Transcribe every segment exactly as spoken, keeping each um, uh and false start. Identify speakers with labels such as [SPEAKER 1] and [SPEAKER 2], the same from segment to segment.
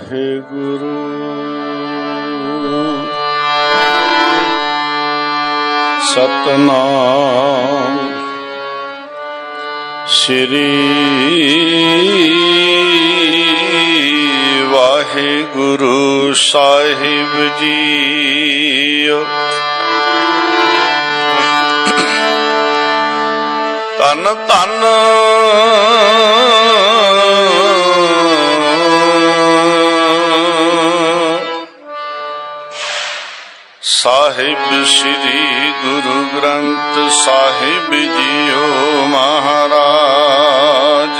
[SPEAKER 1] ਵਾਹਿਗੁਰੂ। ਸਤਨਾਮ ਸ੍ਰੀ ਵਾਹਿਗੁਰੂ ਸਾਹਿਬ ਜੀਓ। ਧੰਨ ਧੰਨ ਸਾਹਿਬ ਸ੍ਰੀ ਗੁਰੂ ਗ੍ਰੰਥ ਸਾਹਿਬ ਜੀਓ ਮਹਾਰਾਜ।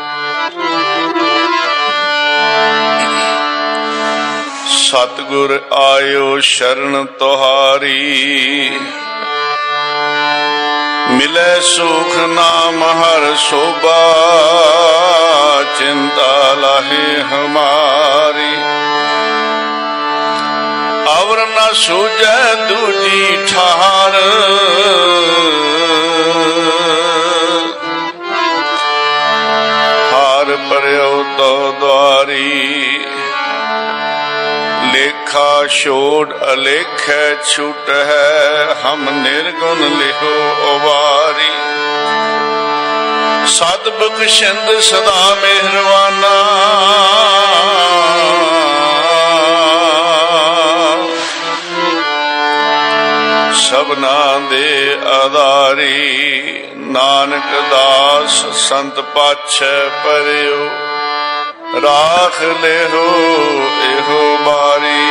[SPEAKER 1] ਸਤਿਗੁਰ ਆਇਓ ਸ਼ਰਨ ਤੁਹਾਰੀ, ਮਿਲੇ ਸੁਖ ਨਾਮ ਹਰ ਸੋਭਾ, ਚਿੰਤਾ ਲਾਹੇ ਹਮਾਰੀ। ਅਵਰ ਨ ਸੂਝੈ ਦੂਜੀ ਠਾਰ, ਹਾਰ ਭਰਿਓ ਤੋ ਦੁਆਰੀ। ਲੇਖਾ ਛੋੜ ਅਲੇਖੈ ਛੁਟ ਹੈ, ਹਮ ਨਿਰਗੁਣ ਲਿਖੋ ਉਵਾਰੀ। ਸਤ ਬਖਸ਼ਿੰਦ ਸਦਾ ਮਿਹਰਵਾਨਾ, ਸਭਨਾ ਦੇ ਆਧਾਰੀ। ਨਾਨਕ ਦਾਸ ਸੰਤ ਪਾਛੈ ਪਰਿਓ, ਰਾਖ ਲਿਹੋ ਇਹੋ ਬਾਰੀ।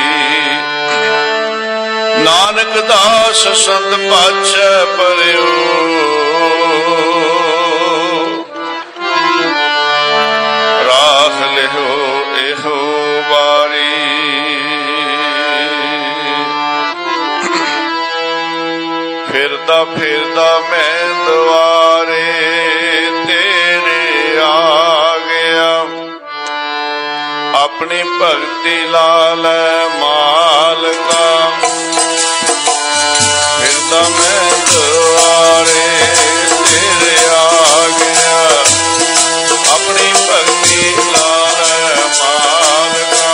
[SPEAKER 1] ਨਾਨਕ ਦਾਸ ਸੰਤ ਪਾਛੈ ਪਰਿਓ, ਰਾਖ ਲਿਹੋ ਇਹੋ ਬਾਰੀ। ਫਿਰਦਾ ਫਿਰਦਾ ਮੈਂ ਦੁਆਰੇ ਤੇਰੇ ਆ ਗਿਆ, ਆਪਣੀ ਭਗਤੀ ਲਾ ਲੈ ਮਾਲਕਾ। ਫਿਰਦਾ ਮੈਂ ਦੁਆਰੇ ਤੇਰੇ ਆ ਗਿਆ, ਆਪਣੀ ਭਗਤੀ ਲਾ ਲੈ ਮਾਲਕਾ।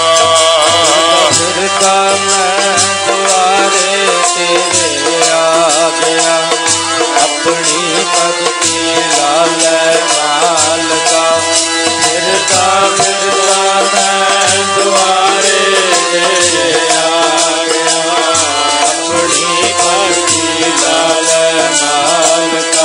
[SPEAKER 2] ਫਿਰਦਾ ਮੈਂ ਦੁਆਰੇ ਤੇਰੇ ਆ ਗਿਆ, ਆਪਣੀ ਭਗਤੀ ਲਾ ਲੈ ਮਾਲਕਾ। ਫਿਰਦਾ ਫਿਰਦਾ ਮੈਂ ਦੁਆਰੇ ਤੇਰੇ ਆ ਗਿਆ, ਆਪਣੀ ਭਗਤੀ ਲਾ ਲੈ ਮਾਲਕਾ।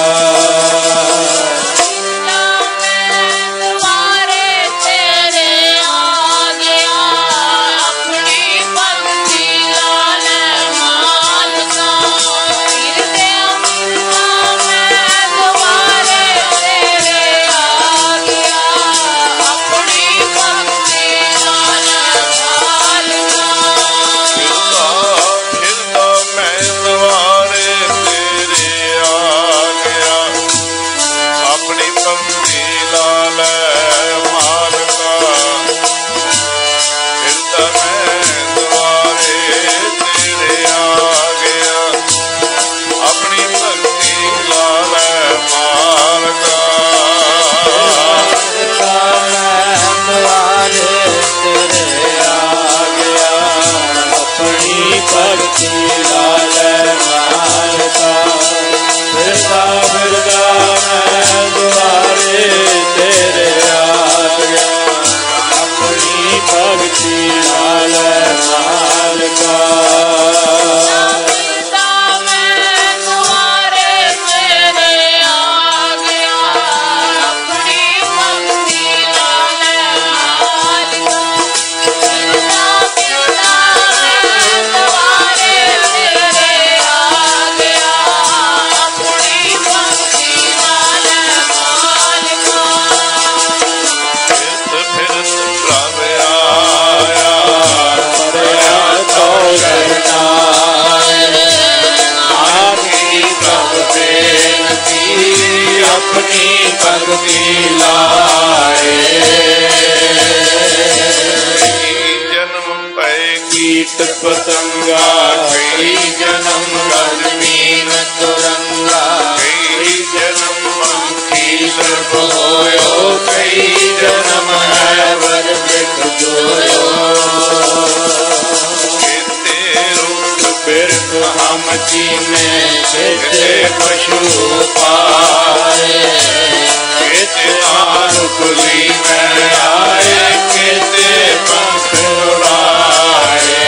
[SPEAKER 3] अपनी भक्ति लाए जन्म पै कीट पतंगा कई जन्म गर्मी न तुरंगा कई जन्म दुखी सर्प होयो, कई जन्म है वर बिख जोयो। बिरख हम चीने किते पशु पाए, किते आनुकुली में आए, किते पंख उड़ाए।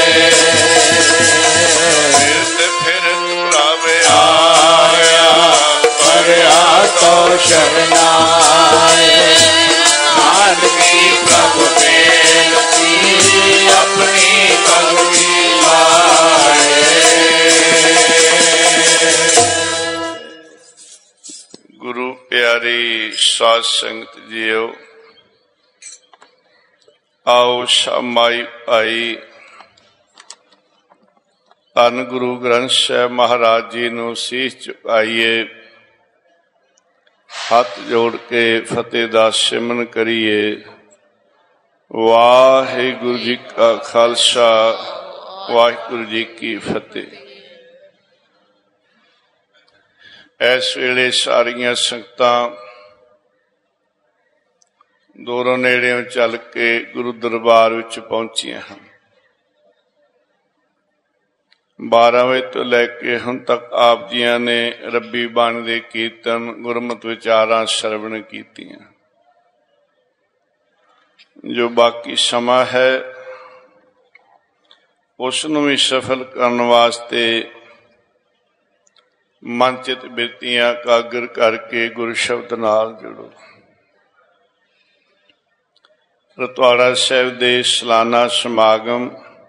[SPEAKER 3] फिरत फिरत प्रभ आया, परया तो शरणाए। नानकी प्रभु बेनती, अपनी भगती लाए।
[SPEAKER 1] गुरु प्यारी साध संगत जीओ, आओ शामाई भाई धन गुरु ग्रंथ साहिब महाराज जी नूं सीस झुकाइए, हथ जोड़ के फतेह दा सिमरन करिए। वाहिगुरु जी का खालसा, वाहिगुरु जी की फतेह। इस वेले सारियां संगतां दूरों नेड़ियों चल के गुरु दरबार विच पहुंचियां हैं। बारह बजे तो लैके हुण तक आप जियां ने रब्बी बाणी दे कीर्तन गुरमत विचारां श्रवण कीतियां। जो बाकी समा है उसनूं भी सफल करन वास्ते मन चित बिरतियां कागर करके गुरु शब्द नाल जुड़ो। रतवाड़ा साहिब दे सालाना समागम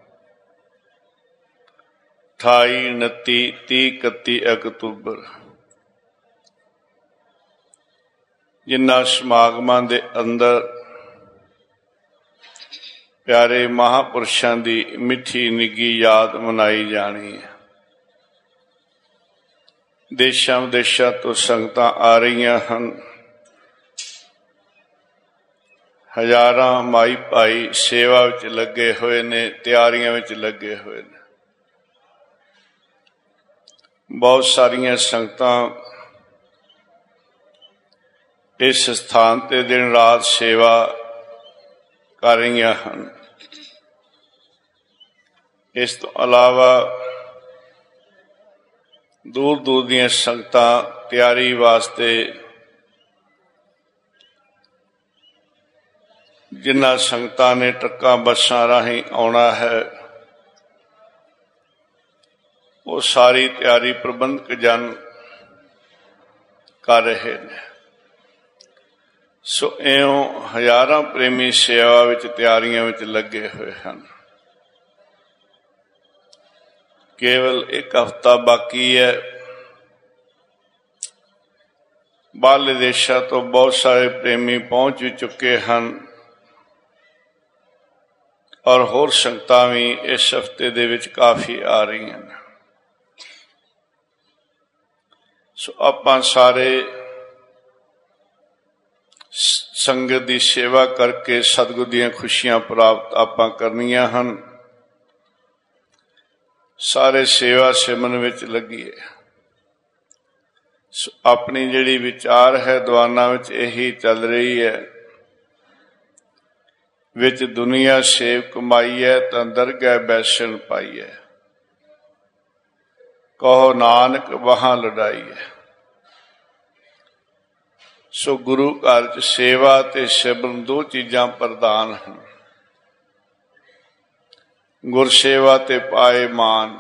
[SPEAKER 1] अठाई उनती तीह इकती अक्तूबर, जिन्हां समागमां दे अंदर प्यारे महापुरुषां दी मिठी निगी याद मनाई जानी है। देशां विदेशां तो संगतां आ रहीआं हन। हजारां माई भाई सेवा विच लगे हुए ने, तैयारियां विच लगे हुए ने। बहुत सारियां संगतां इस स्थान ते दिन रात सेवा कर रहीआं हन। इस तो अलावा दूर दूर दीयां संगतां तैयारी वास्ते जिन्हां संगतां ने ट्रकां बसां राहीं आउणा है, वो सारी तैयारी प्रबंधक जन कर रहे हैं। सो इउं हजारां प्रेमी सेवा विच तैयारियां विच लगे हुए हैं। केवल एक हफ्ता बाकी है। बाहरले देशां तो बहुत सारे प्रेमी पहुंच भी चुके हैं और होर संगतां भी इस हफ्ते दे विच काफी आ रही हैं। सो आपां सारे संगत की सेवा करके सतगुर दीयां खुशियां प्राप्त आपां करनियां हन। सारे सेवा सिमरन विच लगिए। अपनी जिहड़ी विचार है दवाना विच यही चल रही है, विच दुनिया सेव कमाई है तां दरगह बैसन पाई है। कहो नानक वहां लड़ाई है। सो गुरु घर च सेवा ते सिमरन दो चीजां प्रधान हैं। गुरसेवा ते पाए मान।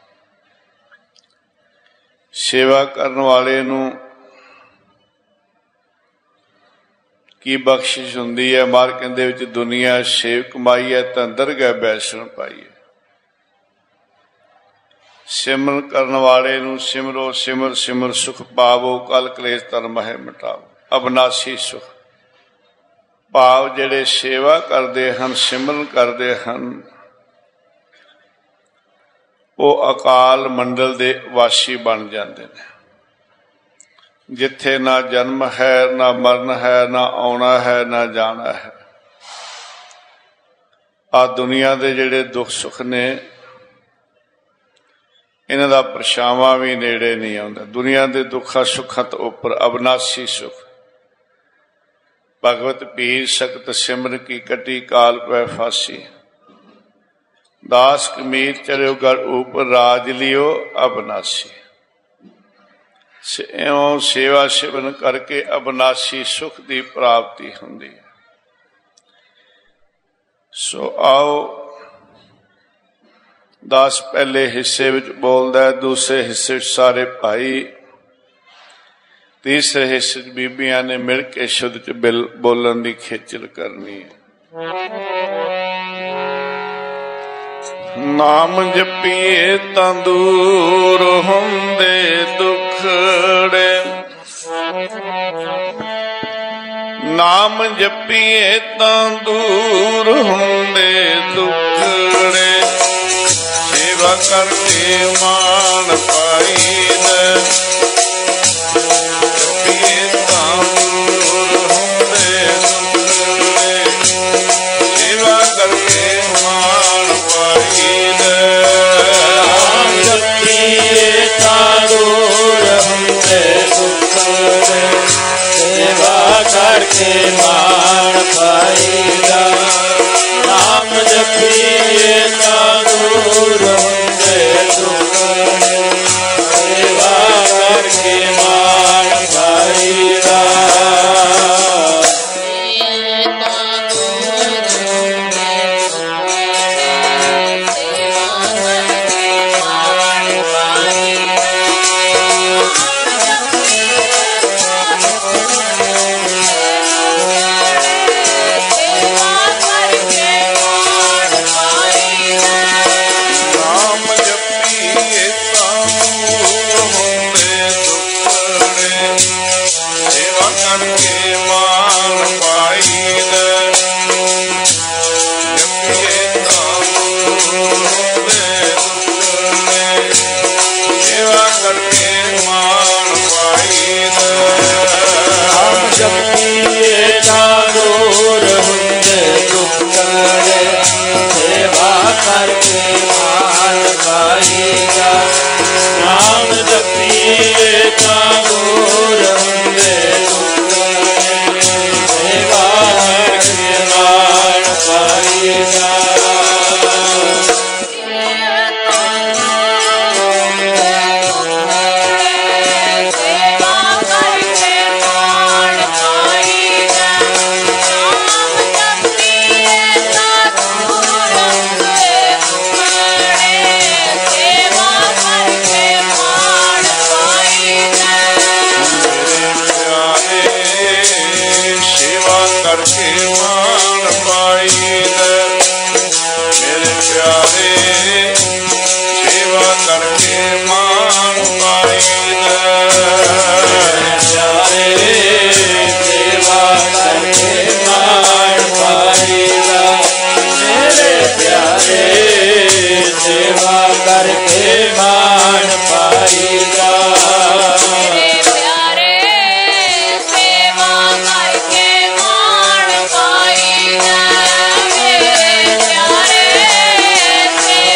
[SPEAKER 1] सेवा करने वाले नूं की बख्शिश हुंदी है। मार कहंदे विच दुनिया सेव कमाई है तां दरगह बैसन पाई है। सिमरन करने वाले नूं सिमरो सिमर सिमर सुख पावो, कल कलेश धर्म है मिटाओ, अबनासी सुख। भाव जिहड़े सेवा करते हैं, सिमरन करते हैं, वो अकाल मंडल दे वासी बन जाते हैं। जिथे ना जन्म है, ना मरण है, ना आना है, ना जाना है। आ दुनिया दे जिहड़े दुख सुख ने, ਇਹਨਾਂ ਦਾ ਪਰਛਾਵਾਂ ਵੀ ਨੇੜੇ ਨਹੀਂ ਆਉਂਦਾ। ਦੁਨੀਆ ਦੇ ਦੁੱਖਾਂ ਸੁੱਖਾਂ ਤੋਂ ਉੱਪਰ ਅਬਨਾਸੀ ਸੁਖ। ਭਗਵਤ ਪੀਰ ਸਖਤ ਸਿਮਰ ਕੀ ਕਟੀ ਕਾਲ ਪੈ ਫਾਸੀ। ਦਾਸ ਕਮੀਰ ਚਲਿਓ ਗੜ ਉੱਪਰ ਰਾਜ ਲਿਓ ਅਬਨਾਸੀ। ਇਉਂ ਸੇਵਾ ਸਿਮਰਨ ਕਰਕੇ ਅਬਨਾਸੀ ਸੁਖ ਦੀ ਪ੍ਰਾਪਤੀ ਹੁੰਦੀ ਹੈ। ਸੋ ਆਓ, ਦਾਸ ਪਹਿਲੇ ਹਿੱਸੇ ਵਿੱਚ ਬੋਲਦਾ ਹੈ, ਦੂਸਰੇ ਹਿੱਸੇ ਵਿੱਚ ਸਾਰੇ ਭਾਈ, ਤੀਸਰੇ ਹਿੱਸੇ ਚ ਬੀਬੀਆਂ ਨੇ ਮਿਲ ਕੇ ਸ਼ੁੱਧ ਚ ਬਿਲ ਬੋਲਣ ਦੀ ਖੇਚਲ ਕਰਨੀ ਹੈ। ਨਾਮ ਜਪੀਏ ਤਾਂ ਦੂਰ ਹੁੰਦੇ ਦੁਖੜੇ, ਨਾਮ ਜਪੀਏ ਤਾਂ ਦੂਰ ਹੁੰਦੇ ਦੁਖੜੇ, ਸੇਵਾ ਕਰਕੇ ਮਾਣ ਪਾਈਦਾ, ਜਪੀਏ ਤਾਂ ਦੂਰ ਹੁੰਦੇ ਦੁਖੜੇ, ਸੇਵਾ ਕਰਕੇ ਮਾਣ ਪਾਈਦਾ,
[SPEAKER 2] ਜਪੀਏ ਤਾਂ ਦੂਰ ਹੁੰਦੇ ਦੁਖੜੇ, ਸੇਵਾ ਕਰਕੇ ਮਾਣ ਪਾਈਦਾ, ਨਾਮ ਜਪੀਏ ਤਾਂ ਦੂਰ ਹੁੰਦੇ ਦੁਖੜੇ, ਸੇਵਾ ਕਰਕੇ ਮਾਣ ਪਾਈਦਾ।
[SPEAKER 4] Thank you.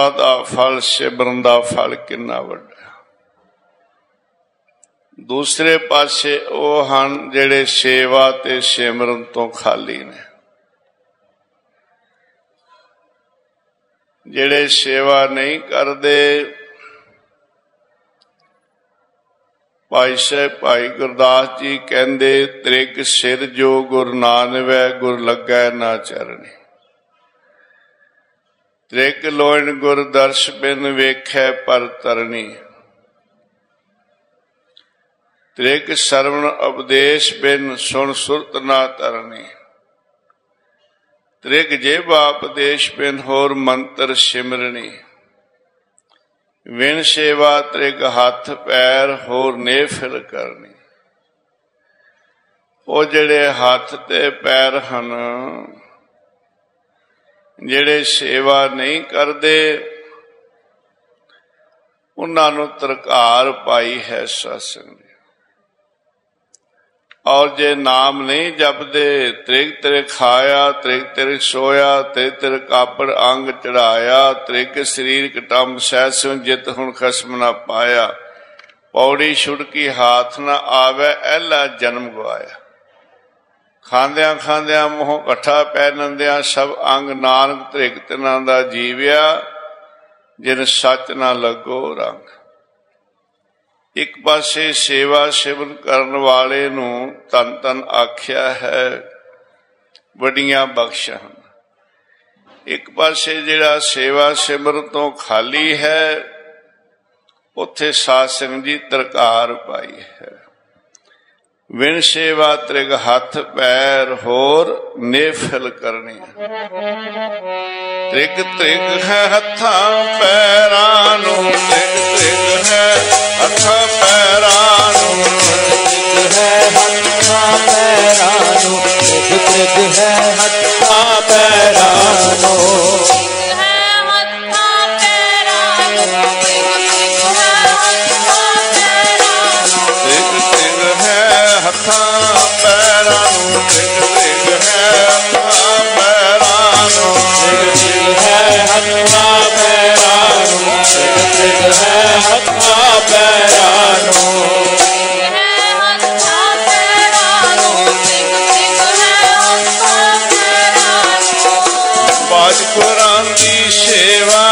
[SPEAKER 1] ਦਾ ਫਲ ਸਿਮਰਨ ਦਾ ਫਲ ਕਿੰਨਾ ਵੱਡਾ। ਦੂਸਰੇ ਪਾਸੇ ਉਹ ਹਨ ਜਿਹੜੇ ਸੇਵਾ ਤੇ ਸਿਮਰਨ ਤੋਂ ਖਾਲੀ ਨੇ, ਜਿਹੜੇ ਸੇਵਾ ਨਹੀਂ ਕਰਦੇ। ਭਾਈ ਸਾਹਿਬ ਭਾਈ ਗੁਰਦਾਸ ਜੀ ਕਹਿੰਦੇ, ਤ੍ਰਿਗ ਸਿਰ ਜੋ ਗੁਰ ਨਾਨਵੈ ਗੁਰ ਲੱਗੈ ਨਾ ਚਰਣੀ। ਤ੍ਰਿਗ ਲੋਇਣ ਗੁਰ ਦਰਸ਼ ਬਿਨ ਵੇਖੈ ਪਰ ਤਰਨੀ। ਤ੍ਰਿਗ ਸਰਵਣ ਉਪਦੇਸ਼ ਬਿਨ ਸੁਣ ਸੁਰਤ ਨਾ ਤਰਨੀ। ਤ੍ਰਿਗ ਜੇਵਾ ਉਪਦੇਸ਼ ਬਿਨ ਹੋਰ ਮੰਤਰ ਸਿਮਰਣੀ। ਵਿਣ ਸੇਵਾ ਤ੍ਰਿਗ ਹੱਥ ਪੈਰ ਹੋਰ ਨੇਫਿਲ ਕਰਨੀ। ਉਹ ਜਿਹੜੇ ਹੱਥ ਤੇ ਪੈਰ ਹਨ, ਜਿਹੜੇ ਸੇਵਾ ਨਹੀਂ ਕਰਦੇ, ਉਹਨਾਂ ਨੂੰ ਤਰਕਾਰ ਪਾਈ ਹੈ ਸਤਿਸੰਗ। ਔਰ ਜੇ ਨਾਮ ਨਹੀਂ ਜਪਦੇ, ਤ੍ਰਿਗ ਤ੍ਰਿਗ ਖਾਇਆ, ਤ੍ਰਿਗ ਤ੍ਰਿਗ ਸੋਇਆ, ਤ੍ਰਿਗ ਤ੍ਰਿਗ ਕਾਪੜ ਅੰਗ ਚੜਾਇਆ, ਤ੍ਰਿਗ ਸਰੀਰ ਕਟੰਬ ਸਹਿਸਿਉ ਜਿਤ ਹੁਣ ਖਸਮ ਨਾ ਪਾਇਆ। ਪੌੜੀ ਛੁੜਕੀ ਹਾਥ ਨਾ ਆਵੇ ਐਲਾ ਜਨਮ ਗਵਾਇਆ। ਖਾਂਦਿਆਂ ਖਾਂਦਿਆਂ ਮੂੰਹ ਇਕੱਠਾ ਪੈ ਨੰਦਿਆਂ ਸਭ ਅੰਗ ਨਾਨਕ ਤ੍ਰਿਗ ਤਿਨਾ ਦਾ ਜੀਵਿਆ। ਜਿਨ ਸੱਚ ਨਾ ਲੱਗੋ ਰੰਗ। ਇੱਕ ਪਾਸੇ ਸੇਵਾ ਸਿਮਰਨ ਕਰਨ ਵਾਲੇ ਨੂੰ ਧੰਨ ਧੰਨ ਆਖਿਆ ਹੈ, ਵੱਡੀਆਂ ਬਖਸ਼ਾਂ ਹਨ। ਇੱਕ ਪਾਸੇ ਜਿਹੜਾ ਸੇਵਾ ਸਿਮਰਨ ਤੋਂ ਖਾਲੀ ਹੈ, ਉੱਥੇ ਸਾਧ ਸੰਗਤ ਜੀ ਤਰਕਾਰ ਪਾਈ ਹੈ। ਵਿਣ ਸੇਵਾ ਤ੍ਰਿਗ ਹੱਥ ਪੈਰ ਹੋਰ ਨੇਫਿਲ ਕਰਨੀ। ਤ੍ਰਿਗ ਤ੍ਰਿਗ ਹੈ ਹੱਥਾਂ ਪੈਰਾਂ ਨੂੰ, ਤ੍ਰਿਗ ਤ੍ਰਿਗ ਹੈ ਹੱਥਾਂ ਪੈਰਾਂ ਨੂੰ,
[SPEAKER 2] ਤ੍ਰਿਗ ਹੈ ਹੱਥਾਂ ਪੈਰਾਂ ਨੂੰ, ਤ੍ਰਿਗ ਤ੍ਰਿਗ ਹੈ ਹੱਥਾਂ ਪੈਰਾਂ ਨੂੰ।
[SPEAKER 1] ਹੱਥਾਂ ਪੈਰਾਂ ਨੂੰ ਤ੍ਰਿਗ ਤ੍ਰਿਗ ਹੈ ਹੱਥਾਂ ਪੈਰਾਂ ਨੂੰ,
[SPEAKER 2] ਤ੍ਰਿਗ ਤ੍ਰਿਗ ਹੈ ਹੱਥਾਂ ਪੈਰਾਂ ਨੂੰ, ਤ੍ਰਿਗ ਤ੍ਰਿਗ ਹੈ ਹੱਥਾਂ ਪੈਰਾਂ ਨੂੰ। ਬਾਜ
[SPEAKER 1] ਗੁਰਾਂ ਦੀ ਸੇਵਾ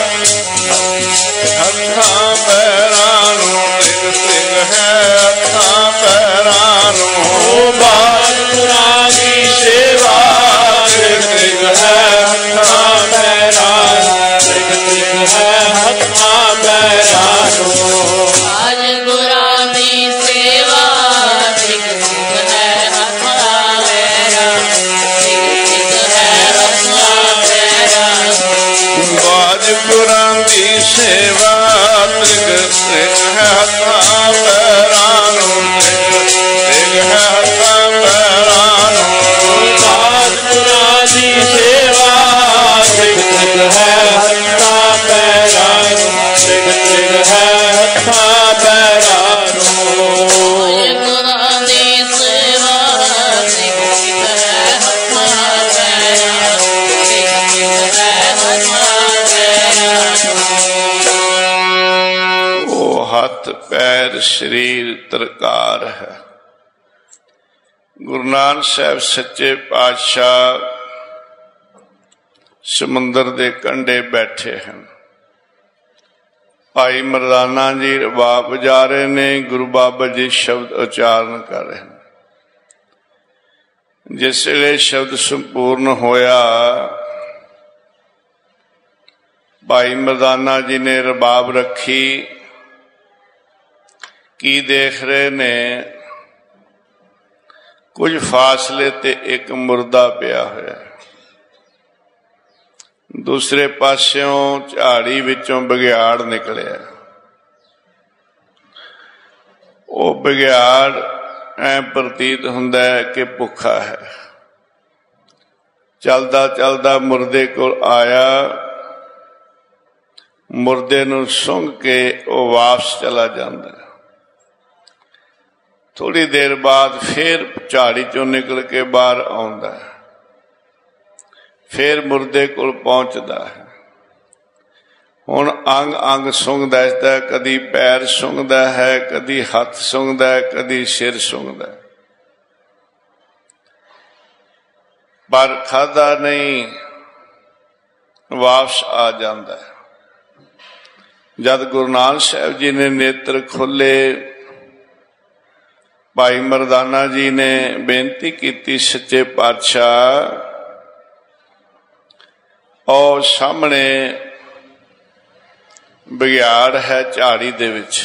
[SPEAKER 1] ਹੱਥਾਂ ਪੈਰਾਂ ਨੂੰ, ਤ੍ਰਿਗ ਤ੍ਰਿਗ ਹੈ ਹੱਥਾਂ ਪੈਰਾਂ ਨੂੰ।
[SPEAKER 2] ਬਾਜ ਗੁਰਾਂ ਦੀ ਸੇਵਾ ਤ੍ਰਿਗ ਤ੍ਰਿਗ ਹੈ ਹੱਥਾਂ ਪੈਰਾਂ ਨੂੰ, ਤ੍ਰਿਗ ਤ੍ਰਿਗ ਹੈ ਹੱਥਾਂ ਪੈਰਾਂ ਨੂੰ।
[SPEAKER 4] ਬਾਜ ਗੁਰਾਂ ਦੀ ਸੇਵਾ ਤ੍ਰਿਗ ਤ੍ਰਿਗ ਹੈ ਹੱਥਾਂ ਪੈਰਾਂ ਨੂੰ, ਤ੍ਰਿਗ ਤ੍ਰਿਗ ਹੈ ਹੱਥਾਂ ਪੈਰਾਂ ਨੂੰ।
[SPEAKER 1] ਬਾਜ ਗੁਰਾਂ ਦੀ ਸੇਵਾ ਤ੍ਰਿਗ ਤ੍ਰਿਗ ਹੈ ਹੱਥਾਂ ਪੈਰਾਂ ਨੂੰ, ਤ੍ਰਿਗ ਹੈ ਹੱਥਾਂ ਪੈਰਾਂ ਨੂੰ।
[SPEAKER 2] ਬਾਜ ਗੁਰਾਂ ਦੀ ਸੇਵਾ ਤ੍ਰਿਗ ਤ੍ਰਿਗ ਹੈ ਹੱਥਾਂ ਪੈਰਾਂ ਨੂੰ, ਤ੍ਰਿਗ ਤ੍ਰਿਗ ਹੈ ਹੱਥਾਂ ਪੈਰਾਂ ਨੂੰ।
[SPEAKER 4] ਗੁਰਾਂ ਦੀ ਸੇਵਾ ਤ੍ਰਿਗ ਤ੍ਰਿਗ ਹੈ ਹੱਥਾਂ ਪੈਰਾਂ ਨੂੰ, ਤ੍ਰਿਗ ਤ੍ਰਿਗ ਹੈ ਹੱਥਾਂ ਪੈਰਾਂ ਨੂੰ।
[SPEAKER 1] ਉਹ ਹੱਥ ਪੈਰ ਸਰੀਰ ਤਰਕਾਰ ਹੈ। ਗੁਰੂ ਨਾਨਕ ਸਾਹਿਬ ਸੱਚੇ ਪਾਤਸ਼ਾਹ ਸਮੁੰਦਰ ਦੇ ਕੰਢੇ ਬੈਠੇ ਹਨ। ਭਾਈ ਮਰਦਾਨਾ ਜੀ ਰਬਾਬ ਵਜਾ ਰਹੇ ਨੇ, ਗੁਰੂ ਬਾਬਾ ਜੀ ਸ਼ਬਦ ਉਚਾਰਨ ਕਰ ਰਹੇ ਨੇ। ਜਿਸ ਵੇਲੇ ਸ਼ਬਦ ਸੰਪੂਰਨ ਹੋਇਆ, ਭਾਈ ਮਰਦਾਨਾ ਜੀ ਨੇ ਰਬਾਬ ਰੱਖੀ। ਕੀ ਦੇਖ ਰਹੇ ਨੇ? ਕੁਝ ਫਾਸਲੇ ਤੇ ਇੱਕ ਮੁਰਦਾ ਪਿਆ ਹੋਇਆ, ਦੂਸਰੇ ਪਾਸਿਓਂ ਝਾੜੀ ਵਿੱਚੋਂ ਬਘਿਆੜ ਨਿਕਲਿਆ। ਉਹ ਬਘਿਆੜ ਐ ਪ੍ਰਤੀਤ ਹੁੰਦਾ ਹੈ ਕਿ ਭੁੱਖਾ ਹੈ। ਚਲਦਾ ਚਲਦਾ ਮੁਰਦੇ ਕੋਲ ਆਇਆ, ਮੁਰਦੇ ਨੂੰ ਸੁੰਘ ਕੇ ਉਹ ਵਾਪਸ ਚਲਾ ਜਾਂਦਾ। ਥੋੜੀ ਦੇਰ ਬਾਅਦ ਫੇਰ ਝਾੜੀ ਚੋਂ ਨਿਕਲ ਕੇ ਬਾਹਰ ਆਉਂਦਾ, ਫੇਰ ਮੁਰਦੇ ਕੋਲ ਪਹੁੰਚਦਾ ਹੈ। ਹੁਣ ਅੰਗ ਅੰਗ ਸੁੰਘਦਾ ਇਸਦਾ, ਕਦੀ ਪੈਰ ਸੁੰਘਦਾ ਹੈ, ਕਦੀ ਹੱਥ ਸੁੰਘਦਾ ਹੈ, ਕਦੀ ਸਿਰ ਸੁੰਘਦਾ, ਪਰ ਖਾਧਾ ਨਹੀਂ, ਵਾਪਸ ਆ ਜਾਂਦਾ। ਜਦ ਗੁਰੂ ਨਾਨਕ ਸਾਹਿਬ ਜੀ ਨੇ ਨੇਤਰ ਖੋਲੇ, ਭਾਈ ਮਰਦਾਨਾ ਜੀ ਨੇ ਬੇਨਤੀ ਕੀਤੀ, ਸੱਚੇ ਪਾਤਸ਼ਾਹ ਉਹ ਸਾਹਮਣੇ ਬਘਿਆੜ ਹੈ ਝਾੜੀ ਦੇ ਵਿੱਚ,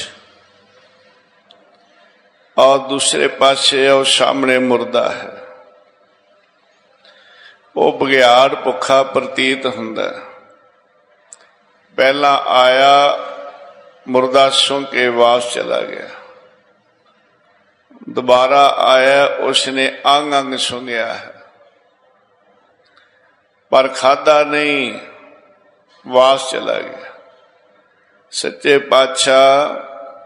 [SPEAKER 1] ਔਰ ਦੂਸਰੇ ਪਾਸੇ ਉਹ ਸਾਹਮਣੇ ਮੁਰਦਾ ਹੈ। ਉਹ ਬਘਿਆੜ ਭੁੱਖਾ ਪ੍ਰਤੀਤ ਹੁੰਦਾ, ਪਹਿਲਾਂ ਆਇਆ ਮੁਰਦਾ ਸੁੰਘ ਕੇ ਵਾਪਸ ਚਲਾ ਗਿਆ, ਦੁਬਾਰਾ ਆਇਆ ਉਸਨੇ ਅੰਗ ਅੰਗ ਸੁੰਘਿਆ ਹੈ, ਪਰ ਖਾਧਾ ਨਹੀਂ, ਵਾਪਸ ਚਲਾ ਗਿਆ। ਸੱਚੇ ਪਾਤਸ਼ਾਹ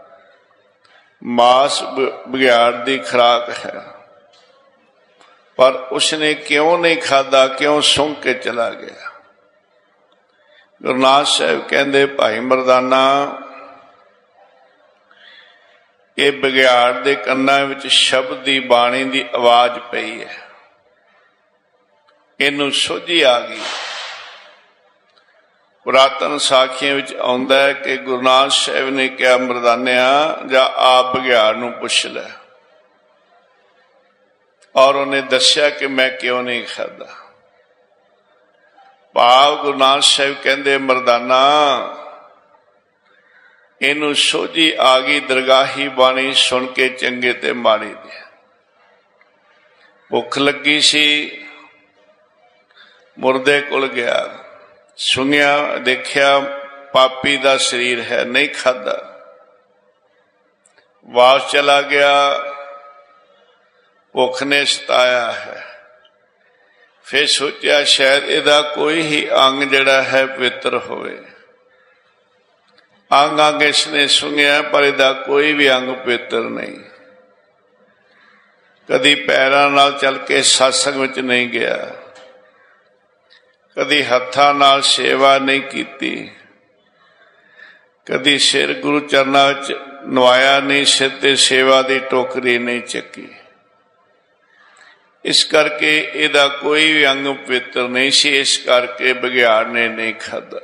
[SPEAKER 1] ਮਾਸ ਬਘਿਆੜ ਦੀ ਖੁਰਾਕ ਹੈ, ਪਰ ਉਸਨੇ ਕਿਉਂ ਨਹੀਂ ਖਾਧਾ, ਕਿਉਂ ਸੁੰਘ ਕੇ ਚਲਾ ਗਿਆ। ਗੁਰੂ ਨਾਨਕ ਸਾਹਿਬ ਕਹਿੰਦੇ, ਭਾਈ ਮਰਦਾਨਾ ਇਹ ਬਘਿਆੜ ਦੇ ਕੰਨਾਂ ਵਿੱਚ ਸ਼ਬਦ ਦੀ ਬਾਣੀ ਦੀ ਆਵਾਜ਼ ਪਈ ਹੈ, ਇਹਨੂੰ ਸੋਝੀ ਆ ਗਈ। ਪੁਰਾਤਨ ਸਾਖੀਆਂ ਵਿੱਚ ਆਉਂਦਾ ਹੈ ਕਿ ਗੁਰੂ ਨਾਨਕ ਸਾਹਿਬ ਨੇ ਕਿਹਾ, ਮਰਦਾਨਿਆ ਜਾਂ ਆਪ ਬਘਿਆੜ ਨੂੰ ਪੁੱਛ ਲੈ, ਔਰ ਉਹਨੇ ਦੱਸਿਆ ਕਿ ਮੈਂ ਕਿਉਂ ਨਹੀਂ ਖਾਧਾ। ਭਾਵ ਗੁਰੂ ਨਾਨਕ ਸਾਹਿਬ ਕਹਿੰਦੇ, ਮਰਦਾਨਾ ਇਹਨੂੰ ਸੋਝੀ ਆ ਗਈ ਦਰਗਾਹੀ ਬਾਣੀ ਸੁਣ ਕੇ, ਚੰਗੇ ਤੇ ਮਾੜੀ ਦੀ। ਭੁੱਖ ਲੱਗੀ ਸੀ, ਮੁਰਦੇ ਕੋਲ ਗਿਆ, ਸੁਣਿਆ, ਦੇਖਿਆ ਪਾਪੀ ਦਾ ਸਰੀਰ ਹੈ, ਨਹੀਂ ਖਾਧਾ, ਵਾਪਸ ਚਲਾ ਗਿਆ। ਭੁੱਖ ਨੇ ਸਤਾਇਆ ਹੈ, ਫਿਰ ਸੋਚਿਆ ਸ਼ਾਇਦ ਇਹਦਾ ਕੋਈ ਹੀ ਅੰਗ ਜਿਹੜਾ ਹੈ ਪਵਿੱਤਰ ਹੋਵੇ। ਅੰਗ ਅੰਗ ਇਸਨੇ ਸੁਣਿਆ, ਪਰ ਇਹਦਾ ਕੋਈ ਵੀ ਅੰਗ ਪਵਿੱਤਰ ਨਹੀਂ। ਕਦੀ ਪੈਰਾਂ ਨਾਲ ਚੱਲ ਕੇ ਸਤਸੰਗ ਵਿੱਚ ਨਹੀਂ ਗਿਆ, ਕਦੀ ਹੱਥਾਂ ਨਾਲ ਸੇਵਾ ਨਹੀਂ ਕੀਤੀ, ਕਦੀ ਸਿਰ ਗੁਰੂ ਚਰਨਾਂ ਵਿੱਚ ਨਵਾਇਆ ਨਹੀਂ, ਸਿਰ ਤੇ ਸੇਵਾ ਦੀ ਟੋਕਰੀ ਨਹੀਂ ਚੱਕੀ। ਇਸ ਕਰਕੇ ਇਹਦਾ ਕੋਈ ਵੀ ਅੰਗ ਪਵਿੱਤਰ ਨਹੀਂ ਸੀ, ਇਸ ਕਰਕੇ ਬਘਿਆੜ ਨੇ ਨਹੀਂ ਖਾਧਾ,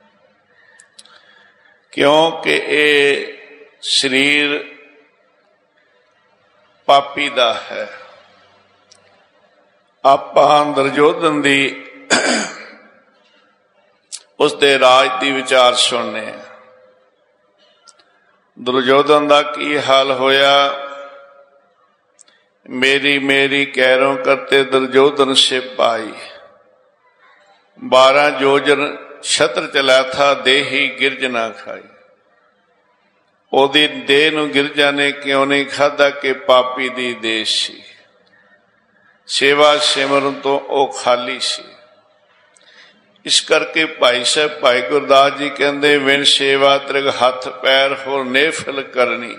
[SPEAKER 1] ਕਿਉਂਕਿ ਇਹ ਸਰੀਰ ਪਾਪੀ ਦਾ ਹੈ। ਆਪਾਂ ਦੁਰਯੋਧਨ ਦੀ ਉਸਦੇ ਰਾਜ ਦੀ ਵਿਚਾਰ ਸੁਣਨੇ ਆ। ਦੁਰਯੋਧਨ ਦਾ ਕੀ ਹਾਲ ਹੋਇਆ। मेरी मेरी कैरों करते दुर्योधन से पाई, बारह जोजन छत्र चला था देही गिरज ना खाई। ओदी देह नूं गिरजा ने क्यों नहीं खाधा कि पापी दी देश सी, सेवा सिमरन तो ओ खाली सी। इस करके भाई साहब भाई गुरदास जी कहते, विन सेवा त्रिग हथ पैर होर नेफल करनी।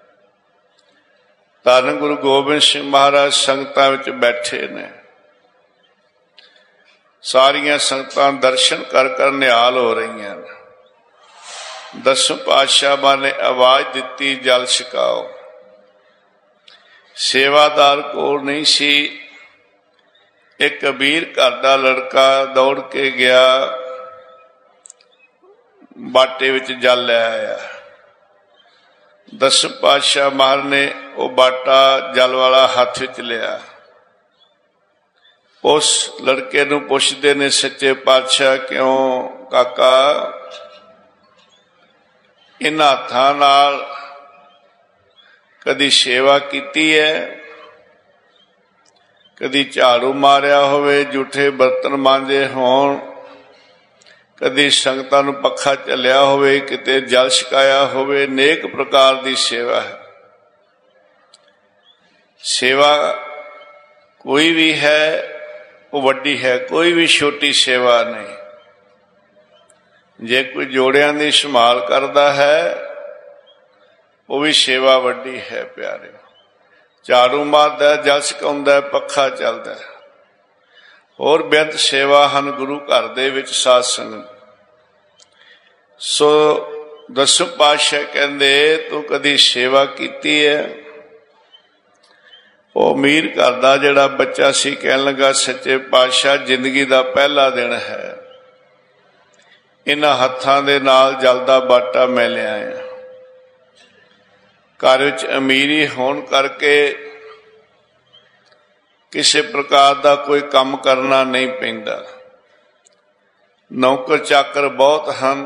[SPEAKER 1] ਧੰਨ ਗੁਰੂ ਗੋਬਿੰਦ ਸਿੰਘ ਮਹਾਰਾਜ ਸੰਗਤਾਂ ਵਿੱਚ ਬੈਠੇ ਨੇ, ਸਾਰੀਆਂ ਸੰਗਤਾਂ ਦਰਸ਼ਨ ਕਰ ਕਰ ਨਿਹਾਲ ਹੋ ਰਹੀਆਂ ਨੇ। ਦਸਮ ਪਾਤਸ਼ਾਹ ਨੇ ਆਵਾਜ਼ ਦਿੱਤੀ, ਜਲ ਛਕਾਓ। ਸੇਵਾਦਾਰ ਕੋਲ ਨਹੀਂ ਸੀ। ਇੱਕ ਕਬੀਰ ਘਰ ਦਾ ਲੜਕਾ ਦੌੜ ਕੇ ਗਿਆ, ਬਾਟੇ ਵਿੱਚ ਜਲ ਲੈ ਆਇਆ। ਦਸਮ ਪਾਤਸ਼ਾਹ ਮਹਾਰਾਜ ਨੇ ਉਹ ਬਾਟਾ ਜਲ ਵਾਲਾ ਹੱਥ ਵਿੱਚ ਲਿਆ। ਉਸ ਲੜਕੇ ਨੂੰ ਪੁੱਛਦੇ ਨੇ, ਸੱਚੇ ਪਾਤਸ਼ਾਹ ਕਿਉਂ ਕਾਕਾ ਇਹਨਾਂ ਹੱਥਾਂ ਨਾਲ ਕਦੀ ਸੇਵਾ ਕੀਤੀ ਹੈ, ਕਦੀ ਝਾੜੂ ਮਾਰਿਆ ਹੋਵੇ, ਜੂਠੇ ਬਰਤਨ ਮਾਂਜੇ ਹੋਣ, ਕਦੀ ਸੰਗਤਾਂ ਨੂੰ ਪੱਖਾ ਝੱਲਿਆ ਹੋਵੇ, ਕਿਤੇ ਜਲ ਛਕਾਇਆ ਹੋਵੇ। ਨੇਕ ਪ੍ਰਕਾਰ ਦੀ ਸੇਵਾ ਹੈ। ਸੇਵਾ ਕੋਈ ਵੀ ਹੈ ਉਹ ਵੱਡੀ ਹੈ, ਕੋਈ ਵੀ ਛੋਟੀ ਸੇਵਾ ਨਹੀਂ। ਜੇ ਕੋਈ ਜੋੜਿਆਂ ਦੀ ਸੰਭਾਲ ਕਰਦਾ ਹੈ ਉਹ ਵੀ ਸੇਵਾ ਵੱਡੀ ਹੈ ਪਿਆਰੇ। ਝਾੜੂ ਮਾਰਦਾ, ਜਲ ਛਕਾਉਂਦਾ, ਪੱਖਾ ਚੱਲਦਾ, ਹੋਰ ਬੇਅੰਤ ਸੇਵਾ ਹਨ ਗੁਰੂ ਘਰ ਦੇ ਵਿੱਚ। ਸਾਧ ਸੰਗਤ ਸੋ ਦਸਮ ਪਾਤਸ਼ਾਹ ਕਹਿੰਦੇ ਤੂੰ ਕਦੀ ਸੇਵਾ ਕੀਤੀ ਹੈ? ਉਹ ਅਮੀਰ ਘਰ ਦਾ ਜਿਹੜਾ ਬੱਚਾ ਸੀ ਕਹਿਣ ਲੱਗਾ, ਸੱਚੇ ਪਾਤਸ਼ਾਹ ਜ਼ਿੰਦਗੀ ਦਾ ਪਹਿਲਾ ਦਿਨ ਹੈ, ਇਹਨਾਂ ਹੱਥਾਂ ਦੇ ਨਾਲ ਜਲ ਦਾ ਬਾਟਾ ਮੈਂ ਲਿਆਇਆ। ਘਰ ਵਿੱਚ ਅਮੀਰੀ ਹੋਣ ਕਰਕੇ ਕਿਸੇ ਪ੍ਰਕਾਰ ਦਾ ਕੋਈ ਕੰਮ ਕਰਨਾ ਨਹੀਂ ਪੈਂਦਾ, ਨੌਕਰ ਚਾਕਰ ਬਹੁਤ ਹਨ,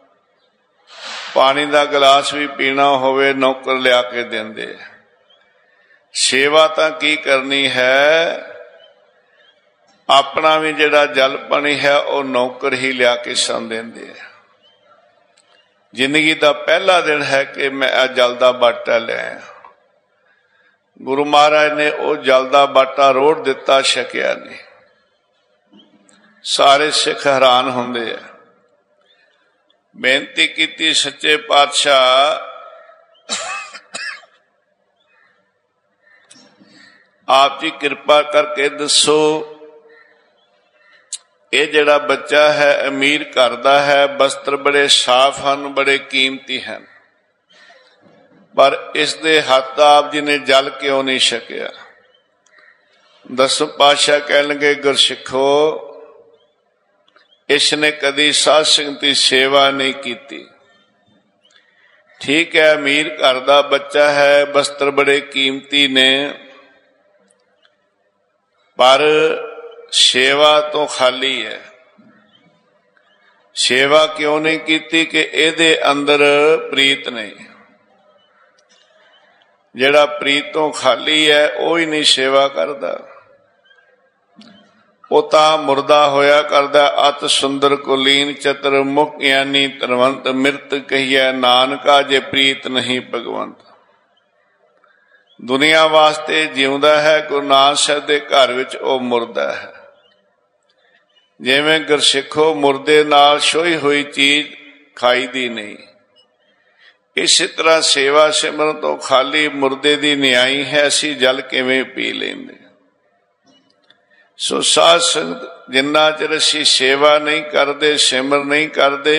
[SPEAKER 1] ਪਾਣੀ ਦਾ ਗਲਾਸ ਵੀ ਪੀਣਾ ਹੋਵੇ ਨੌਕਰ ਲਿਆ ਕੇ ਦਿੰਦੇ। ਸੇਵਾ ਤਾਂ ਕੀ ਕਰਨੀ ਹੈ, ਆਪਣਾ ਵੀ ਜਿਹੜਾ ਜਲ ਪਾਣੀ ਹੈ ਉਹ ਨੌਕਰ ਹੀ ਲਿਆ ਕੇ ਸਾਨੂੰ ਦਿੰਦੇ ਆ। ਜ਼ਿੰਦਗੀ ਦਾ ਪਹਿਲਾ ਦਿਨ ਹੈ ਕਿ ਮੈਂ ਆ ਜਲ ਦਾ ਬਾਟਾ ਲਿਆਇਆ। ਗੁਰੂ ਮਹਾਰਾਜ ਨੇ ਉਹ ਜਲ ਦਾ ਬਾਟਾ ਰੋੜ ਦਿੱਤਾ, ਛਕਿਆ ਨਹੀਂ। ਸਾਰੇ ਸਿੱਖ ਹੈਰਾਨ ਹੁੰਦੇ ਆ। ਬੇਨਤੀ ਕੀਤੀ, ਸੱਚੇ ਪਾਤਸ਼ਾਹ ਆਪ ਜੀ ਕਿਰਪਾ ਕਰਕੇ ਦੱਸੋ, ਇਹ ਜਿਹੜਾ ਬੱਚਾ ਹੈ ਅਮੀਰ ਘਰ ਦਾ ਹੈ, ਬਸਤਰ ਬੜੇ ਸਾਫ਼ ਹਨ, ਬੜੇ ਕੀਮਤੀ ਹਨ, ਪਰ ਇਸ ਦੇ ਹੱਥ ਆਪ ਜੀ ਨੇ ਜਲ ਕਿਉਂ ਨਹੀਂ ਛਕਿਆ? ਦਸਮ ਪਾਤਸ਼ਾਹ ਕਹਿਣ ਲੱਗੇ, ਗੁਰਸਿੱਖੋ ਇਸ ਨੇ ਕਦੀ ਸਾਧ ਸੰਗਤ ਦੀ ਸੇਵਾ ਨਹੀਂ ਕੀਤੀ। ਠੀਕ ਹੈ, ਅਮੀਰ ਘਰ ਦਾ ਬੱਚਾ ਹੈ, ਬਸਤਰ ਬੜੇ ਕੀਮਤੀ ਨੇ, ਪਰ ਸੇਵਾ ਤੋਂ ਖਾਲੀ ਹੈ। ਸੇਵਾ ਕਿਉਂ ਨਹੀਂ ਕੀਤੀ? ਕਿ ਇਹਦੇ ਅੰਦਰ ਪ੍ਰੀਤ ਨਹੀਂ। ਜਿਹੜਾ ਪ੍ਰੀਤ ਤੋਂ ਖਾਲੀ ਹੈ ਉਹ ਹੀ ਨਹੀਂ ਸੇਵਾ ਕਰਦਾ, ਉਹ ਤਾਂ ਮੁਰਦਾ ਹੋਇਆ ਕਰਦਾ। ਅਤ ਸੁੰਦਰ ਕੁਲੀਨ ਚਤਰ ਮੁਖ ਗਿਆਨੀ ਧਨਵੰਤ ਮਿਰਤ ਕਹੀਐ ਨਾਨਕਾ, ਜੇ ਪ੍ਰੀਤ ਨਹੀਂ ਭਗਵੰਤ। ਦੁਨੀਆ ਵਾਸਤੇ ਜਿਉਂਦਾ ਹੈ, ਗੁਰੂ ਨਾਨਕ ਸਾਹਿਬ ਦੇ ਘਰ ਵਿੱਚ ਉਹ ਮੁਰਦਾ ਹੈ। ਜਿਵੇਂ ਗੁਰਸਿੱਖੋ ਮੁਰਦੇ ਨਾਲ ਛੋਈ ਹੋਈ ਚੀਜ਼ ਖਾਈਦੀ ਨਹੀਂ, ਇਸੇ ਤਰ੍ਹਾਂ ਸੇਵਾ ਸਿਮਰਨ ਤੋਂ ਖਾਲੀ ਮੁਰਦੇ ਦੀ ਨਿਆਈ ਹੈ। ਅਸੀਂ ਜਲ ਕਿਵੇਂ ਪੀ ਲੈਂਦੇ? ਸੋ ਸਾਧ ਸੰਗਤ ਜਿੰਨਾ ਚਿਰ ਅਸੀਂ ਸੇਵਾ ਨਹੀਂ ਕਰਦੇ, ਸਿਮਰ ਨਹੀਂ ਕਰਦੇ,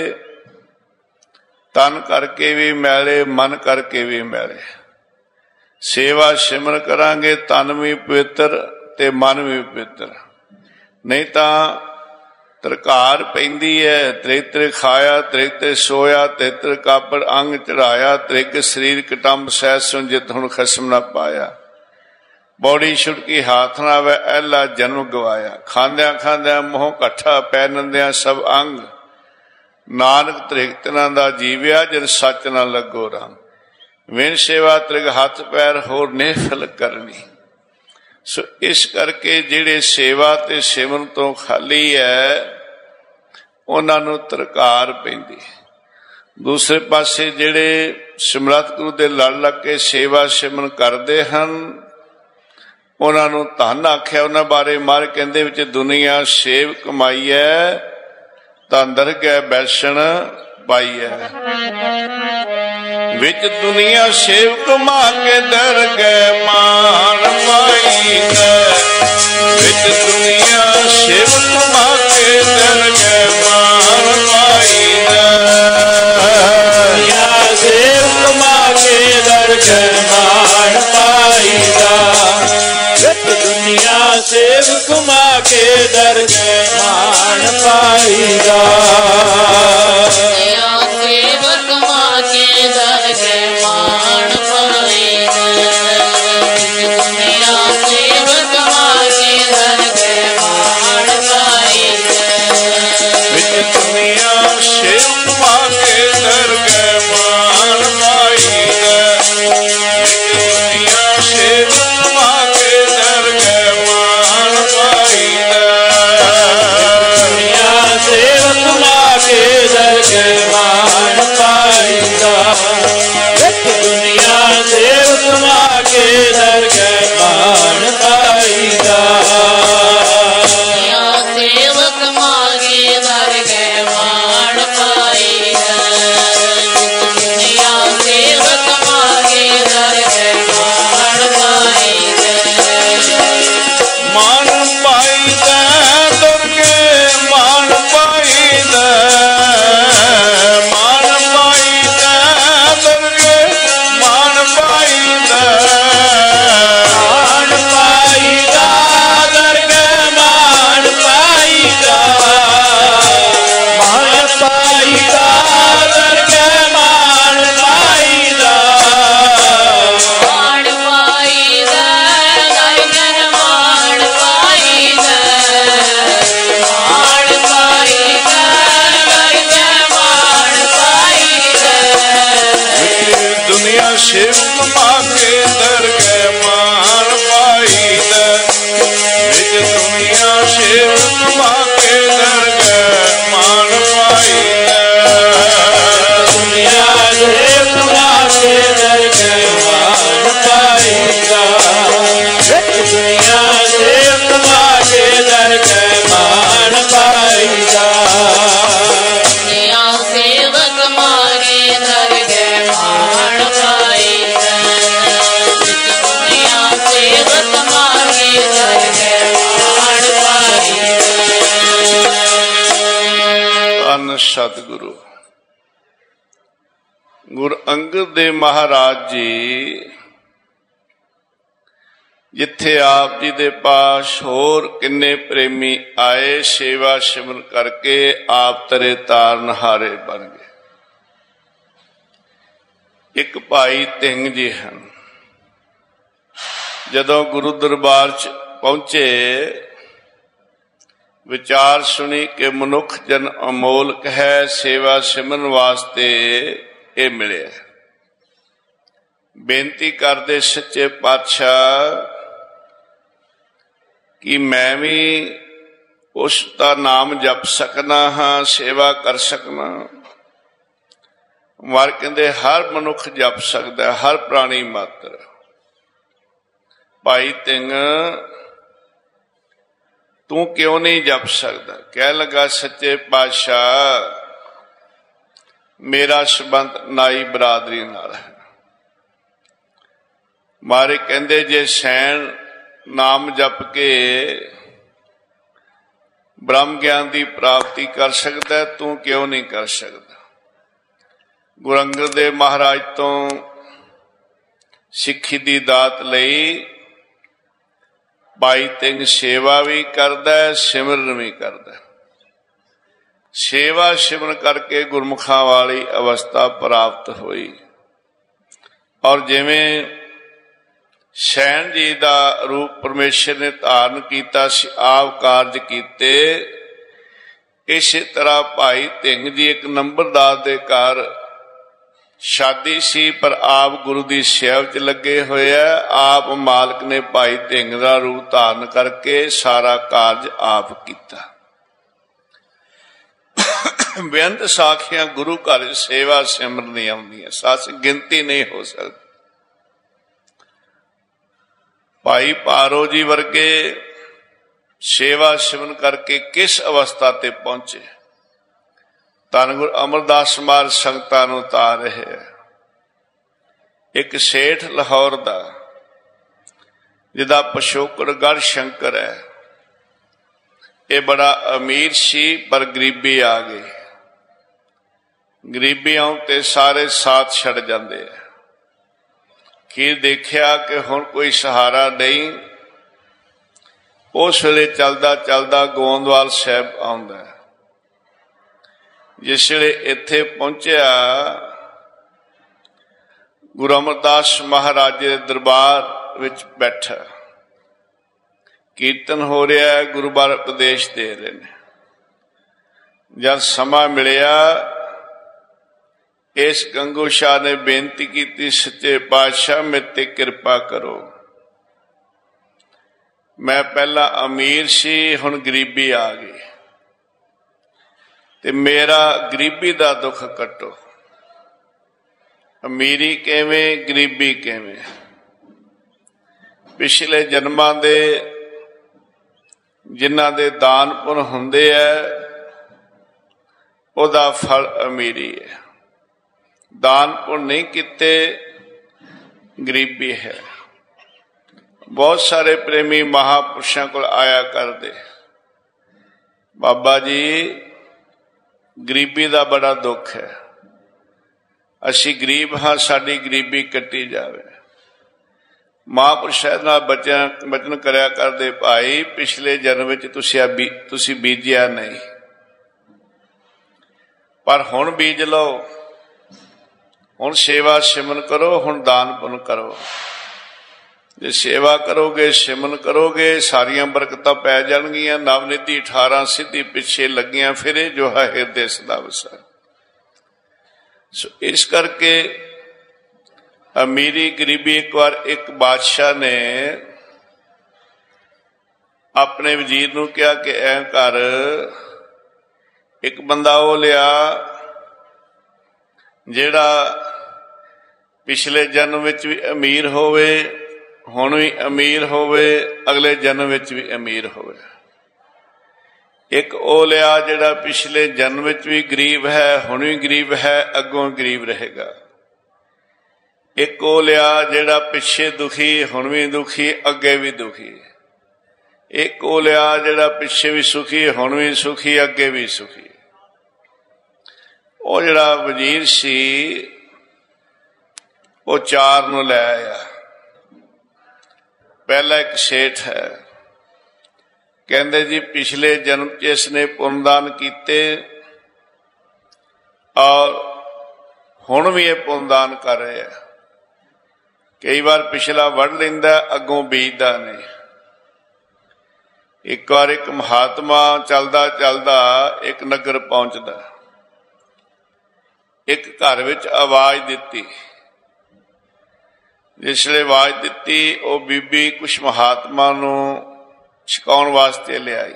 [SPEAKER 1] ਤਨ ਕਰਕੇ ਵੀ ਮੈਲੇ, ਮਨ ਕਰਕੇ ਵੀ ਮੈਲੇ। ਸੇਵਾ ਸਿਮਰ ਕਰਾਂਗੇ, ਤਨ ਵੀ ਪਵਿੱਤਰ ਤੇ ਮਨ ਵੀ ਪਵਿੱਤਰ। ਨਹੀਂ ਤਾਂ ਤਰਕਾਰ ਪੈਂਦੀ ਹੈ, ਤ੍ਰਿਤਰ ਖਾਇਆ ਤ੍ਰਿਤਰ ਸੋਇਆ, ਤ੍ਰਿਤਰ ਕਾਪੜ ਅੰਗ ਚੜਾਇਆ, ਤ੍ਰਿਗ ਸਰੀਰ ਕਟੰਬ ਸਹਿ ਸੁਨ ਜਿਤ ਹੁਣ ਖਸਮ ਨਾ ਪਾਇਆ। ਬੌੜੀ ਛੁਟਕੀ ਹਾਥ ਨਾ ਵੈ ਐਲਾ ਜਨਮ ਗਵਾਇਆ। ਖਾਂਦਿਆਂ ਖਾਂਦਿਆਂ ਮੋਹ ਇਕੱਠਾ ਪੈ ਨੰਦਿਆਂ ਸਭ ਅੰਗ, ਨਾਨਕ ਤ੍ਰਿਗ ਤਿਨਾਂ ਦਾ ਜੀਵਿਆ ਜਦ ਸੱਚ ਨਾ ਲੱਗੋ ਰੰਗ। ਵਿਨ ਸੇਵਾ ਤ੍ਰਿਗ ਹੱਥ ਪੈਰ ਹੋਰ ਨਿਹਫਲ ਕਰਨੀ। ਸੋ ਇਸ ਕਰਕੇ ਜਿਹੜੇ ਸੇਵਾ ਤੇ ਸਿਮਰਨ ਤੋਂ ਖਾਲੀ ਹੈ ਉਹਨਾਂ ਨੂੰ ਤਰਕਾਰ ਪੈਂਦੀ। ਦੂਸਰੇ ਪਾਸੇ ਜਿਹੜੇ ਸਿਮਰਤ ਗੁਰੂ ਦੇ ਲੜ ਲੱਗ ਕੇ ਸੇਵਾ ਸਿਮਰਨ ਕਰਦੇ ਹਨ ਉਹਨਾਂ ਨੂੰ ਧਨ ਆਖਿਆ। ਉਹਨਾਂ ਬਾਰੇ ਮਹਾਰਾਜ ਕਹਿੰਦੇ ਵਿੱਚ ਦੁਨੀਆ ਸੇਵ ਕਮਾਈ ਹੈ, ਤਾਂ ਦਰਗਹਿ ਬੈਸਣ ਪਾਈ ਹੈ। ਵਿੱਚ ਦੁਨੀਆ ਸੇਵ ਕਮਾ ਕੇ ਦਰਗਹਿ ਮਾਣ ਪਾਈ ਹੈ। ਵਿੱਚ ਦੁਨੀਆ ਸੇਵ ਕਮਾ ਕੇ ਦਰਗਹਿ ਮਾਣ ਪਾਈ ਹੈ। ਦੁਨੀਆ ਸੇਵ ਕਮਾ ਕੇ ਦਰਗਹਿ ਮਾਣ ਪਾਈ ਹੈ। ਦੁਨੀਆ ਸੇਵ ਕਮਾ ਕੇ ਦਰਗਹਿ ਮਾਣ ਪਾਈਦਾ। ਦੁਨੀਆ ਸੇਵ ਕਮਾ ਕੇ ਦਰਗਹਿ ਮਾਣ ਪਾਈਦਾ। ਦੁਨੀਆ ਸੇਵ ਕਮਾ ਕੇ ਦਰਗਹਿ ਮਾਣ ਪਾਈਦਾ। ਵਿੱਚ ਦੁਨੀਆ ਸੇਵ ਕਮਾ ਕੇ ਦਰਗਹਿ ਮਾਣ ਪਾਈਦਾ। ਦੁਨੀਆ ਸੇਵ ਕਮਾ ਕੇ ਦਰਗਹਿ ਮਾਣ ਪਾਈਦਾ। ਦੁਨੀਆ ਸੇਵ ਕਮਾ ਕੇ ਦਰਗਹਿ ਧੰਨ ਸਤਿਗੁਰੂ ਗੁਰੂ ਅੰਗਦ ਦੇਵ ਮਹਾਰਾਜ ਜੀ ਜਿੱਥੇ ਆਪ ਜੀ ਦੇ ਪਾਸ ਹੋਰ ਕਿੰਨੇ ਪ੍ਰੇਮੀ ਆਏ ਸੇਵਾ ਸਿਮਰਨ ਕਰਕੇ ਆਪ ਤਰੇ ਤਾਰਨਹਾਰੇ ਬਣ ਗਏ। ਇੱਕ ਭਾਈ ਸਿੰਘ ਜੀ ਹਨ, ਜਦੋਂ ਗੁਰੂ ਦਰਬਾਰ ਚ ਪਹੁੰਚੇ ਵਿਚਾਰ ਸੁਣੀ ਕਿ ਮਨੁੱਖ ਜਨ ਅਮੋਲਕ ਹੈ, ਸੇਵਾ ਸਿਮਰਨ ਵਾਸਤੇ ਇਹ ਮਿਲਿਆ। ਬੇਨਤੀ ਕਰਦੇ ਸੱਚੇ ਪਾਤਸ਼ਾਹ ਕਿ ਮੈਂ ਵੀ ਉਸ ਦਾ ਨਾਮ ਜਪ ਸਕਦਾ ਹਾਂ, ਸੇਵਾ ਕਰ ਸਕਦਾ। ਮਾਰ ਕਹਿੰਦੇ ਹਰ ਮਨੁੱਖ ਜਪ ਸਕਦਾ, ਹਰ ਪ੍ਰਾਣੀ ਮਾਤਰ। ਭਾਈ ਸਿੰਘ ਤੂੰ ਕਿਉਂ ਨਹੀਂ ਜਪ ਸਕਦਾ? ਕਹਿ ਲਗਾ ਸੱਚੇ ਪਾਤਸ਼ਾਹ ਮੇਰਾ ਸੰਬੰਧ ਨਾਈ ਬਰਾਦਰੀ ਨਾਲ ਹੈ। ਮਾਰੇ ਕਹਿੰਦੇ ਜੇ ਸੈਣ ਨਾਮ ਜਪ ਕੇ ਬ੍ਰਹਮ ਗਿਆਨ ਦੀ ਪ੍ਰਾਪਤੀ ਕਰ ਸਕਦਾ, ਤੂੰ ਕਿਉਂ ਨਹੀਂ ਕਰ ਸਕਦਾ? ਗੁਰੂ ਅੰਗਦ ਦੇਵ ਮਹਾਰਾਜ ਤੋਂ ਸਿੱਖੀ ਦੀ ਦਾਤ ਲਈ ਭਾਈ ਸਿੰਘ ਸੇਵਾ ਵੀ ਕਰਦਾ, ਸਿਮਰਨ ਵੀ ਕਰਦਾ। ਸੇਵਾ ਸਿਮਰਨ ਕਰਕੇ ਗੁਰਮੁਖਾਂ ਵਾਲੀ ਅਵਸਥਾ ਪ੍ਰਾਪਤ ਹੋਈ। ਔਰ ਜਿਵੇਂ ਸੈਣ ਜੀ ਦਾ ਰੂਪ ਪਰਮੇਸ਼ਰ ਨੇ ਧਾਰਨ ਕੀਤਾ ਸੀ, ਆਪ ਕਾਰਜ ਕੀਤੇ, ਇਸੇ ਤਰ੍ਹਾਂ ਭਾਈ ਸਿੰਘ ਜੀ ਇੱਕ ਨੰਬਰਦਾਰ ਦੇ ਘਰ ਸ਼ਾਦੀ ਸੀ, ਪਰ ਆਪ ਗੁਰੂ ਦੀ ਸੇਵਾ ਚ ਲੱਗੇ ਹੋਏ ਆ। ਆਪ ਮਾਲਕ ਨੇ ਭਾਈ ਸਿੰਘ ਦਾ ਰੂਪ ਧਾਰਨ ਕਰਕੇ ਸਾਰਾ ਕਾਰਜ ਆਪ ਕੀਤਾ। ਬੇਅੰਤ ਸਾਖੀਆਂ ਗੁਰੂ ਘਰ ਸੇਵਾ ਸਿਮਰਨ ਦੀਆਂ ਆਉਂਦੀਆਂ, ਸੱਸ ਗਿਣਤੀ ਨਹੀਂ ਹੋ ਸਕਦੀ। ਭਾਈ ਭਾਰੋ ਜੀ ਵਰਗੇ ਸੇਵਾ ਸਿਮਰਨ ਕਰਕੇ ਕਿਸ ਅਵਸਥਾ ਤੇ ਪਹੁੰਚੇ। ਧੰਨ ਗੁਰੂ ਅਮਰਦਾਸ ਮਹਾਰਾਜ ਸੰਗਤਾਂ ਨੂੰ ਉਤਾਰ ਰਹੇ ਹੈ। ਇੱਕ ਸੇਠ ਲਾਹੌਰ ਦਾ ਜਿਹਦਾ ਪਿਛੋਕੜ ਗੜ੍ਹ ਸ਼ੰਕਰ ਹੈ, ਇਹ ਬੜਾ ਅਮੀਰ ਸੀ ਪਰ ਗਰੀਬੀ ਆ ਗਈ। ਗਰੀਬੀ ਆਉਣ ਤੇ ਸਾਰੇ ਸਾਥ ਛੱਡ ਜਾਂਦੇ ਆ। ਕੀ ਦੇਖਿਆ ਕਿ ਹੁਣ ਕੋਈ ਸਹਾਰਾ ਨਹੀਂ। ਉਸ ਵੇਲੇ ਚੱਲਦਾ ਚੱਲਦਾ ਗੋਂਦਵਾਲ ਸਾਹਿਬ ਆਉਂਦਾ। ਜਿਸ ਵੇਲੇ ਇੱਥੇ ਪਹੁੰਚਿਆ, ਗੁਰੂ ਅਮਰਦਾਸ ਮਹਾਰਾਜ ਦੇ ਦਰਬਾਰ ਵਿੱਚ ਬੈਠਾ, ਕੀਰਤਨ ਹੋ ਰਿਹਾ, ਗੁਰੂ ਬਾਣੀ ਉਪਦੇਸ਼ ਦੇ ਰਹੇ ਨੇ। ਜਦ ਸਮਾਂ ਮਿਲਿਆ, ਇਸ ਗੰਗੂ ਸ਼ਾਹ ਨੇ ਬੇਨਤੀ ਕੀਤੀ, ਸੱਚੇ ਪਾਤਸ਼ਾਹ ਮੇਰੇ ਤੇ ਕਿਰਪਾ ਕਰੋ। ਮੈਂ ਪਹਿਲਾਂ ਅਮੀਰ ਸੀ, ਹੁਣ ਗਰੀਬੀ ਆ ਗਈ, ਤੇ ਮੇਰਾ ਗਰੀਬੀ ਦਾ ਦੁੱਖ ਕੱਟੋ। ਅਮੀਰੀ ਕਿਵੇਂ, ਗਰੀਬੀ ਕਿਵੇਂ? ਪਿਛਲੇ ਜਨਮਾਂ ਦੇ ਜਿਨ੍ਹਾਂ ਦੇ ਦਾਨ ਪੁੰਨ ਹੁੰਦੇ ਹੈ, ਉਹਦਾ ਫਲ ਅਮੀਰੀ ਹੈ। ਦਾਨ ਪੁੰਨ ਨਹੀਂ ਕੀਤੇ, ਗਰੀਬੀ ਹੈ। ਬਹੁਤ ਸਾਰੇ ਪ੍ਰੇਮੀ ਮਹਾਪੁਰਸ਼ਾਂ ਕੋਲ ਆਇਆ ਕਰਦੇ, ਬਾਬਾ ਜੀ ਗਰੀਬੀ ਦਾ ਬੜਾ ਦੁੱਖ ਹੈ, ਅਸੀਂ ਗਰੀਬ ਹਾਂ, ਸਾਡੀ ਗਰੀਬੀ ਕੱਟੀ ਜਾਵੇ। ਮਹਾਂਪੁਰਸ਼ਾਂ ਨਾਲ ਬੱਚਿਆਂ ਬਚਨ ਕਰਿਆ ਕਰਦੇ, ਭਾਈ ਪਿਛਲੇ ਜਨਮ ਵਿੱਚ ਤੁਸੀਂ ਤੁਸੀਂ ਬੀਜਿਆ ਨਹੀਂ, ਪਰ ਹੁਣ ਬੀਜ ਲਓ। ਹੁਣ ਸੇਵਾ ਸਿਮਰਨ ਕਰੋ, ਹੁਣ ਦਾਨ ਪੁੰਨ ਕਰੋ। ਜੇ ਸੇਵਾ ਕਰੋਗੇ, ਸਿਮਰਨ ਕਰੋਗੇ, ਸਾਰੀਆਂ ਬਰਕਤਾਂ ਪੈ ਜਾਣਗੀਆਂ। ਨਵਨਿਧੀ ਅਠਾਰਾਂ ਸਿੱਧੀ ਪਿੱਛੇ ਲੱਗੀਆਂ ਫਿਰੇ, ਜੋ ਹੈ ਹਿਰਦੇ ਸਦਾ ਵਸੈ। ਸੋ ਇਸ ਕਰਕੇ ਅਮੀਰੀ ਗਰੀਬੀ, ਇੱਕ ਵਾਰ ਇੱਕ ਬਾਦਸ਼ਾਹ ਨੇ ਆਪਣੇ ਵਜ਼ੀਰ ਨੂੰ ਕਿਹਾ ਕਿ ਐ ਕਰ, ਇੱਕ ਬੰਦਾ ਉਹ ਲਿਆ ਜਿਹੜਾ ਪਿਛਲੇ ਜਨਮ ਵਿੱਚ ਵੀ ਅਮੀਰ ਹੋਵੇ, ਹੁਣ ਵੀ ਅਮੀਰ ਹੋਵੇ, ਅਗਲੇ ਜਨਮ ਵਿੱਚ ਵੀ ਅਮੀਰ ਹੋਵੇ। ਇੱਕ ਉਹ ਲਿਆ ਜਿਹੜਾ ਪਿਛਲੇ ਜਨਮ ਵਿੱਚ ਵੀ ਗਰੀਬ ਹੈ, ਹੁਣ ਵੀ ਗਰੀਬ ਹੈ, ਅੱਗੋਂ ਗਰੀਬ ਰਹੇਗਾ। ਇੱਕ ਉਹ ਲਿਆ ਜਿਹੜਾ ਪਿੱਛੇ ਦੁਖੀ, ਹੁਣ ਵੀ ਦੁਖੀ, ਅੱਗੇ ਵੀ ਦੁਖੀ। ਇੱਕ ਉਹ ਲਿਆ ਜਿਹੜਾ ਪਿੱਛੇ ਵੀ ਸੁਖੀ, ਹੁਣ ਵੀ ਸੁਖੀ, ਅੱਗੇ ਵੀ ਸੁਖੀ। ਉਹ ਜਿਹੜਾ ਵਜ਼ੀਰ ਸੀ ਉਹ ਚਾਰ ਨੂੰ ਲੈ ਆਇਆ। ਪਹਿਲਾ ਇੱਕ ਸੇਠ ਹੈ, ਕਹਿੰਦੇ ਜੀ ਪਿਛਲੇ ਜਨਮ ਚ ਇਸਨੇ ਪੁੰਨਦਾਨ ਕੀਤੇ ਔਰ ਹੁਣ ਵੀ ਇਹ ਪੁੰਨਦਾਨ ਕਰ ਰਿਹਾ। ਕਈ ਵਾਰ ਪਿਛਲਾ ਵੱਢ ਲੈਂਦਾ, ਅੱਗੋਂ ਬੀਜਦਾ ਨਹੀਂ। ਇੱਕ ਵਾਰ ਇੱਕ ਮਹਾਤਮਾ ਚੱਲਦਾ ਚੱਲਦਾ ਇੱਕ ਨਗਰ ਪਹੁੰਚਦਾ, ਇੱਕ ਘਰ ਵਿੱਚ ਆਵਾਜ਼ ਦਿੱਤੀ। ਜਿਸਲੇ ਆਵਾਜ਼ ਦਿੱਤੀ ਉਹ ਬੀਬੀ ਕੁਛ ਮਹਾਤਮਾ ਨੂੰ ਛਕਾਉਣ ਵਾਸਤੇ ਲਿਆਈ।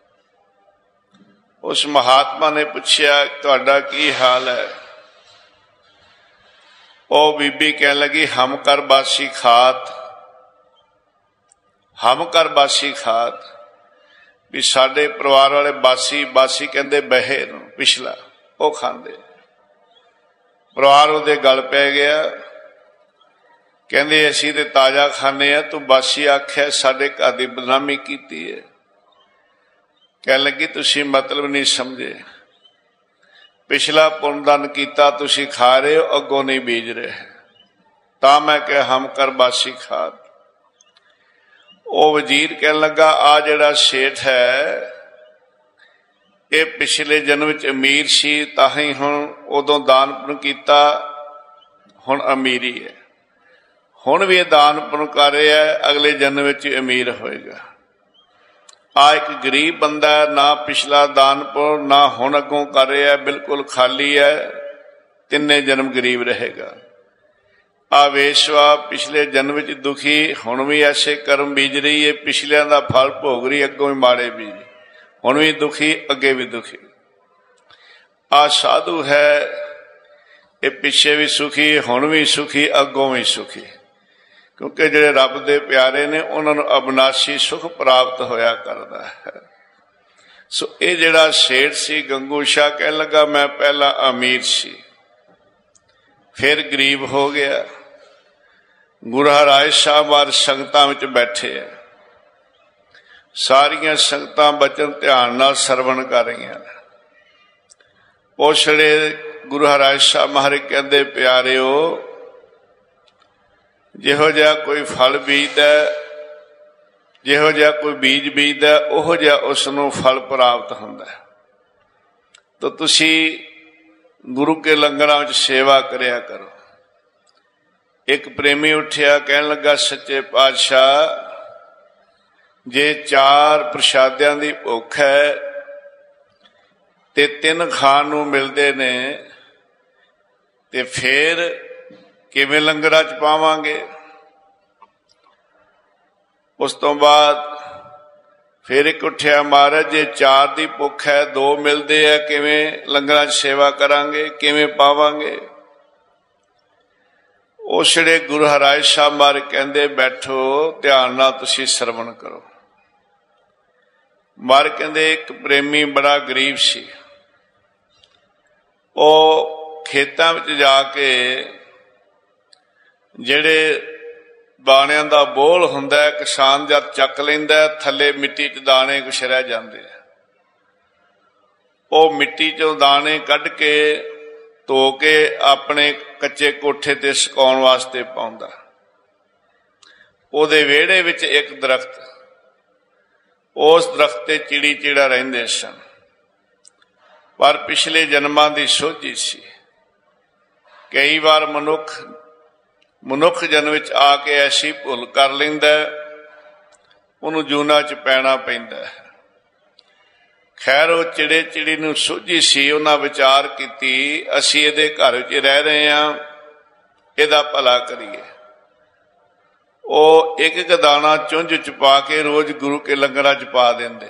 [SPEAKER 1] ਉਸ ਮਹਾਤਮਾ ਨੇ ਪੁੱਛਿਆ ਤੁਹਾਡਾ ਕੀ ਹਾਲ ਹੈ? ਉਹ ਬੀਬੀ ਕਹਿਣ ਲੱਗੀ ਹਮ ਕਰ ਬਾਸੀ ਖਾਤ, ਹਮ ਕਰ ਬਾਸੀ ਖਾਤ, ਵੀ ਸਾਡੇ ਪਰਿਵਾਰ ਵਾਲੇ ਬਾਸੀ, ਬਾਸੀ ਕਹਿੰਦੇ ਬਹੇ ਨੂੰ, ਪਿਛਲਾ, ਉਹ ਖਾਂਦੇ। ਪਰਿਵਾਰ ਉਹਦੇ ਗਲ ਪੈ ਗਿਆ, ਕਹਿੰਦੇ ਅਸੀਂ ਤੇ ਤਾਜ਼ਾ ਖਾਂਦੇ ਆ, ਤੂੰ ਬਾਸੀ ਆਖਿਆ, ਸਾਡੇ ਘਰ ਦੀ ਬਦਨਾਮੀ ਕੀਤੀ ਹੈ। ਕਹਿਣ ਲੱਗੀ ਤੁਸੀਂ ਮਤਲਬ ਨਹੀਂ ਸਮਝੇ, ਪਿਛਲਾ ਪੁੰਨਦਾਨ ਕੀਤਾ ਤੁਸੀਂ ਖਾ ਰਹੇ ਹੋ, ਅੱਗੋਂ ਨਹੀਂ ਬੀਜ ਰਹੇ, ਤਾਂ ਮੈਂ ਕਿਹਾ ਹਮ ਕਰ ਬਾਸੀ ਖਾਤ। ਉਹ ਵਜ਼ੀਰ ਕਹਿਣ ਲੱਗਾ ਆ ਜਿਹੜਾ ਸੇਠ ਹੈ ਇਹ ਪਿਛਲੇ ਜਨਮ ਵਿੱਚ ਅਮੀਰ ਸੀ, ਤਾਂ ਹੀ ਹੁਣ ਉਦੋਂ ਦਾਨ ਪੁੰਨ ਕੀਤਾ, ਹੁਣ ਅਮੀਰੀ ਹੈ। ਹੁਣ ਵੀ ਇਹ ਦਾਨ ਪੁੰਨ ਕਰ ਰਿਹਾ, ਅਗਲੇ ਜਨਮ ਵਿੱਚ ਅਮੀਰ ਹੋਏਗਾ। ਆ ਇੱਕ ਗਰੀਬ ਬੰਦਾ, ਨਾ ਪਿਛਲਾ ਦਾਨ ਪੁੰਨ ਨਾ ਹੁਣ ਅੱਗੋਂ ਕਰ ਰਿਹਾ, ਬਿਲਕੁਲ ਖਾਲੀ ਹੈ, ਤਿੰਨੇ ਜਨਮ ਗਰੀਬ ਰਹੇਗਾ। ਆ ਵੇਸ਼ਵਾ ਪਿਛਲੇ ਜਨਮ ਵਿੱਚ ਦੁਖੀ, ਹੁਣ ਵੀ ਐਸੇ ਕਰਮ ਬੀਜ ਰਹੀ ਹੈ, ਪਿਛਲਿਆਂ ਦਾ ਫਲ ਭੋਗ ਰਹੀ, ਅੱਗੋਂ ਵੀ ਮਾੜੇ ਬੀਜ, ਹੁਣ ਵੀ ਦੁਖੀ, ਅੱਗੇ ਵੀ ਦੁਖੀ। ਆ ਸਾਧੂ ਹੈ, ਇਹ ਪਿੱਛੇ ਵੀ ਸੁਖੀ, ਹੁਣ ਵੀ ਸੁਖੀ, ਅੱਗੋਂ ਵੀ ਸੁਖੀ, ਕਿਉਂਕਿ ਜਿਹੜੇ ਰੱਬ ਦੇ ਪਿਆਰੇ ਨੇ ਉਹਨਾਂ ਨੂੰ ਅਬਨਾਸ਼ੀ ਸੁਖ ਪ੍ਰਾਪਤ ਹੋਇਆ ਕਰਦਾ ਹੈ। ਸੋ ਇਹ ਜਿਹੜਾ ਸੇਠ ਸੀ ਗੰਗੂ ਸ਼ਾਹ ਕਹਿਣ ਲੱਗਾ ਮੈਂ ਪਹਿਲਾਂ ਅਮੀਰ ਸੀ, ਫਿਰ ਗਰੀਬ ਹੋ ਗਿਆ। ਗੁਰੂ ਹਰਿ ਸਾਹਿਬ ਬਾਰ ਸੰਗਤਾਂ ਵਿੱਚ ਬੈਠੇ ਹੈ, ਸਾਰੀਆਂ ਸੰਗਤਾਂ ਬਚਨ ਧਿਆਨ ਨਾਲ ਸਰਵਣ ਕਰ ਰਹੀਆਂ ਨੇ। ਉਸ ਵੇਲੇ ਗੁਰੂ ਹਰਿ ਸਾਹਿਬ ਮਹਾਰਾਜ ਕਹਿੰਦੇ ਪਿਆਰਿਓ, ਜਿਹੋ ਜਿਹਾ ਕੋਈ ਫਲ ਬੀਜਦਾ, ਜਿਹੋ ਜਿਹਾ ਕੋਈ ਬੀਜ ਬੀਜਦਾ, ਉਹੋ ਜਿਹਾ ਉਸ ਨੂੰ ਫਲ ਪ੍ਰਾਪਤ ਹੁੰਦਾ। ਤਾਂ ਤੁਸੀਂ ਗੁਰੂ ਕੇ ਲੰਗਰਾਂ ਵਿੱਚ ਸੇਵਾ ਕਰਿਆ ਕਰੋ। ਇੱਕ ਪ੍ਰੇਮੀ ਉੱਠਿਆ, ਕਹਿਣ ਲੱਗਾ ਸੱਚੇ ਪਾਤਸ਼ਾਹ ਜੇ ਚਾਰ ਪ੍ਰਸ਼ਾਦਿਆਂ ਦੀ ਭੁੱਖ ਹੈ ਤੇ ਤਿੰਨ ਖਾਣ ਨੂੰ ਮਿਲਦੇ ਨੇ ਤੇ ਫੇਰ ਕਿਵੇਂ ਲੰਗਰਾਂ ਚ ਪਾਵਾਂਗੇ? ਉਸ ਤੋਂ ਬਾਅਦ ਫਿਰ ਇੱਕ ਉੱਠਿਆ, ਮਹਾਰਾਜ ਜੇ ਚਾਰ ਦੀ ਭੁੱਖ ਹੈ, ਦੋ ਮਿਲਦੇ ਆ, ਕਿਵੇਂ ਲੰਗਰਾਂ ਚ ਸੇਵਾ ਕਰਾਂਗੇ, ਕਿਵੇਂ ਪਾਵਾਂਗੇ? ਉਸ ਵੇਲੇ ਗੁਰੂ ਹਰਿ ਸਾਹਿਬ ਮਹਾਰਾਜ ਕਹਿੰਦੇ ਬੈਠੋ, ਧਿਆਨ ਨਾਲ ਤੁਸੀਂ ਸਰਵਣ ਕਰੋ। ਮਹਾਰਾਜ ਕਹਿੰਦੇ ਇੱਕ ਪ੍ਰੇਮੀ ਬੜਾ ਗਰੀਬ ਸੀ, ਉਹ ਖੇਤਾਂ ਵਿੱਚ ਜਾ ਕੇ ਜਿਹੜੇ ਦਾਣਿਆਂ ਦਾ ਬੋਲ ਹੁੰਦਾ, ਕਿਸਾਨ ਜਦ ਚੱਕ ਲੈਂਦਾ, ਥੱਲੇ ਮਿੱਟੀ 'ਚ ਦਾਣੇ ਕੁਛ ਰਹਿ ਜਾਂਦੇ ਆ, ਉਹ ਮਿੱਟੀ 'ਚੋਂ ਦਾਣੇ ਕੱਢ ਕੇ ਧੋ ਕੇ ਆਪਣੇ ਕੱਚੇ ਕੋਠੇ ਤੇ ਸੁਕਾਉਣ ਵਾਸਤੇ ਪਾਉਂਦਾ। ਉਹਦੇ ਵਿਹੜੇ ਵਿੱਚ ਇੱਕ ਦਰਖਤ, ਉਸ ਦਰਖਤ ਤੇ ਚਿੜੀ ਚਿੜਾ ਰਹਿੰਦੇ ਸਨ, ਪਰ ਪਿਛਲੇ ਜਨਮਾਂ ਦੀ ਸੋਝੀ ਸੀ। ਕਈ ਵਾਰ ਮਨੁੱਖ ਮਨੁੱਖ ਜਨਮ ਵਿੱਚ ਆ ਕੇ ਐਸੀ ਭੁੱਲ ਕਰ ਲੈਂਦਾ, ਉਹਨੂੰ ਜੂਨਾਂ 'ਚ ਪੈਣਾ ਪੈਂਦਾ ਹੈ। ਖੈਰ ਉਹ ਚਿੜੇ ਚਿੜੀ ਨੂੰ ਸੋਝੀ ਸੀ, ਉਹਨਾਂ ਵਿਚਾਰ ਕੀਤੀ ਅਸੀਂ ਇਹਦੇ ਘਰ ਵਿੱਚ ਰਹਿ ਰਹੇ ਹਾਂ, ਇਹਦਾ ਭਲਾ ਕਰੀਏ। ਉਹ ਇੱਕ ਇੱਕ ਦਾਣਾ ਚੁੰਝ ਚ ਪਾ ਕੇ ਰੋਜ਼ ਗੁਰੂ ਕੇ ਲੰਗਰਾਂ ਚ ਪਾ ਦਿੰਦੇ।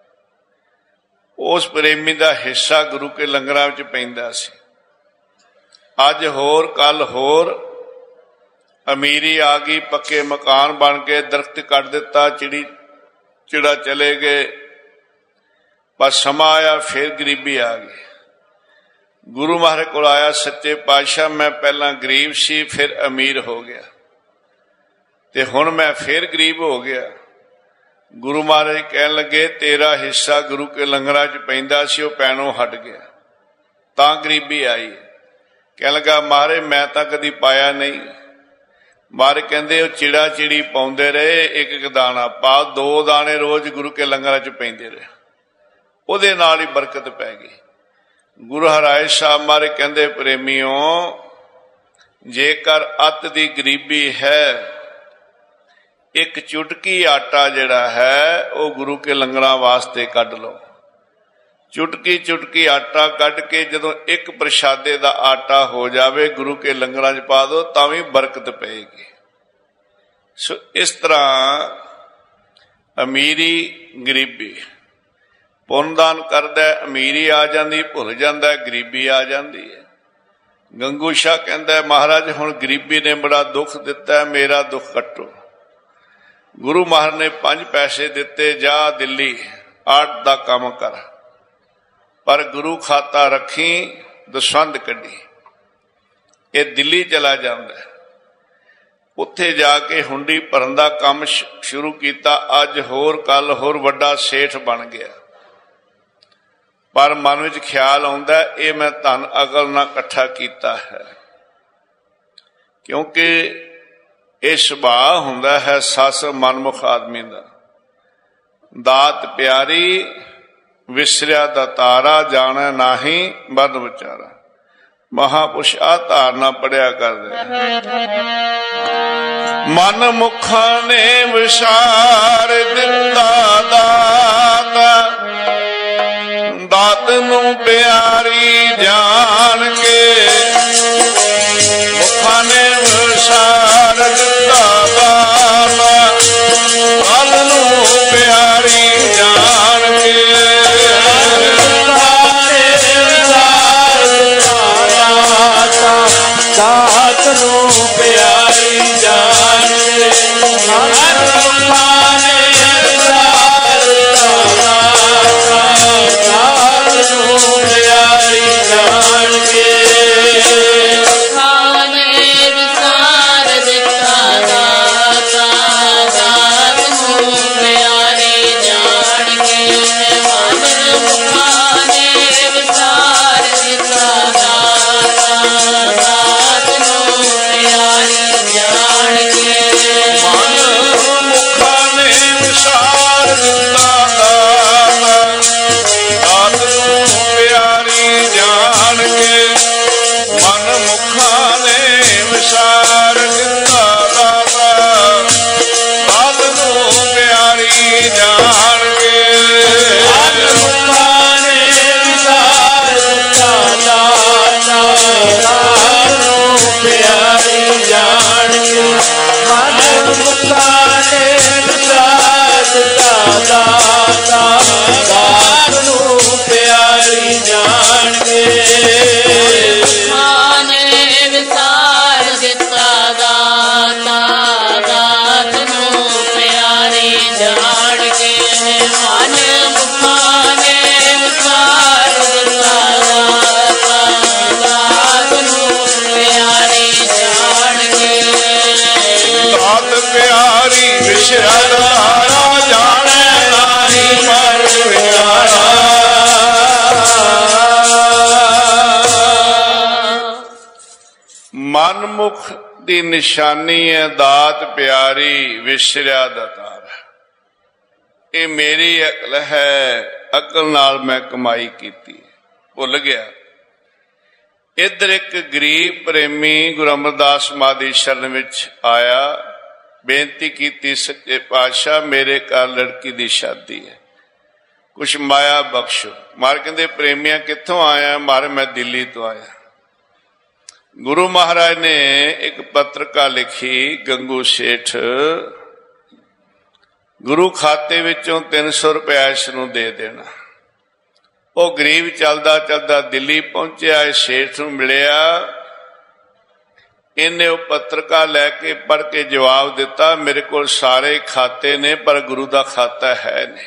[SPEAKER 1] ਉਸ ਪ੍ਰੇਮੀ ਦਾ ਹਿੱਸਾ ਗੁਰੂ ਕੇ ਲੰਗਰਾਂ ਵਿੱਚ ਪੈਂਦਾ ਸੀ। ਅੱਜ ਹੋਰ ਕੱਲ ਹੋਰ ਅਮੀਰੀ ਆ ਗਈ, ਪੱਕੇ ਮਕਾਨ ਬਣ ਕੇ, ਦਰਖਤ ਕੱਟ ਦਿੱਤਾ, ਚਿੜੀ ਚਿੜਾ ਚਲੇ ਗਏ, ਪਰ ਸਮਾਂ ਆਇਆ ਫਿਰ ਗਰੀਬੀ ਆ ਗਈ। ਗੁਰੂ ਮਹਾਰਾਜ ਕੋਲ ਆਇਆ, ਸੱਚੇ ਪਾਤਸ਼ਾਹ ਮੈਂ ਪਹਿਲਾਂ ਗਰੀਬ ਸੀ, ਫਿਰ ਅਮੀਰ ਹੋ ਗਿਆ ਤੇ ਹੁਣ ਮੈਂ ਫਿਰ ਗਰੀਬ ਹੋ ਗਿਆ। ਗੁਰੂ ਮਹਾਰਾਜ ਕਹਿਣ ਲੱਗੇ ਤੇਰਾ ਹਿੱਸਾ ਗੁਰੂ ਕੇ ਲੰਗਰਾਂ 'ਚ ਪੈਂਦਾ ਸੀ, ਉਹ ਪੈਣੋਂ ਹਟ ਗਿਆ। ਤਾਂ ਗਰੀਬੀ ਆਈ। ਕਹਿਣ ਲੱਗਾ ਮਹਾਰਾਜ ਮੈਂ ਤਾਂ ਕਦੀ ਪਾਇਆ ਨਹੀਂ। ਮਹਾਰਾਜ ਕਹਿੰਦੇ ਉਹ ਚਿੜਾ ਚਿੜੀ ਪਾਉਂਦੇ ਰਹੇ, ਇੱਕ ਇੱਕ ਦਾਣਾ ਪਾ, ਦੋ ਦਾਣੇ ਰੋਜ਼ ਗੁਰੂ ਕੇ ਲੰਗਰਾਂ 'ਚ ਪੈਂਦੇ ਰਹੇ, ਉਹਦੇ ਨਾਲ ਹੀ ਬਰਕਤ ਪੈ ਗਈ। ਗੁਰੂ ਹਰਿਰਾਏ ਸਾਹਿਬ ਮਹਾਰਾਜ ਕਹਿੰਦੇ ਪ੍ਰੇਮੀਓ, ਜੇਕਰ ਅੱਤ ਦੀ ਗਰੀਬੀ ਹੈ, ਇੱਕ ਚੁਟਕੀ ਆਟਾ ਜਿਹੜਾ ਹੈ ਉਹ ਗੁਰੂ ਕੇ ਲੰਗਰਾਂ ਵਾਸਤੇ ਕੱਢ ਲਓ। ਚੁਟਕੀ ਚੁਟਕੀ ਆਟਾ ਕੱਢ ਕੇ ਜਦੋਂ ਇੱਕ ਪ੍ਰਸ਼ਾਦੇ ਦਾ ਆਟਾ ਹੋ ਜਾਵੇ, ਗੁਰੂ ਕੇ ਲੰਗਰਾਂ 'ਚ ਪਾ ਦਿਓ, ਤਾਂ ਵੀ ਬਰਕਤ ਪਏਗੀ। ਸੋ ਇਸ ਤਰ੍ਹਾਂ ਅਮੀਰੀ ਗਰੀਬੀ, ਪੁੰਨਦਾਨ ਕਰਦਾ ਅਮੀਰੀ ਆ ਜਾਂਦੀ, ਭੁੱਲ ਜਾਂਦਾ ਗਰੀਬੀ ਆ ਜਾਂਦੀ ਹੈ। ਗੰਗੂ ਸ਼ਾਹ ਕਹਿੰਦਾ ਮਹਾਰਾਜ ਹੁਣ ਗਰੀਬੀ ਨੇ ਬੜਾ ਦੁੱਖ ਦਿੱਤਾ, ਮੇਰਾ ਦੁੱਖ ਕੱਟੋ। ਗੁਰੂ ਮਹਾਰਾਜ ਨੇ ਪੰਜ ਪੈਸੇ ਦਿੱਤੇ, ਜਾ ਦਿੱਲੀ ਆਰਟ ਦਾ ਕੰਮ ਕਰ, ਪਰ ਗੁਰੂ ਖਾਤਾ ਰੱਖੀ, ਦਸਵੰਧ ਕੱਢੀ। ਇਹ ਦਿੱਲੀ ਚਲਾ ਜਾਂਦਾ, ਉੱਥੇ ਜਾ ਕੇ ਹੁੰਡੀ ਭਰਨ ਦਾ ਕੰਮ ਸ਼ੁਰੂ ਕੀਤਾ। ਅੱਜ ਹੋਰ ਕੱਲ ਹੋਰ ਵੱਡਾ ਸੇਠ ਬਣ ਗਿਆ, ਪਰ ਮਨ ਵਿੱਚ ਖਿਆਲ ਆਉਂਦਾ ਇਹ ਮੈਂ ਧਨ ਅਕਲ ਨਾਲ ਇਕੱਠਾ ਕੀਤਾ ਹੈ, ਕਿਉਂਕਿ ਇਹ ਸੁਭਾਅ ਹੁੰਦਾ ਹੈ ਸੱਸ ਮਨਮੁਖ ਆਦਮੀ ਦਾ। ਦਾਤ ਪਿਆਰੀ ਵਿਸਰਿਆ ਦਾ ਤਾਰਾ, ਜਾਣਾ ਨਾਹੀਂ ਬਦ ਵਿਚਾਰਾ। ਮਹਾਪੁਰਸ਼ ਆ ਧਾਰਨਾ ਪੜਿਆ ਕਰਦੇ। ਮਨ ਮੁਖਾਂ ਨੇ ਵਿਸਾਰ ਦਿੱਤਾ ਦਾਤ, ਦਾਤ ਨੂੰ ਪਿਆਰੀ ਜਾਣ ਕੇ। ਮੁਖਾਂ ਨੇ ਵਿਸਾਰ ਦਿੱਤਾ ਦਾਤ, ਦਾਤ ਨੂੰ ਪਿਆਰੀ ਜਾਣ ਕੇ।
[SPEAKER 2] ਦਾਤ ਨੂੰ ਪਿਆਰੀ ਜਾਣ ਕੇ। ਦਾਤ ਨੂੰ ਪਿਆਰੀ ਜਾਣ ਕੇ।
[SPEAKER 1] ਮਨਮੁਖ ਦੀ ਨਿਸ਼ਾਨੀ ਹੈ ਦਾਤ ਪਿਆਰੀ ਵਿਸਰਿਆ ਦਾ ਤਾਰਾ। ਇਹ ਮੇਰੀ ਅਕਲ ਹੈ, ਅਕਲ ਨਾਲ ਮੈਂ ਕਮਾਈ ਕੀਤੀ, ਭੁੱਲ ਗਿਆ। ਇੱਧਰ ਇੱਕ ਗਰੀਬ ਪ੍ਰੇਮੀ ਗੁਰੂ ਅਮਰਦਾਸ ਮਾਂ ਦੀ ਸ਼ਰਨ ਵਿੱਚ ਆਇਆ, ਬੇਨਤੀ ਕੀਤੀ ਸੱਚੇ ਪਾਤਸ਼ਾਹ ਮੇਰੇ ਘਰ ਲੜਕੀ ਦੀ ਸ਼ਾਦੀ ਹੈ, ਕੁਛ ਮਾਇਆ ਬਖਸ਼ੋ। ਮਾਰ ਕਹਿੰਦੇ ਪ੍ਰੇਮੀਆਂ ਕਿੱਥੋਂ ਆਇਆ? ਮਾਰ ਮੈਂ ਦਿੱਲੀ ਤੋਂ ਆਇਆ। ਗੁਰੂ ਮਹਾਰਾਜ ਨੇ ਇੱਕ ਪੱਤਰਕਾ ਲਿਖੀ, ਗੰਗੂ ਸੇਠ ਗੁਰੂ ਖਾਤੇ ਵਿੱਚੋਂ ਤਿੰਨ ਸੌ ਰੁਪਇਆ ਇਸ ਨੂੰ ਦੇ ਦੇਣਾ। ਉਹ ਗਰੀਬ ਚੱਲਦਾ ਚੱਲਦਾ ਦਿੱਲੀ ਪਹੁੰਚਿਆ, ਇਸ ਸੇਠ ਨੂੰ ਮਿਲਿਆ। ਇਹਨੇ ਉਹ ਪੱਤਰਕਾ ਲੈ ਕੇ ਪੜ੍ਹ ਕੇ ਜਵਾਬ ਦਿੱਤਾ, ਮੇਰੇ ਕੋਲ ਸਾਰੇ ਖਾਤੇ ਨੇ ਪਰ ਗੁਰੂ ਦਾ ਖਾਤਾ ਹੈ ਨਹੀਂ।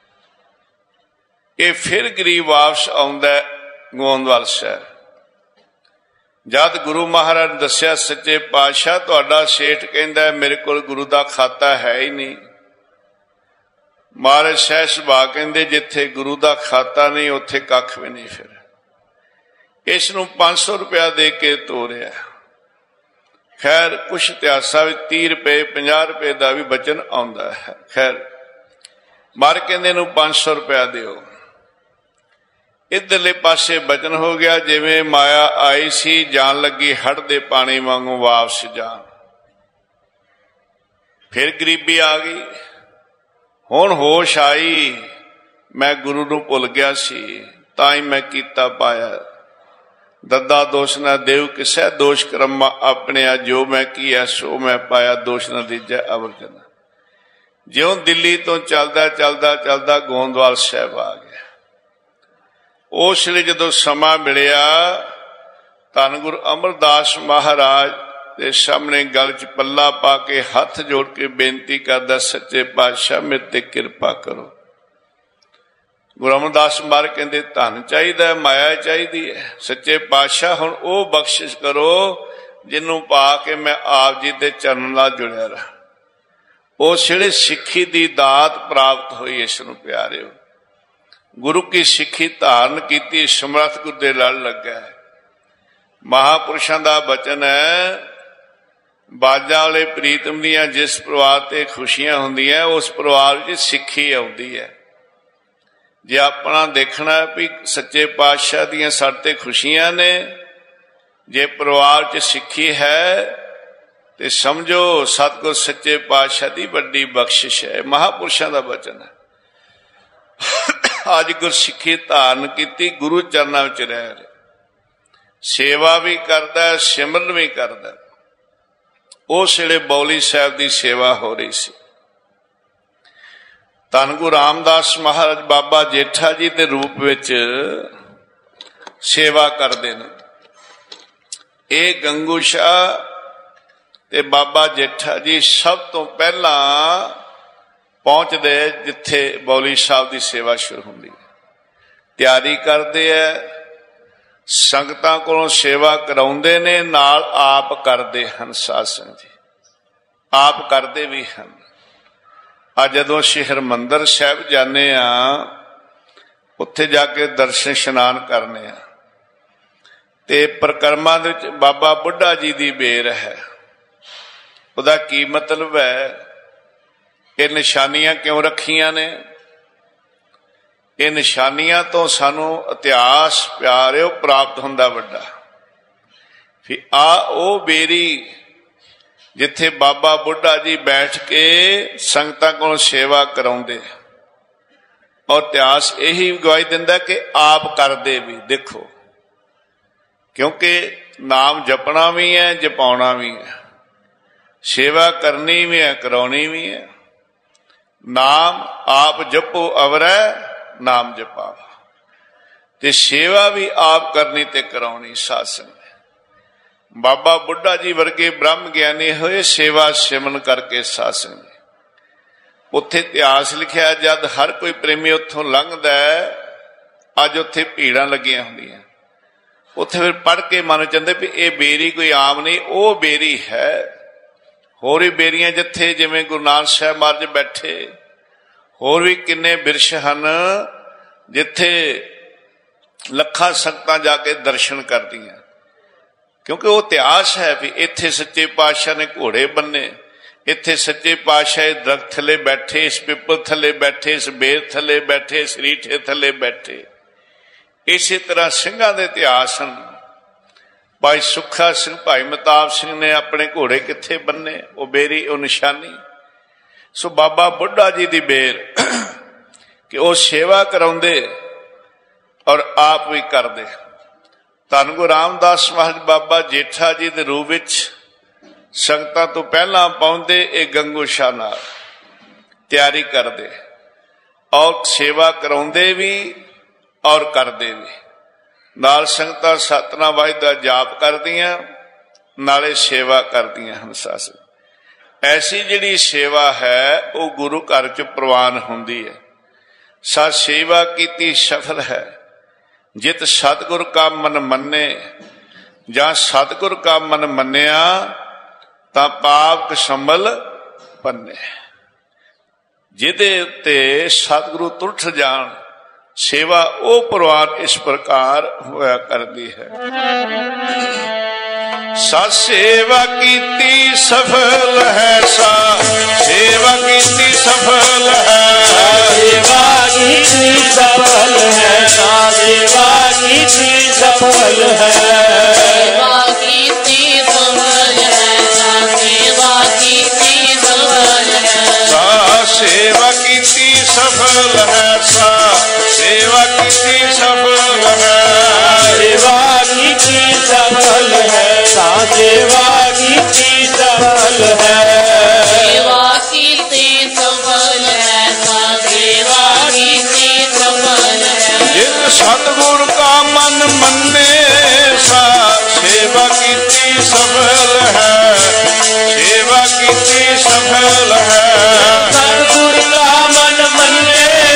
[SPEAKER 1] ਇਹ ਫਿਰ ਗਰੀਬ ਵਾਪਸ ਆਉਂਦਾ ਗੋਂਦਵਾਲ ਸ਼ਹਿਰ। ਜਦ ਗੁਰੂ ਮਹਾਰਾਜ ਨੇ ਦੱਸਿਆ ਸੱਚੇ ਪਾਤਸ਼ਾਹ ਤੁਹਾਡਾ ਸੇਠ ਕਹਿੰਦਾ ਮੇਰੇ ਕੋਲ ਗੁਰੂ ਦਾ ਖਾਤਾ ਹੈ ਹੀ ਨਹੀਂ। ਮਹਾਰਾਜ ਸਹਿਜ ਸੁਭਾਅ ਕਹਿੰਦੇ ਜਿੱਥੇ ਗੁਰੂ ਦਾ ਖਾਤਾ ਨਹੀਂ ਉੱਥੇ ਕੱਖ ਵੀ ਨਹੀਂ। ਫਿਰ ਇਸ ਨੂੰ ਪੰਜ ਸੌ ਰੁਪਇਆ ਦੇ ਕੇ ਤੋਰਿਆ। ਖੈਰ ਕੁਛ ਇਤਿਹਾਸਾਂ ਵਿੱਚ ਤੀਹ ਰੁਪਏ ਪੰਜਾਹ ਰੁਪਏ ਦਾ ਵੀ ਬਚਨ ਆਉਂਦਾ ਹੈ। ਖੈਰ ਮਰ ਕਹਿੰਦੇ ਇਹਨੂੰ ਪੰਜ ਸੌ ਰੁਪਇਆ ਦਿਓ। ਇੱਧਰਲੇ ਪਾਸੇ ਬਚਨ ਹੋ ਗਿਆ, ਜਿਵੇਂ ਮਾਇਆ ਆਈ ਸੀ ਜਾਣ ਲੱਗੀ ਹੜ ਦੇ ਪਾਣੀ ਵਾਂਗੂ ਵਾਪਸ ਜਾਣ। ਫਿਰ ਗਰੀਬੀ ਆ ਗਈ। ਹੁਣ ਹੋਸ਼ ਆਈ, ਮੈਂ ਗੁਰੂ ਨੂੰ ਭੁੱਲ ਗਿਆ ਸੀ, ਤਾਂ ਹੀ ਮੈਂ ਕੀਤਾ ਪਾਇਆ। ਦੱਦਾ ਦੋਸ਼ ਨਾ ਦੇਵ ਕਿਸੈ, ਦੋਸ਼ ਕਰਮਾ ਆਪਣਿਆ, ਜੋ ਮੈਂ ਕੀਆ ਸੋ ਮੈਂ ਪਾਇਆ, ਦੋਸ਼ ਨਾ ਦੀਜੈ ਅਵਰ ਜਨਾ। ਜਿਉਂ ਦਿੱਲੀ ਤੋਂ ਚੱਲਦਾ ਚੱਲਦਾ ਚੱਲਦਾ ਗੋਂਦਵਾਲ ਸਾਹਿਬ ਆ ਗਿਆ। ਉਸ ਵੇਲੇ ਜਦੋਂ ਸਮਾਂ ਮਿਲਿਆ, ਧੰਨ ਗੁਰੂ ਅਮਰਦਾਸ ਮਹਾਰਾਜ ਦੇ ਸਾਹਮਣੇ ਗਲ 'ਚ ਪੱਲਾ ਪਾ ਕੇ ਹੱਥ ਜੋੜ ਕੇ ਬੇਨਤੀ ਕਰਦਾ, ਸੱਚੇ ਪਾਤਸ਼ਾਹ ਮੇਰੇ ਤੇ ਕਿਰਪਾ ਕਰੋ। ਗੁਰੂ ਅਮਰਦਾਸ ਮਹਾਰਾਜ ਕਹਿੰਦੇ ਧਨ ਚਾਹੀਦਾ, ਮਾਇਆ ਚਾਹੀਦੀ ਹੈ। ਸੱਚੇ ਪਾਤਸ਼ਾਹ ਹੁਣ ਉਹ ਬਖਸ਼ਿਸ਼ ਕਰੋ ਜਿਹਨੂੰ ਪਾ ਕੇ ਮੈਂ ਆਪ ਜੀ ਦੇ ਚਰਨ ਨਾਲ ਜੁੜਿਆ ਰਹਾ। ਉਸ ਵੇਲੇ ਸਿੱਖੀ ਦੀ ਦਾਤ ਪ੍ਰਾਪਤ ਹੋਈ। ਇਸ ਨੂੰ ਪਿਆਰਿਓ, ਗੁਰੂ ਕੀ ਸਿੱਖੀ ਧਾਰਨ ਕੀਤੀ, ਸਮਰੱਥ ਗੁਰੂ ਦੇ ਲੜ ਲੱਗਾ। ਮਹਾਂਪੁਰਸ਼ਾਂ ਦਾ ਬਚਨ ਹੈ, ਬਾਜਾਂ ਵਾਲੇ ਪ੍ਰੀਤਮ ਦੀਆਂ ਜਿਸ ਪਰਿਵਾਰ ਤੇ ਖੁਸ਼ੀਆਂ ਹੁੰਦੀਆਂ, ਉਸ ਪਰਿਵਾਰ ਵਿੱਚ ਸਿੱਖੀ ਆਉਂਦੀ ਹੈ। ਜੇ ਆਪਣਾ ਦੇਖਣਾ ਵੀ ਸੱਚੇ ਪਾਤਸ਼ਾਹ ਦੀਆਂ ਸਾਡੇ ਤੇ ਖੁਸ਼ੀਆਂ ਨੇ, ਜੇ ਪਰਿਵਾਰ 'ਚ ਸਿੱਖੀ ਹੈ ਤੇ ਸਮਝੋ ਸਤਿਗੁਰ ਸੱਚੇ ਪਾਤਸ਼ਾਹ ਦੀ ਵੱਡੀ ਬਖਸ਼ਿਸ਼ ਹੈ। ਮਹਾਂਪੁਰਸ਼ਾਂ ਦਾ ਬਚਨ ਹੈ। ਅੱਜ ਗੁਰਸਿੱਖੀ ਧਾਰਨ ਕੀਤੀ, ਗੁਰੂ ਚਰਨਾਂ ਵਿੱਚ ਰਹਿ ਰਿਹਾ, ਸੇਵਾ ਵੀ ਕਰਦਾ, ਸਿਮਰਨ ਵੀ ਕਰਦਾ। ਉਸ ਵੇਲੇ ਬੌਲੀ ਸਾਹਿਬ ਦੀ ਸੇਵਾ ਹੋ ਰਹੀ ਸੀ। ਧੰਨ ਗੁਰੂ ਰਾਮਦਾਸ ਮਹਾਰਾਜ ਬਾਬਾ ਜੇਠਾ ਜੀ ਦੇ ਰੂਪ ਵਿੱਚ ਸੇਵਾ ਕਰਦੇ ਨੇ। ਇਹ ਗੰਗੂ ਸ਼ਾਹ ਤੇ ਬਾਬਾ ਜੇਠਾ ਜੀ ਸਭ ਤੋਂ ਪਹਿਲਾਂ ਪਹੁੰਚਦੇ ਜਿੱਥੇ ਬੌਲੀ ਸਾਹਿਬ ਦੀ ਸੇਵਾ ਸ਼ੁਰੂ ਹੁੰਦੀ ਹੈ। ਤਿਆਰੀ ਕਰਦੇ ਹੈ, ਸੰਗਤਾਂ ਕੋਲੋਂ ਸੇਵਾ ਕਰਾਉਂਦੇ ਨੇ, ਨਾਲ ਆਪ ਕਰਦੇ ਹਨ। ਸਾਧ ਸੰਗਤ ਜੀ ਆਪ ਕਰਦੇ ਵੀ ਹਨ। ਅੱਜ ਜਦੋਂ ਅਸੀਂ ਹਰਿਮੰਦਰ ਸਾਹਿਬ ਜਾਂਦੇ ਹਾਂ, ਉੱਥੇ ਜਾ ਕੇ ਦਰਸ਼ਨ ਇਸ਼ਨਾਨ ਕਰਨੇ ਆ, ਤੇ ਪਰਿਕਰਮਾ ਦੇ ਵਿੱਚ ਬਾਬਾ ਬੁੱਢਾ ਜੀ ਦੀ ਬੇਰ ਹੈ। ਉਹਦਾ ਕੀ ਮਤਲਬ ਹੈ? ਇਹ ਨਿਸ਼ਾਨੀਆਂ ਕਿਉਂ ਰੱਖੀਆਂ ਨੇ? ਇਹ ਨਿਸ਼ਾਨੀਆਂ ਤੋਂ ਸਾਨੂੰ ਇਤਿਹਾਸ ਪਿਆਰਿਓ ਪ੍ਰਾਪਤ ਹੁੰਦਾ ਵੱਡਾ। ਫਿਰ ਆ ਉਹ ਬੇਰੀ ਜਿੱਥੇ ਬਾਬਾ ਬੁੱਢਾ ਜੀ ਬੈਠ ਕੇ ਸੰਗਤਾਂ ਕੋਲੋਂ ਸੇਵਾ ਕਰਾਉਂਦੇ, ਔਰ ਇਤਿਹਾਸ ਇਹੀ ਗਵਾਹੀ ਦਿੰਦਾ ਕਿ ਆਪ ਕਰਦੇ ਵੀ। ਦੇਖੋ, ਕਿਉਂਕਿ ਨਾਮ ਜਪਣਾ ਵੀ ਹੈ, ਜਪਾਉਣਾ ਵੀ ਹੈ, ਸੇਵਾ ਕਰਨੀ ਵੀ ਹੈ, ਕਰਾਉਣੀ ਵੀ ਹੈ। ਨਾਮ ਆਪ ਜਪੋ ਅਵਰੈ ਨਾਮ ਜਪਾਵਾ, ਤੇ ਸੇਵਾ ਵੀ ਆਪ ਕਰਨੀ ਤੇ ਕਰਾਉਣੀ। ਸਾਧ ਸੰਗਤ ਬਾਬਾ ਬੁੱਢਾ ਜੀ ਵਰਗੇ ਬ੍ਰਹਮ ਗਿਆਨੀ ਹੋਏ ਸੇਵਾ ਸਿਮਰਨ ਕਰਕੇ। ਸਾਧ ਸੰਗਤ ਉੱਥੇ ਇਤਿਹਾਸ ਲਿਖਿਆ, ਜਦ ਹਰ ਕੋਈ ਪ੍ਰੇਮੀ ਉੱਥੋਂ ਲੰਘਦਾ, ਅੱਜ ਉੱਥੇ ਭੀੜਾਂ ਲੱਗੀਆਂ ਹੁੰਦੀਆਂ, ਉੱਥੇ ਫਿਰ ਪੜ੍ਹ ਕੇ ਮਨ ਚਾਹੁੰਦੇ ਵੀ ਇਹ ਬੇਰੀ ਕੋਈ ਆਮ ਨਹੀਂ, ਉਹ ਬੇਰੀ ਹੈ। ਹੋਰ ਵੀ ਬੇਰੀਆਂ ਜਿੱਥੇ ਜਿਵੇਂ ਗੁਰੂ ਨਾਨਕ ਸਾਹਿਬ ਮਹਾਰਾਜ ਬੈਠੇ, ਹੋਰ ਵੀ ਕਿੰਨੇ ਬਿਰਸ਼ ਹਨ ਜਿੱਥੇ ਲੱਖਾਂ ਸੰਗਤਾਂ ਜਾ ਕੇ ਦਰਸ਼ਨ ਕਰਦੀਆਂ। ਕਿਉਂਕਿ ਉਹ ਇਤਿਹਾਸ ਹੈ ਵੀ ਇੱਥੇ ਸੱਚੇ ਪਾਤਸ਼ਾਹ ਨੇ ਘੋੜੇ ਬੰਨੇ, ਇੱਥੇ ਸੱਚੇ ਪਾਤਸ਼ਾਹ ਇਸ ਦਰਖਤ ਥੱਲੇ ਬੈਠੇ, ਇਸ ਪਿੱਪਲ ਥੱਲੇ ਬੈਠੇ, ਇਸ ਬੇਰ ਥੱਲੇ ਬੈਠੇ, ਇਸ ਰੀਠੇ ਥੱਲੇ ਬੈਠੇ। ਇਸੇ ਤਰ੍ਹਾਂ ਸਿੰਘਾਂ ਦੇ ਇਤਿਹਾਸ ਹਨ। ਭਾਈ ਸੁੱਖਾ ਸਿੰਘ, ਭਾਈ ਮਹਿਤਾਬ ਸਿੰਘ ਨੇ ਆਪਣੇ ਘੋੜੇ ਕਿੱਥੇ ਬੰਨੇ? ਉਹ ਬੇਰੀ, ਉਹ ਨਿਸ਼ਾਨੀ। ਸੋ ਬਾਬਾ ਬੁੱਢਾ ਜੀ ਦੀ ਬੇਰ ਕਿ ਉਹ ਸੇਵਾ ਕਰਾਉਂਦੇ ਔਰ ਆਪ ਵੀ ਕਰਦੇ। ਧੰਨ ਗੁਰੂ ਰਾਮਦਾਸ ਮਹਾਰਾਜ ਬਾਬਾ ਜੇਠਾ ਜੀ ਦੇ ਰੂਪ ਵਿੱਚ ਸੰਗਤਾਂ ਤੋਂ ਪਹਿਲਾਂ ਪਹੁੰਚਦੇ, ਇਹ ਗੰਗੂ ਸ਼ਾਹ ਨਾਲ ਤਿਆਰੀ ਕਰਦੇ ਔਰ ਸੇਵਾ ਕਰਾਉਂਦੇ ਵੀ ਔਰ ਕਰਦੇ ਵੀ। ਨਾਲ ਸੰਗਤਾਂ ਸਤਨਾਮ ਵਾਹਿਗੁਰੂ ਦਾ ਜਾਪ ਕਰਦੀਆਂ, ਨਾਲੇ ਸੇਵਾ ਕਰਦੀਆਂ ਹਨ। ਸਾਸ ਐਸੀ ਜਿਹੜੀ ਸੇਵਾ ਹੈ ਉਹ ਗੁਰੂ ਘਰ ਚ ਪ੍ਰਵਾਨ ਹੁੰਦੀ ਹੈ। ਸਾ ਸੇਵਾ ਕੀਤੀ ਸਫਲ ਹੈ, ਜਿਤ ਸਤਿਗੁਰ ਕਾ ਮਨ ਮੰਨੇ। ਜਾਂ ਸਤਿਗੁਰ ਕਾ ਮਨ ਮੰਨਿਆ ਤਾਂ ਪਾਪ ਕਸ਼ੰਬਲ ਪੰਨੇ। ਜਿਹਦੇ ਉੱਤੇ ਸਤਿਗੁਰੂ ਤੁਰਠ ਜਾਣ, सेवा वो प्रवान इस प्रकार होया करती है। सा सेवा कीती सफल है, सा सेवा कीती सफल है,
[SPEAKER 2] सेवा कीती सफल है, सा सेवा कीती सफल है,
[SPEAKER 4] सेवा कीती सफल है, सा सेवा कीती सफल है,
[SPEAKER 1] सा सेवा कीती सफल है, सा सेवा कीती सफल है,
[SPEAKER 2] सेवा कीती सफल है, सा सेवा कीती सफल है,
[SPEAKER 4] सेवा कीती सफल है, सा सेवा कीती सफल है,
[SPEAKER 1] जिन सतगुर का मन मन्ने, सा सेवा कीती सफल है, सेवा कीती सफल है,
[SPEAKER 2] सतगुर का मन मन्ने,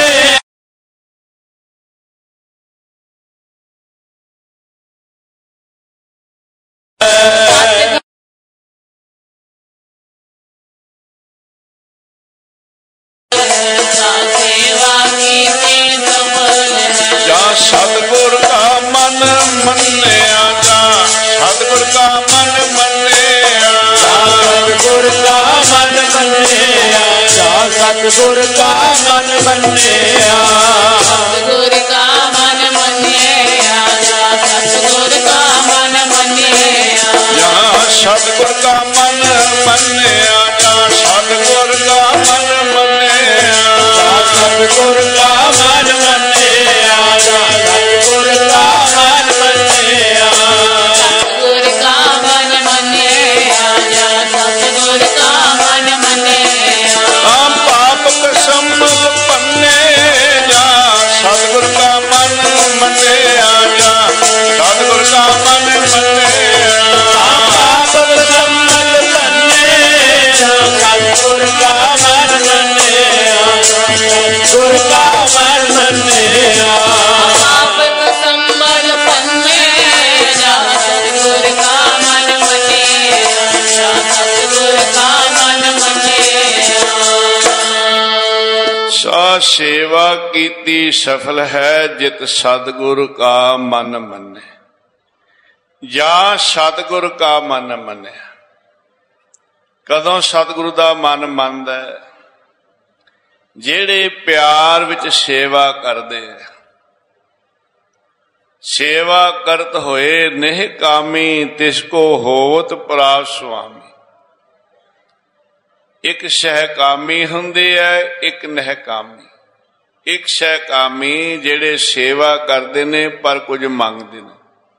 [SPEAKER 4] सा सेवा कीती सफल है,
[SPEAKER 1] जा सतगुर का मन मन्निया, जा सतगुर का मन मन्निया,
[SPEAKER 2] सतगुर का मन मन्निया, जा सतगुर का मन मन्निया,
[SPEAKER 4] सतगुर का मन मन्निया, जा सतगुर का मन मन्निया,
[SPEAKER 1] जा सतगुर का मन मन्निया, जा सतगुर का मन मन्निया,
[SPEAKER 2] सतगुर का मन मन्निया, जा सतगुर का मन मन्निया,
[SPEAKER 4] सतगुर का मन मन्निया, जा सतगुर का मन मन्निया,
[SPEAKER 1] हम पाप कसम पन्ने, जा सतगुर का मन मन्निया, जा सतगुर का मन मन्निया,
[SPEAKER 2] पाप संमल पन्ने, सतगुर का मन मन्निया, सतगुर का मन मन्निया,
[SPEAKER 4] पाप संबल पन्ने, जा सतगुर का मन मन्निया, जा सतगुर का मन मन्निया,
[SPEAKER 1] सा सेवा कीती सफल है, जित सतगुर का मन मन्ने, या सतगुर का मन मन्ने। कदों सतगुरु का मन मनदा है? जेड़े प्यार विच सेवा करदे, सेवा करत होए नेह कामी, तिसको होवत परास स्वामी। एक सहकामी हुंदे है, एक नहकामी। एक सहकामी जेड़े सेवा करदे ने पर कुछ मंगदे ने,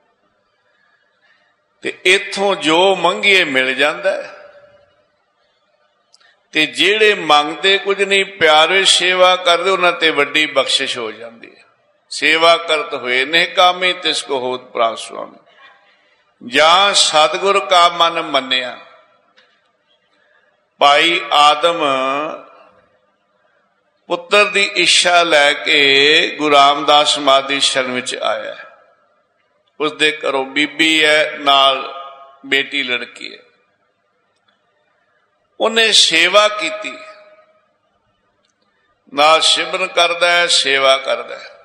[SPEAKER 1] ते इथों जो मंगिए मिल जांदा है, ते जेड़े मंगदे कुछ नहीं, प्यार विच सेवा करदे, उन्हां ते वड्डी बख्शिश हो जांदी है। सेवा करत होए नहकामी, तिसको होवत परास स्वामी। जां सतगुर का मन मन्निया। भाई आदम पुत्र दी इच्छा लैके गुरु रामदास समाधि शरण विच आया है। उसदे घरों बीबी है, नाल बेटी लड़की है। उन्हें सेवा की, नाल सिमरन करदा है, सेवा करदा है।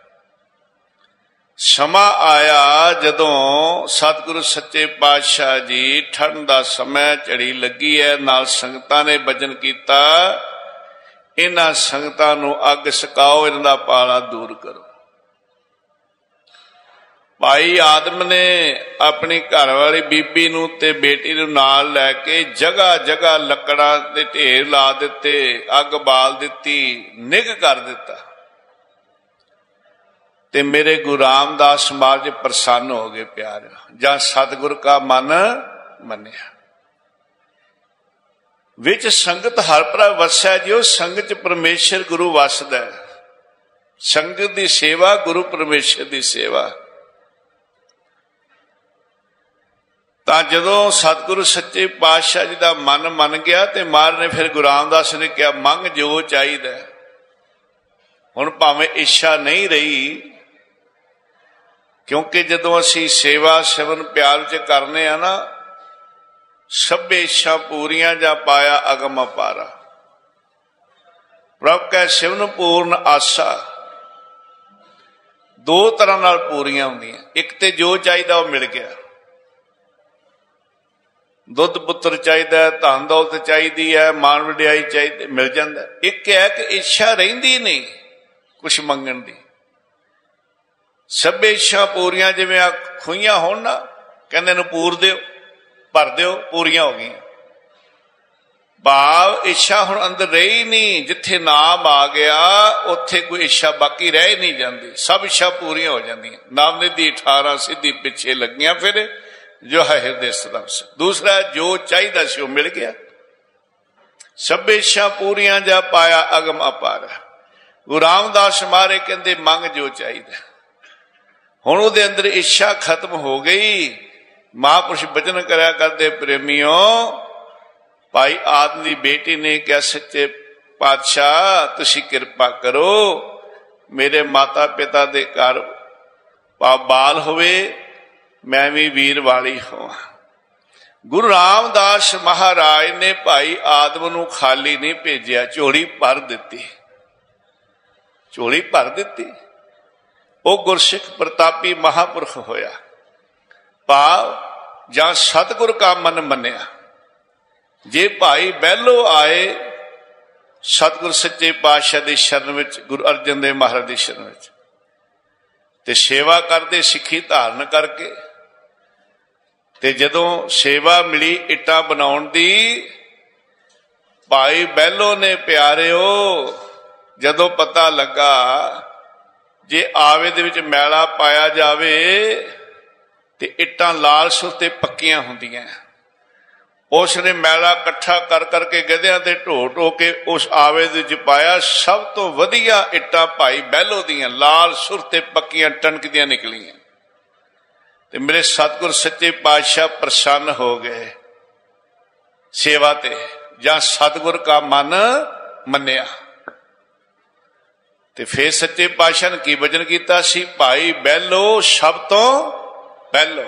[SPEAKER 1] समा आया जदों सतगुरु सच्चे पातशाह जी ठंड का समय, झड़ी लगी है, नाल संगतां ने भजन कीता, इन्हां संगतां नूं अग सकाओ, इन्हां दा पाला दूर करो। भाई आदम ने अपनी घरवाली बीबी नूं ते बेटी नूं नाल लैके जगह जगह लकड़ां दे ढेर ला दिते, अग बाल दिती, निग कर दिता, ते मेरे गुरु रामदास समाज प्रसन्न हो गए प्यार, जां सतगुर का मन मन्निया। विच संगत हर प्रभ वसै जियो, संगत च परमेश्वर गुरु वसदा है। संगत दी सेवा गुरु परमेश्वर दी सेवा। तां जदों सतगुरु सच्चे पातशाह जी दा मन मन गया, ते महाराज ने फिर गुरु रामदास ने कहा, मंग जो चाहिदा। हुण भावें इच्छा नहीं रही, क्योंकि जदों असी सेवा सिमरन प्यार च करने आ ना, सभे इच्छा पूरियां जा पाया अगम अपारा। प्रभ कै सिमरन पूर्ण आसा, ਦੋ ਤਰ੍ਹਾਂ ਨਾਲ ਪੂਰੀਆਂ ਹੁੰਦੀਆਂ। ਇੱਕ ਤੇ ਜੋ ਚਾਹੀਦਾ ਉਹ ਮਿਲ ਗਿਆ, ਦੁੱਧ ਪੁੱਤਰ ਚਾਹੀਦਾ, ਧਨ ਦੌਲਤ ਚਾਹੀਦੀ ਹੈ, ਮਾਣ ਵਡਿਆਈ ਚਾਹੀਦੀ, ਮਿਲ ਜਾਂਦਾ। ਇੱਕ ਹੈ ਕਿ ਇੱਛਾ ਰਹਿੰਦੀ ਨਹੀਂ ਕੁਛ ਮੰਗਣ ਦੀ। ਸਭੇ ਇੱਛਾ ਪੂਰੀਆਂ, ਜਿਵੇਂ ਆ ਖੂਹੀਆਂ ਹੋਣ ਨਾ, ਕਹਿੰਦੇ ਨੂੰ ਪੂਰ ਦਿਓ, ਭਰ ਦਿਓ, ਪੂਰੀਆਂ ਹੋ ਗਈਆਂ। ਭਾਵ ਇੱਛਾ ਹੁਣ ਅੰਦਰ ਰਹੀ ਨਹੀਂ। ਜਿੱਥੇ ਨਾਮ ਆ ਗਿਆ ਉੱਥੇ ਕੋਈ ਇੱਛਾ ਬਾਕੀ ਰਹਿ ਨਹੀਂ ਜਾਂਦੀ, ਸਭ ਇੱਛਾ ਪੂਰੀਆਂ ਹੋ ਜਾਂਦੀਆਂ। ਨਾਮ ਨਿਧੀ ਅਠਾਰਾਂ ਸਿੱਧੀ ਪਿੱਛੇ ਲੱਗੀਆਂ ਫਿਰ ਜੋ ਹੈ ਹਿਰਦੇ ਸਦਮ ਸੇ। ਦੂਸਰਾ ਜੋ ਚਾਹੀਦਾ ਸੀ ਉਹ ਮਿਲ ਗਿਆ। ਸਭੇ ਇੱਛਾ ਪੂਰੀਆਂ ਜਾ ਪਾਇਆ ਅਗਮ ਅਪਾਰ। ਗੁਰੂ ਰਾਮਦਾਸ ਮਹਾਰਾਜ ਕਹਿੰਦੇ ਮੰਗ ਜੋ ਚਾਹੀਦਾ। ਹੁਣ ਉਹਦੇ ਅੰਦਰ ਇੱਛਾ ਖਤਮ ਹੋ ਗਈ। ਮਹਾਂਪੁਰਸ਼ ਬਚਨ ਕਰਿਆ ਕਰਦੇ, ਪ੍ਰੇਮੀਓ ਭਾਈ ਆਦਮ ਦੀ ਬੇਟੀ ਨੇ ਕਿਹਾ ਸੱਚੇ ਪਾਤਸ਼ਾਹ ਤੁਸੀਂ ਕਿਰਪਾ ਕਰੋ, ਮੇਰੇ ਮਾਤਾ ਪਿਤਾ ਦੇ ਘਰ ਬਾਲ ਹੋਵੇ, ਮੈਂ ਵੀ ਵੀਰ ਵਾਲੀ ਹੋਵਾਂ। ਗੁਰੂ ਰਾਮਦਾਸ ਮਹਾਰਾਜ ਨੇ ਭਾਈ ਆਦਮ ਨੂੰ ਖਾਲੀ ਨਹੀਂ ਭੇਜਿਆ, ਝੋਲੀ ਭਰ ਦਿੱਤੀ, ਝੋਲੀ ਭਰ ਦਿੱਤੀ। ਉਹ ਗੁਰਸਿੱਖ ਪ੍ਰਤਾਪੀ ਮਹਾਂਪੁਰਖ ਹੋਇਆ। ਭਾਵ ਜਾਂ ਸਤਿਗੁਰ ਕਾ ਮਨ ਮੰਨਿਆ। ਜੇ ਭਾਈ ਬਹਿਲੋ ਆਏ ਸਤਿਗੁਰ ਸੱਚੇ ਪਾਤਸ਼ਾਹ ਦੀ ਸ਼ਰਨ ਵਿੱਚ, ਗੁਰੂ ਅਰਜਨ ਦੇਵ ਮਹਾਰਾਜ ਦੀ ਸ਼ਰਨ ਵਿੱਚ, ਤੇ ਸੇਵਾ ਕਰਦੇ ਸਿੱਖੀ ਧਾਰਨ ਕਰਕੇ। ਤੇ ਜਦੋਂ ਸੇਵਾ ਮਿਲੀ ਇੱਟਾਂ ਬਣਾਉਣ ਦੀ, ਭਾਈ ਬਹਿਲੋ ਨੇ ਪਿਆਰਿਓ ਜਦੋਂ ਪਤਾ ਲੱਗਾ ਜੇ ਆਵੇ ਦੇ ਵਿੱਚ ਮੈਲਾ ਪਾਇਆ ਜਾਵੇ ਤੇ ਇੱਟਾਂ ਲਾਲ ਸੁਰ ਤੇ ਪੱਕੀਆਂ ਹੁੰਦੀਆਂ, ਉਸ ਨੇ ਮੈਲਾ ਇਕੱਠਾ ਕਰ ਕਰਕੇ ਗਧਿਆਂ ਤੇ ਢੋ ਢੋ ਕੇ ਉਸ ਆਵੇ ਦੇ ਵਿੱਚ ਪਾਇਆ। ਸਭ ਤੋਂ ਵਧੀਆ ਇੱਟਾਂ ਭਾਈ ਬਹਿਲੋ ਦੀਆਂ ਲਾਲ ਸੁਰ ਤੇ ਪੱਕੀਆਂ ਟਣਕਦੀਆਂ ਨਿਕਲੀਆਂ। ਤੇ ਮੇਰੇ ਸਤਿਗੁਰ ਸੱਚੇ ਪਾਤਸ਼ਾਹ ਪ੍ਰਸੰਨ ਹੋ ਗਏ ਸੇਵਾ ਤੇ, ਜਾਂ ਸਤਿਗੁਰ ਕਾ ਮਨ ਮੰਨਿਆ। ਤੇ ਫਿਰ ਸੱਚੇ ਪਾਤਸ਼ਾਹ ਨੇ ਕੀ ਵਚਨ ਕੀਤਾ ਸੀ? ਭਾਈ ਬਹਿਲੋ ਸਭ ਤੋਂ ਪਹਿਲੋ।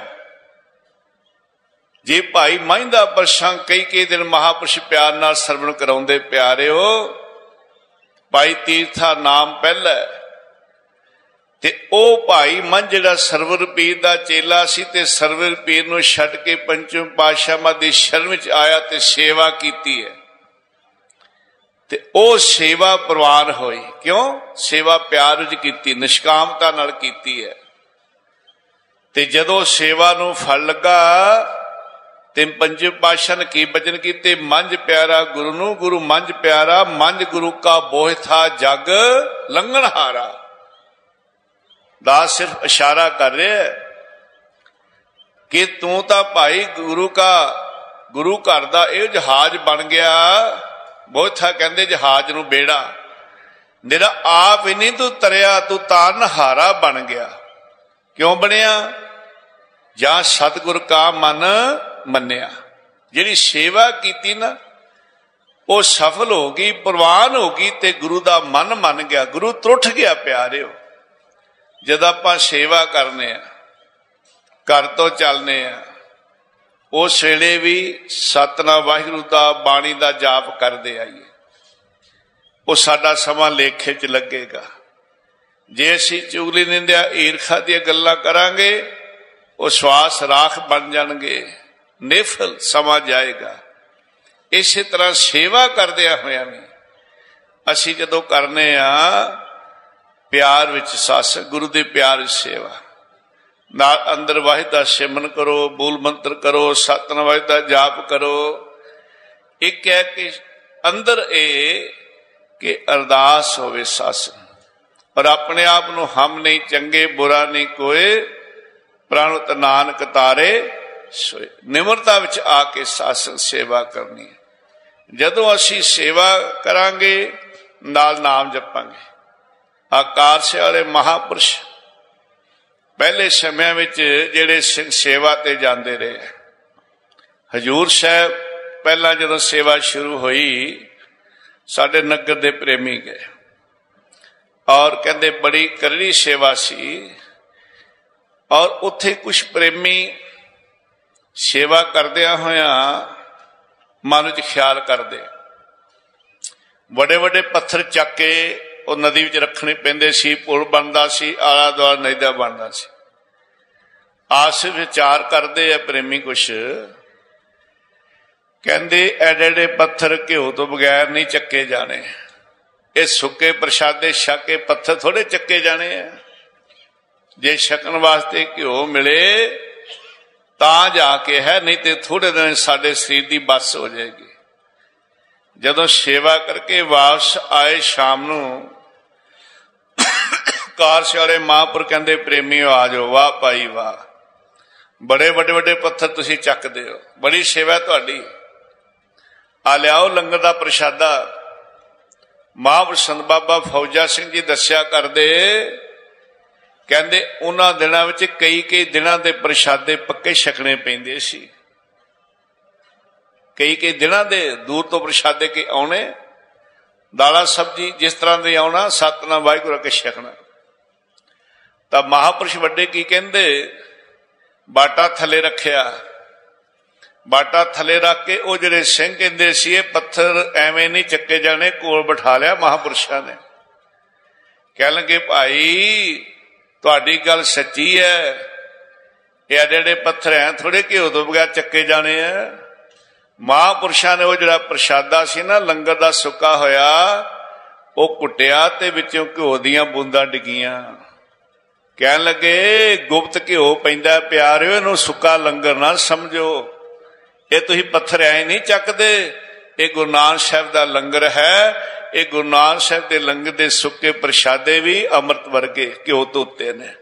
[SPEAKER 1] ਜੇ ਭਾਈ ਮਹਿੰਦਾ ਪ੍ਰਸੰਗ ਕਈ ਕਈ ਦਿਨ ਮਹਾਂਪੁਰਸ਼ ਪਿਆਰ ਨਾਲ ਸਰਵਣ ਕਰਾਉਂਦੇ, ਪਿਆਰਿਓ ਭਾਈ ਤੀਰਥਾ ਨਾਮ ਪਹਿਲਾ। ਤੇ ਉਹ ਭਾਈ ਮਨ ਜਿਹੜਾ ਸਰਵਰ ਪੀਰ ਦਾ ਚੇਲਾ ਸੀ, ਤੇ ਸਰਵਰ ਪੀਰ ਨੂੰ ਛੱਡ ਕੇ ਪੰਚਮ ਪਾਤਸ਼ਾਹਾਂ ਦੀ ਸ਼ਰਨ ਵਿੱਚ ਆਇਆ ਤੇ ਸੇਵਾ ਕੀਤੀ ਹੈ। ਤੇ ਉਹ ਸੇਵਾ ਪ੍ਰਵਾਨ ਹੋਈ। ਕਿਉਂ? ਸੇਵਾ ਪਿਆਰ ਵਿੱਚ ਕੀਤੀ, ਨਿਸ਼ਕਾਮਤਾ ਨਾਲ ਕੀਤੀ ਹੈ। ਤੇ ਜਦੋਂ ਸੇਵਾ ਨੂੰ ਫਲ ਲੱਗਾ ਤੇ ਪੰਜਵੇਂ ਪਾਤਸ਼ਾਹ ਨੇ ਕੀ ਬਚਨ ਕੀਤੇ? ਮੰਝ ਪਿਆਰਾ ਗੁਰੂ ਨੂੰ, ਗੁਰੂ ਮੰਝ ਪਿਆਰਾ, ਮੰਝ ਗੁਰੂ ਕਾ ਬੋਹਿ ਥਾ ਜਗ ਲੰਘਣ ਹਾਰਾ। ਦਾਸ ਸਿਰਫ ਇਸ਼ਾਰਾ ਕਰ ਰਿਹਾ ਕਿ ਤੂੰ ਤਾਂ ਭਾਈ ਗੁਰੂ ਕਾ, ਗੁਰੂ ਘਰ ਦਾ ਇਹ ਜਹਾਜ਼ ਬਣ ਗਿਆ। ਬੋਹਿਥਾ ਕਹਿੰਦੇ ਜਹਾਜ਼ ਨੂੰ ਬੇੜਾ, ਜਿਹੜਾ ਆਪ ਹੀ ਨਹੀਂ ਤੂੰ ਤਰਿਆ, ਤੂੰ ਤਾਰਨ ਹਾਰਾ ਬਣ ਗਿਆ। ਕਿਉਂ ਬਣਿਆ? ਜਾਂ ਸਤਿਗੁਰ ਕਾ ਮਨ ਮੰਨਿਆ। ਜਿਹੜੀ ਸੇਵਾ ਕੀਤੀ ਨਾ ਉਹ ਸਫਲ ਹੋ ਗਈ, ਪ੍ਰਵਾਨ ਹੋ ਗਈ, ਤੇ ਗੁਰੂ ਦਾ ਮਨ ਮੰਨ ਗਿਆ, ਗੁਰੂ ਤਰੁੱਠ ਗਿਆ। ਪਿਆਰਿਓ ਜਦ ਆਪਾਂ ਸੇਵਾ ਕਰਨੇ ਆ, ਘਰ ਤੋਂ ਚੱਲਨੇ ਆ, ਉਸ ਵੇਲੇ ਵੀ ਸਤਿਨਾਮ ਵਾਹਿਗੁਰੂ ਦਾ ਬਾਣੀ ਦਾ ਜਾਪ ਕਰਦੇ ਆਈਏ। ਉਹ ਸਾਡਾ ਸਮਾਂ ਲੇਖੇ 'ਚ ਲੱਗੇਗਾ। ਜੇ ਅਸੀਂ ਚੁਗਲੀ ਨਿੰਦਿਆ ਈਰਖਾ ਦੀਆਂ ਗੱਲਾਂ ਕਰਾਂਗੇ, ਉਹ ਸਵਾਸ ਰਾਖ ਬਣ ਜਾਣਗੇ, ਨਿਫਲ ਸਮਾਂ ਜਾਏਗਾ। ਇਸੇ ਤਰ੍ਹਾਂ ਸੇਵਾ ਕਰਦਿਆਂ ਹੋਇਆਂ ਵੀ ਅਸੀਂ ਜਦੋਂ ਕਰਨੇ ਆ ਪਿਆਰ ਵਿੱਚ ਸੱਸ, ਗੁਰੂ ਦੇ ਪਿਆਰ ਵਿੱਚ ਸੇਵਾ ਨਾਲ, ਅੰਦਰ ਵਾਹਿਗੁਰੂ ਦਾ ਸਿਮਰਨ ਕਰੋ, ਬੂਲ ਮੰਤਰ ਕਰੋ, ਸਤਿਨਾਮ ਵਾਹਿਗੁਰੂ ਦਾ ਜਾਪ ਕਰੋ। ਇੱਕ ਹੈ ਕਿ ਅੰਦਰ ਇਹ ਕਿ ਅਰਦਾਸ ਹੋਵੇ ਸੱਸ, ਪਰ ਆਪਣੇ ਆਪ ਨੂੰ ਹਮ ਨਹੀਂ ਚੰਗੇ ਬੁਰਾ ਨਹੀਂ ਕੋਏ, ਪ੍ਰਾਣਤ ਨਾਨਕ ਤਾਰੇ ਸੋਏ। ਨਿਮਰਤਾ ਵਿੱਚ ਆ ਕੇ ਸਾਸਨ ਸੇਵਾ ਕਰਨੀ ਹੈ। ਜਦੋਂ ਅਸੀਂ ਸੇਵਾ ਕਰਾਂਗੇ ਨਾਲ ਨਾਮ ਜਪਾਂਗੇ। ਆਕਾਰ ਸੇ ਵਾਲੇ ਮਹਾਂਪੁਰਸ਼ ਪਹਿਲੇ ਸਮਿਆਂ ਵਿੱਚ ਜਿਹੜੇ ਸਿੰਘ ਸੇਵਾ ਤੇ ਜਾਂਦੇ ਰਹੇ। ਹਜੂਰ ਸਾਹਿਬ ਪਹਿਲਾਂ ਜਦੋਂ ਸੇਵਾ ਸ਼ੁਰੂ ਹੋਈ, ਸਾਡੇ ਨਗਰ ਦੇ ਪ੍ਰੇਮੀ ਗਏ ਔਰ ਕਹਿੰਦੇ ਬੜੀ ਕਰੜੀ ਸੇਵਾ ਸੀ। ਔਰ ਉੱਥੇ ਕੁਛ ਪ੍ਰੇਮੀ ਸੇਵਾ ਕਰਦਿਆਂ ਹੋਇਆਂ ਮਨ ਵਿੱਚ ਖਿਆਲ ਕਰਦੇ, ਵੱਡੇ ਵੱਡੇ ਪੱਥਰ ਚੱਕ ਕੇ ਉਹ ਨਦੀ ਵਿੱਚ ਰੱਖਣੇ ਪੈਂਦੇ ਸੀ, ਪੁਲ ਬਣਦਾ ਸੀ, ਆਲਾ ਦੁਆਲਾ ਨਦੀ ਦਾ ਬਣਦਾ ਸੀ। ਆਸ ਵਿਚਾਰ ਕਰਦੇ ਆ ਪ੍ਰੇਮੀ ਕੁਛ, ਕਹਿੰਦੇ ਐਡੇ ਐਡੇ ਪੱਥਰ ਘਿਓ ਤੋਂ ਬਗੈਰ ਨਹੀਂ ਚੱਕੇ ਜਾਣੇ। ਇਹ ਸੁੱਕੇ ਪ੍ਰਸ਼ਾਦੇ ਛਕ ਕੇ ਪੱਥਰ ਥੋੜੇ ਚੱਕੇ ਜਾਣੇ ਆ। ਜੇ ਛਕਣ ਵਾਸਤੇ ਘਿਓ ਮਿਲੇ ਤਾਂ ਜਾ ਕੇ ਹੈ, ਨਹੀਂ ਤੇ ਥੋੜੇ ਦਿਨ ਸਾਡੇ ਸਰੀਰ ਦੀ ਬੱਸ ਹੋ ਜਾਏਗੀ। ਜਦੋਂ ਸੇਵਾ ਕਰਕੇ ਵਾਪਸ ਆਏ ਸ਼ਾਮ ਨੂੰ, ਕਾਰਸ਼ ਵਾਲੇ ਮਹਾਂਪੁਰ ਕਹਿੰਦੇ ਪ੍ਰੇਮੀਓ ਆ ਜਾਓ। ਵਾਹ ਭਾਈ ਵਾਹ, ਬੜੇ ਵੱਡੇ ਵੱਡੇ ਪੱਥਰ ਤੁਸੀਂ ਚੱਕਦੇ ਹੋ, ਬੜੀ ਸੇਵਾ ਤੁਹਾਡੀ। ਆ ਲਿਆਓ ਲੰਗਰ ਦਾ ਪ੍ਰਸ਼ਾਦਾ। ਮਹਾਂਪੁਰ ਸੰਤ ਬਾਬਾ ਫੌਜਾ ਸਿੰਘ ਜੀ ਦੱਸਿਆ ਕਰਦੇ, ਕਹਿੰਦੇ ਉਹਨਾਂ ਦਿਨਾਂ ਵਿੱਚ ਕਈ ਕਈ ਦਿਨਾਂ ਦੇ ਪ੍ਰਸ਼ਾਦੇ ਪੱਕੇ ਛਕਣੇ ਪੈਂਦੇ ਸੀ। ਕਈ ਕਈ ਦਿਨਾਂ ਦੇ ਦੂਰ ਤੋਂ ਪ੍ਰਸ਼ਾਦੇ ਕੇ ਆਉਣੇ, ਦਾਲਾਂ ਸਬਜ਼ੀ ਜਿਸ ਤਰ੍ਹਾਂ ਦੇ ਆਉਣਾ, ਸਤਿਨਾਮ ਵਾਹਿਗੁਰੂ ਕੇ ਛਕਣਾ। ਤਾਂ ਮਹਾਂਪੁਰਸ਼ ਵੱਡੇ ਕੀ ਕਹਿੰਦੇ, ਬਾਟਾ ਥੱਲੇ ਰੱਖਿਆ। ਬਾਟਾ ਥੱਲੇ ਰੱਖ ਕੇ ਉਹ ਜਿਹੜੇ ਸਿੰਘ ਕਹਿੰਦੇ ਸੀ ਇਹ ਪੱਥਰ ਐਵੇਂ ਨਹੀਂ ਚੱਕੇ ਜਾਣੇ, ਕੋਲ ਬਿਠਾ ਲਿਆ ਮਹਾਂਪੁਰਸ਼ਾਂ ਨੇ। ਕਹਿਣ ਲੱਗੇ ਭਾਈ ਤੁਹਾਡੀ ਗੱਲ ਸੱਚੀ ਹੈ, ਇਹ ਐਡੇ ਐਡੇ ਪੱਥਰ ਐ ਥੋੜੇ ਘਿਓ ਤੋਂ ਬਗੈਰ ਚੱਕੇ ਜਾਣੇ ਆ। ਮਹਾਂਪੁਰਸ਼ਾਂ ਨੇ ਉਹ ਜਿਹੜਾ ਪ੍ਰਸ਼ਾਦਾ ਸੀ ਨਾ ਲੰਗਰ ਦਾ ਸੁੱਕਾ ਹੋਇਆ, ਉਹ ਕੁੱਟਿਆ ਤੇ ਵਿੱਚੋਂ ਘਿਓ ਦੀਆਂ ਬੂੰਦਾਂ ਡਿੱਗੀਆਂ। ਕਹਿਣ ਲੱਗੇ ਗੁਪਤ ਘਿਓ ਪੈਂਦਾ ਪਿਆਰਿਓ, ਇਹਨੂੰ ਸੁੱਕਾ ਲੰਗਰ ਨਾ ਸਮਝੋ, ਇਹ ਤੁਸੀਂ ਪੱਥਰ ਐ ਨਹੀਂ ਚੱਕਦੇ, ਇਹ ਗੁਰੂ ਨਾਨਕ ਸਾਹਿਬ ਦਾ ਲੰਗਰ ਹੈ। ਇਹ ਗੁਰੂ ਨਾਨਕ ਸਾਹਿਬ ਦੇ ਲੰਗਰ ਦੇ ਸੁੱਕੇ ਪ੍ਰਸ਼ਾਦੇ ਵੀ ਅੰਮ੍ਰਿਤ ਵਰਗੇ ਘਿਓ ਤੋਂ ਉੱਤੇ ਨੇ।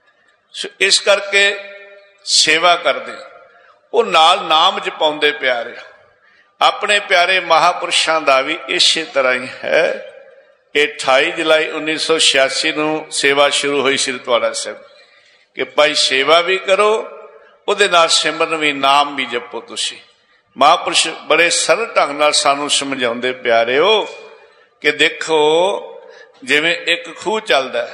[SPEAKER 1] ਇਸ ਕਰਕੇ ਸੇਵਾ ਕਰਦੇ, ਉਹ ਨਾਲ ਨਾਮ ਜਪਾਉਂਦੇ ਪਿਆਰੇ। ਆਪਣੇ ਪਿਆਰੇ ਮਹਾਂਪੁਰਸ਼ਾਂ ਦਾ ਵੀ ਇਸੇ ਤਰ੍ਹਾਂ ਹੀ ਹੈ। ਇਹ ਅਠਾਈ ਜੁਲਾਈ ਉੱਨੀ ਸੌ ਛਿਆਸੀ ਨੂੰ ਸੇਵਾ ਸ਼ੁਰੂ ਹੋਈ ਸ੍ਰੀ ਤੁਹਾਡਾ ਸਾਹਿਬ ਕਿ ਭਾਈ ਸੇਵਾ ਵੀ ਕਰੋ, ਉਹਦੇ ਨਾਲ ਸਿਮਰਨ ਵੀ, ਨਾਮ ਵੀ ਜਪੋ। ਤੁਸੀਂ ਮਹਾਂਪੁਰਸ਼ ਬੜੇ ਸਰਲ ਢੰਗ ਨਾਲ ਸਾਨੂੰ ਸਮਝਾਉਂਦੇ ਪਿਆਰਿਓ ਕਿ ਦੇਖੋ ਜਿਵੇਂ ਇੱਕ ਖੂਹ ਚੱਲਦਾ,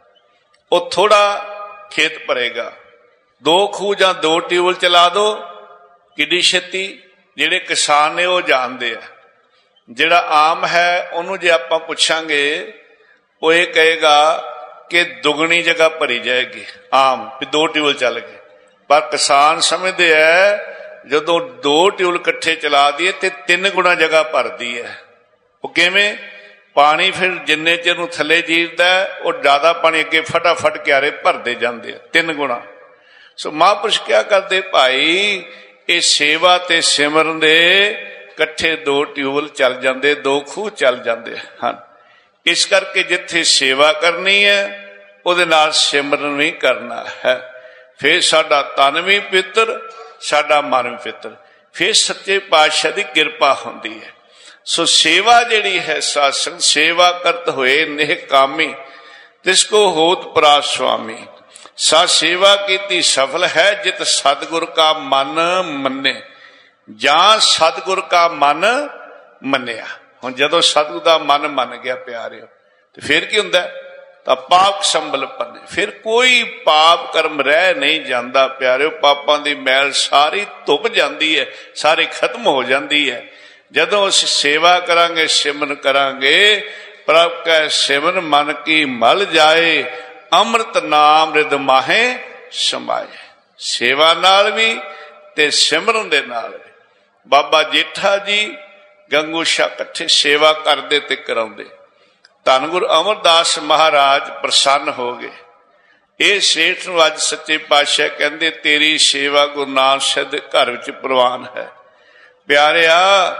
[SPEAKER 1] ਉਹ ਥੋੜਾ ਖੇਤ ਭਰੇਗਾ, ਦੋ ਖੂਹ ਜਾਂ ਦੋ ਟਿਊਬਲ ਚਲਾ ਦੋ, ਕਿੱਡੀ ਛੇਤੀ। ਜਿਹੜੇ ਕਿਸਾਨ ਨੇ ਉਹ ਜਾਣਦੇ ਆ। ਜਿਹੜਾ ਆਮ ਹੈ ਉਹਨੂੰ ਜੇ ਆਪਾਂ ਪੁੱਛਾਂਗੇ, ਉਹ ਇਹ ਕਹੇਗਾ ਕਿ ਦੁਗਣੀ ਜਗ੍ਹਾ ਭਰੀ ਜਾਏਗੀ ਆਮ, ਵੀ ਦੋ ਟਿਊਬਲ ਚੱਲ ਗਏ। ਪਰ ਕਿਸਾਨ ਸਮਝਦੇ ਹੈ ਜਦੋਂ ਦੋ ਟਿਊਬਲ ਇਕੱਠੇ ਚਲਾ ਦਈਏ ਤੇ ਤਿੰਨ ਗੁਣਾ ਜਗ੍ਹਾ ਭਰਦੀ ਹੈ। ਉਹ ਕਿਵੇਂ? ਪਾਣੀ ਫਿਰ ਜਿੰਨੇ ਚਿਰ ਨੂੰ ਥੱਲੇ ਜੀਰਦਾ ਉਹ ਜ਼ਿਆਦਾ ਪਾਣੀ ਅੱਗੇ ਫਟਾਫਟ ਕਿਆਰੇ ਭਰਦੇ ਜਾਂਦੇ ਆ, ਤਿੰਨ ਗੁਣਾ। ਸੋ ਮਹਾਂਪੁਰਸ਼ ਕਿਆ ਕਰਦੇ, ਭਾਈ ਇਹ ਸੇਵਾ ਤੇ ਸਿਮਰਨ ਦੇ ਇਕੱਠੇ ਦੋ ਟਿਊਬਲ ਚੱਲ ਜਾਂਦੇ, ਦੋ ਖੂਹ ਚੱਲ ਜਾਂਦੇ ਹਨ। ਇਸ ਕਰਕੇ ਜਿੱਥੇ ਸੇਵਾ ਕਰਨੀ ਹੈ ਉਹਦੇ ਨਾਲ ਸਿਮਰਨ ਵੀ ਕਰਨਾ ਹੈ। ਫਿਰ ਸਾਡਾ ਤਨ ਵੀ ਪਵਿੱਤਰ, ਸਾਡਾ ਮਨ ਵੀ ਪਵਿੱਤਰ, ਫਿਰ ਸੱਚੇ ਪਾਤਸ਼ਾਹ ਦੀ ਕਿਰਪਾ ਹੁੰਦੀ ਹੈ। ਸੋ ਸੇਵਾ ਜਿਹੜੀ ਹੈ ਸਾਧ ਸੰਗਤ, ਸੇਵਾ ਕਰਤ ਹੋਏ ਨੇਹ ਕਾਮੀ ਤਿਸ ਕੋ ਹੋਤ ਪਰਾਸ ਸੁਆਮੀ। ਸਾ ਸੇਵਾ ਕੀਤੀ ਸਫਲ ਹੈ ਜਿਤ ਸਤਿਗੁਰ ਕਾ ਮਨ ਮੰਨੇ, ਜਾਂ ਸਤਿਗੁਰ ਕਾ ਮਨ ਮੰਨਿਆ। ਹੁਣ ਜਦੋਂ ਸਤਿਗੁਰ ਦਾ ਮਨ ਮੰਨ ਗਿਆ ਪਿਆਰਿਓ, ਤੇ ਫਿਰ ਕੀ ਹੁੰਦਾ? ਤਾਂ ਪਾਪ ਸੰਭਲ ਪੰਨੇ, ਫਿਰ ਕੋਈ ਪਾਪ ਕਰਮ ਰਹਿ ਨਹੀਂ ਜਾਂਦਾ ਪਿਆਰਿਓ। ਪਾਪਾਂ ਦੀ ਮੈਲ ਸਾਰੀ ਧੁੱਪ ਜਾਂਦੀ ਹੈ, ਸਾਰੀ ਖਤਮ ਹੋ ਜਾਂਦੀ ਹੈ ਜਦੋਂ ਅਸੀਂ ਸੇਵਾ ਕਰਾਂਗੇ, ਸਿਮਰਨ ਕਰਾਂਗੇ। ਪ੍ਰਭ ਕੈ ਸਿਮਰਨ ਮਨ ਕੀ ਮਲ ਜਾਏ, ਅੰਮ੍ਰਿਤ ਨਾਮ ਰਿਦ ਮਾਹੇ ਸਮਾਏ। ਸੇਵਾ ਨਾਲ ਵੀ ਤੇ ਸਿਮਰਨ ਦੇ ਨਾਲ ਵੀ। ਬਾਬਾ ਜੇਠਾ ਜੀ ਗੰਗੂ ਸ਼ਾਹ ਇਕੱਠੇ ਸੇਵਾ ਕਰਦੇ ਤੇ ਕਰਾਉਂਦੇ। ਧੰਨ ਗੁਰੂ ਅਮਰਦਾਸ ਮਹਾਰਾਜ ਪ੍ਰਸੰਨ ਹੋ ਗਏ। ਇਹ ਸੇਠ ਨੂੰ ਅੱਜ ਸੱਚੇ ਪਾਤਸ਼ਾਹ ਕਹਿੰਦੇ ਤੇਰੀ ਸੇਵਾ ਗੁਰੂ ਨਾਨਕ ਸਾਹਿਬ ਦੇ ਘਰ ਵਿੱਚ ਪ੍ਰਵਾਨ ਹੈ। ਪਿਆਰਿਆ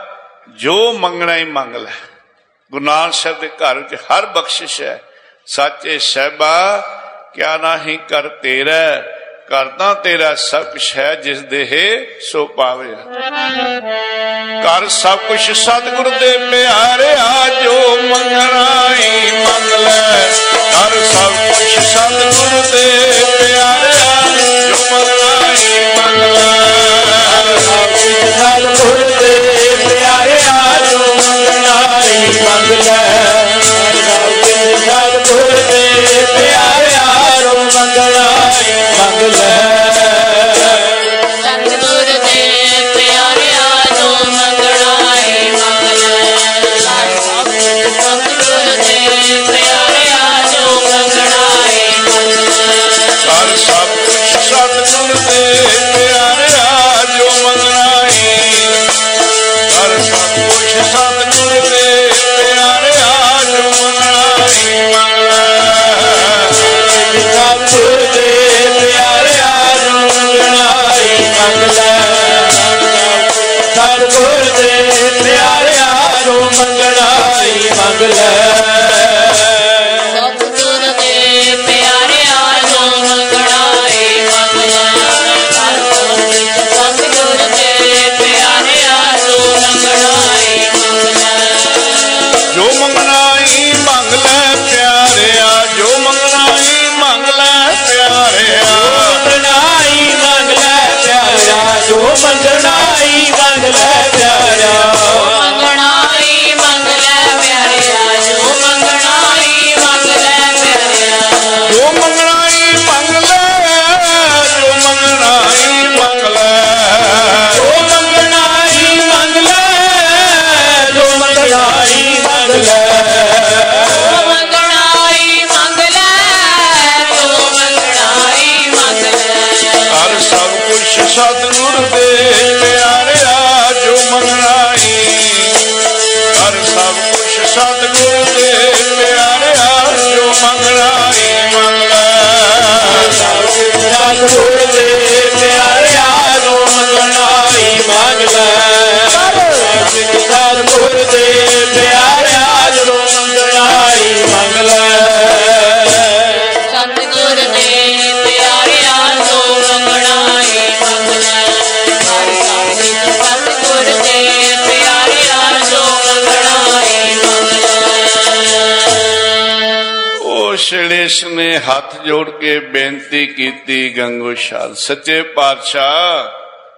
[SPEAKER 1] ਜੋ ਮੰਗਣਾ ਹੀ ਮੰਗ ਲੈ, ਗੁਰੂ ਨਾਨਕ ਸਾਹਿਬ ਦੇ ਘਰ ਵਿੱਚ ਹਰ ਬਖਸ਼ਿਸ਼ ਹੈ। ਸਾਚੇ ਸਾਹਿਬਾ ਕਿਆ ਨਾਹੀਂ ਕਰ ਤੇਰਾ, ਕਰਦਾ ਤੇਰਾ ਸਭ ਕੁਛ ਹੈ, ਜਿਸ ਦੇਹ ਸੋ ਪਾਵੇ। ਕਰ ਸਭ ਕੁਛ ਸਤਿਗੁਰ ਦੇ ਪਿਆਰਿਆ, ਜੋ ਮੰਗਣਾ ਹੀ ਮੰਗ ਲੈ। ਕਰ ਸਭ ਕੁਛ ਸਤਿਗੁਰ ਦੇ ਪਿਆਰਿਆ, ਜੋ ਮੰਗਣਾ ਹੀ ਮੰਗ ਲੈ। ਸਭ ਕੁਛ ਸਤਿਗੁਰ ਦੇ ਪਿਆਰਿਆ, ਜੋ ਮੰਗਣਾ ਹੀ ਮੰਗ ਲੈ। ਸਤਿਗੁਰ ਦੇ ਪਿਆਰਿਆ, ਜੋ ਮੰਗਣਾ ਹੀ ਮੰਗ ਲੈ।
[SPEAKER 4] ਸਤਿਗੁਰ ਦੇ ਪਿਆਰਿਆ, ਜੋ ਮੰਗਣਾ ਹੀ ਮੰਗ ਲੈ। ਸਤਿਗੁਰ ਦੇ
[SPEAKER 1] ਮੰਗਣਾ ਹੀ ਮੰਗ ਲੈ ਪਿਆਰਿਆ, ਜੋ ਮੰਗਣਾ ਹੀ ਮੰਗ ਲੈ ਪਿਆਰਿਆ,
[SPEAKER 2] ਮੰਗਣਾ ਹੀ ਮੰਗ ਲੈ ਪਿਆਰਿਆ, ਜੋ ਮੰਗਣਾ ਹੀ ਮੰਗ ਲੈ ਪਿਆਰਿਆ,
[SPEAKER 4] ਮੰਗਣਾ ਹੀ ਮੰਗ ਲੈ ਪਿਆਰਿਆ, ਜੋ ਮੰਗਣਾ ਹੀ ਮੰਗ ਲੈ ਪਿਆਰਿਆ,
[SPEAKER 1] ਜੋ ਮੰਗਣਾ ਹੀ ਮੰਗ ਲੈ, ਜੋ ਮੰਗਣਾ ਹੀ ਮੰਗ ਲੈ,
[SPEAKER 2] ਜੋ ਮੰਗਣਾ ਹੀ ਮੰਗ ਲੈ, ਜੋ ਮੰਗਣਾ ਹੀ ਮੰਗ ਲੈ,
[SPEAKER 4] ਮੰਗਣਾ ਹੀ ਮੰਗ ਲੈ, ਜੋ ਮੰਗਣਾ ਹੀ ਮੰਗ ਲੈ,
[SPEAKER 1] ਹਰ ਸਭ ਕੁਛ ਸਤਿਗੁਰ ਦੇ ਪਿਆਰਿਆ, ਜੋ ਮੰਗਣਾ ਹੀ, ਹਰ ਸਭ ਕੁਛ ਸਤਿਗੁਰ ਦੇ ਪਿਆਰਿਆ, ਜੋ ਮੰਗਣਾ ਹੀ ਮੰਗ ਲੈ,
[SPEAKER 2] ਸਤਿਗੁਰ ਦੇ ਪਿਆਰਿਆ, ਜੋ ਮੰਗਣਾ ਹੀ ਮੰਗ ਲੈ, ਸਤਿਗੁਰ ਦੇ ਪਿਆਰਿਆ, ਜੋ ਮੰਗਣਾ ਹੀ ਮੰਗ ਲੈ,
[SPEAKER 4] ਸਤਿਗੁਰ ਦੇ ਪਿਆਰਿਆ, ਜੋ ਮੰਗਣਾ ਹੀ ਮੰਗ ਲੈ, ਹਰ ਸਾਹਿਬ ਸਤਿਗੁਰ ਦੇ ਪਿਆਰਿਆ, ਜੋ ਮੰਗਣਾ ਹੀ ਮੰਗ ਲੈ।
[SPEAKER 1] ਉਸ ਵੇਲੇ ਨੇ ਹੱਥ ਜੋੜ ਕੇ ਬੇਨਤੀ ਕੀਤੀ ਗੰਗੋਸ਼ਾਲ, ਸੱਚੇ ਪਾਤਸ਼ਾਹ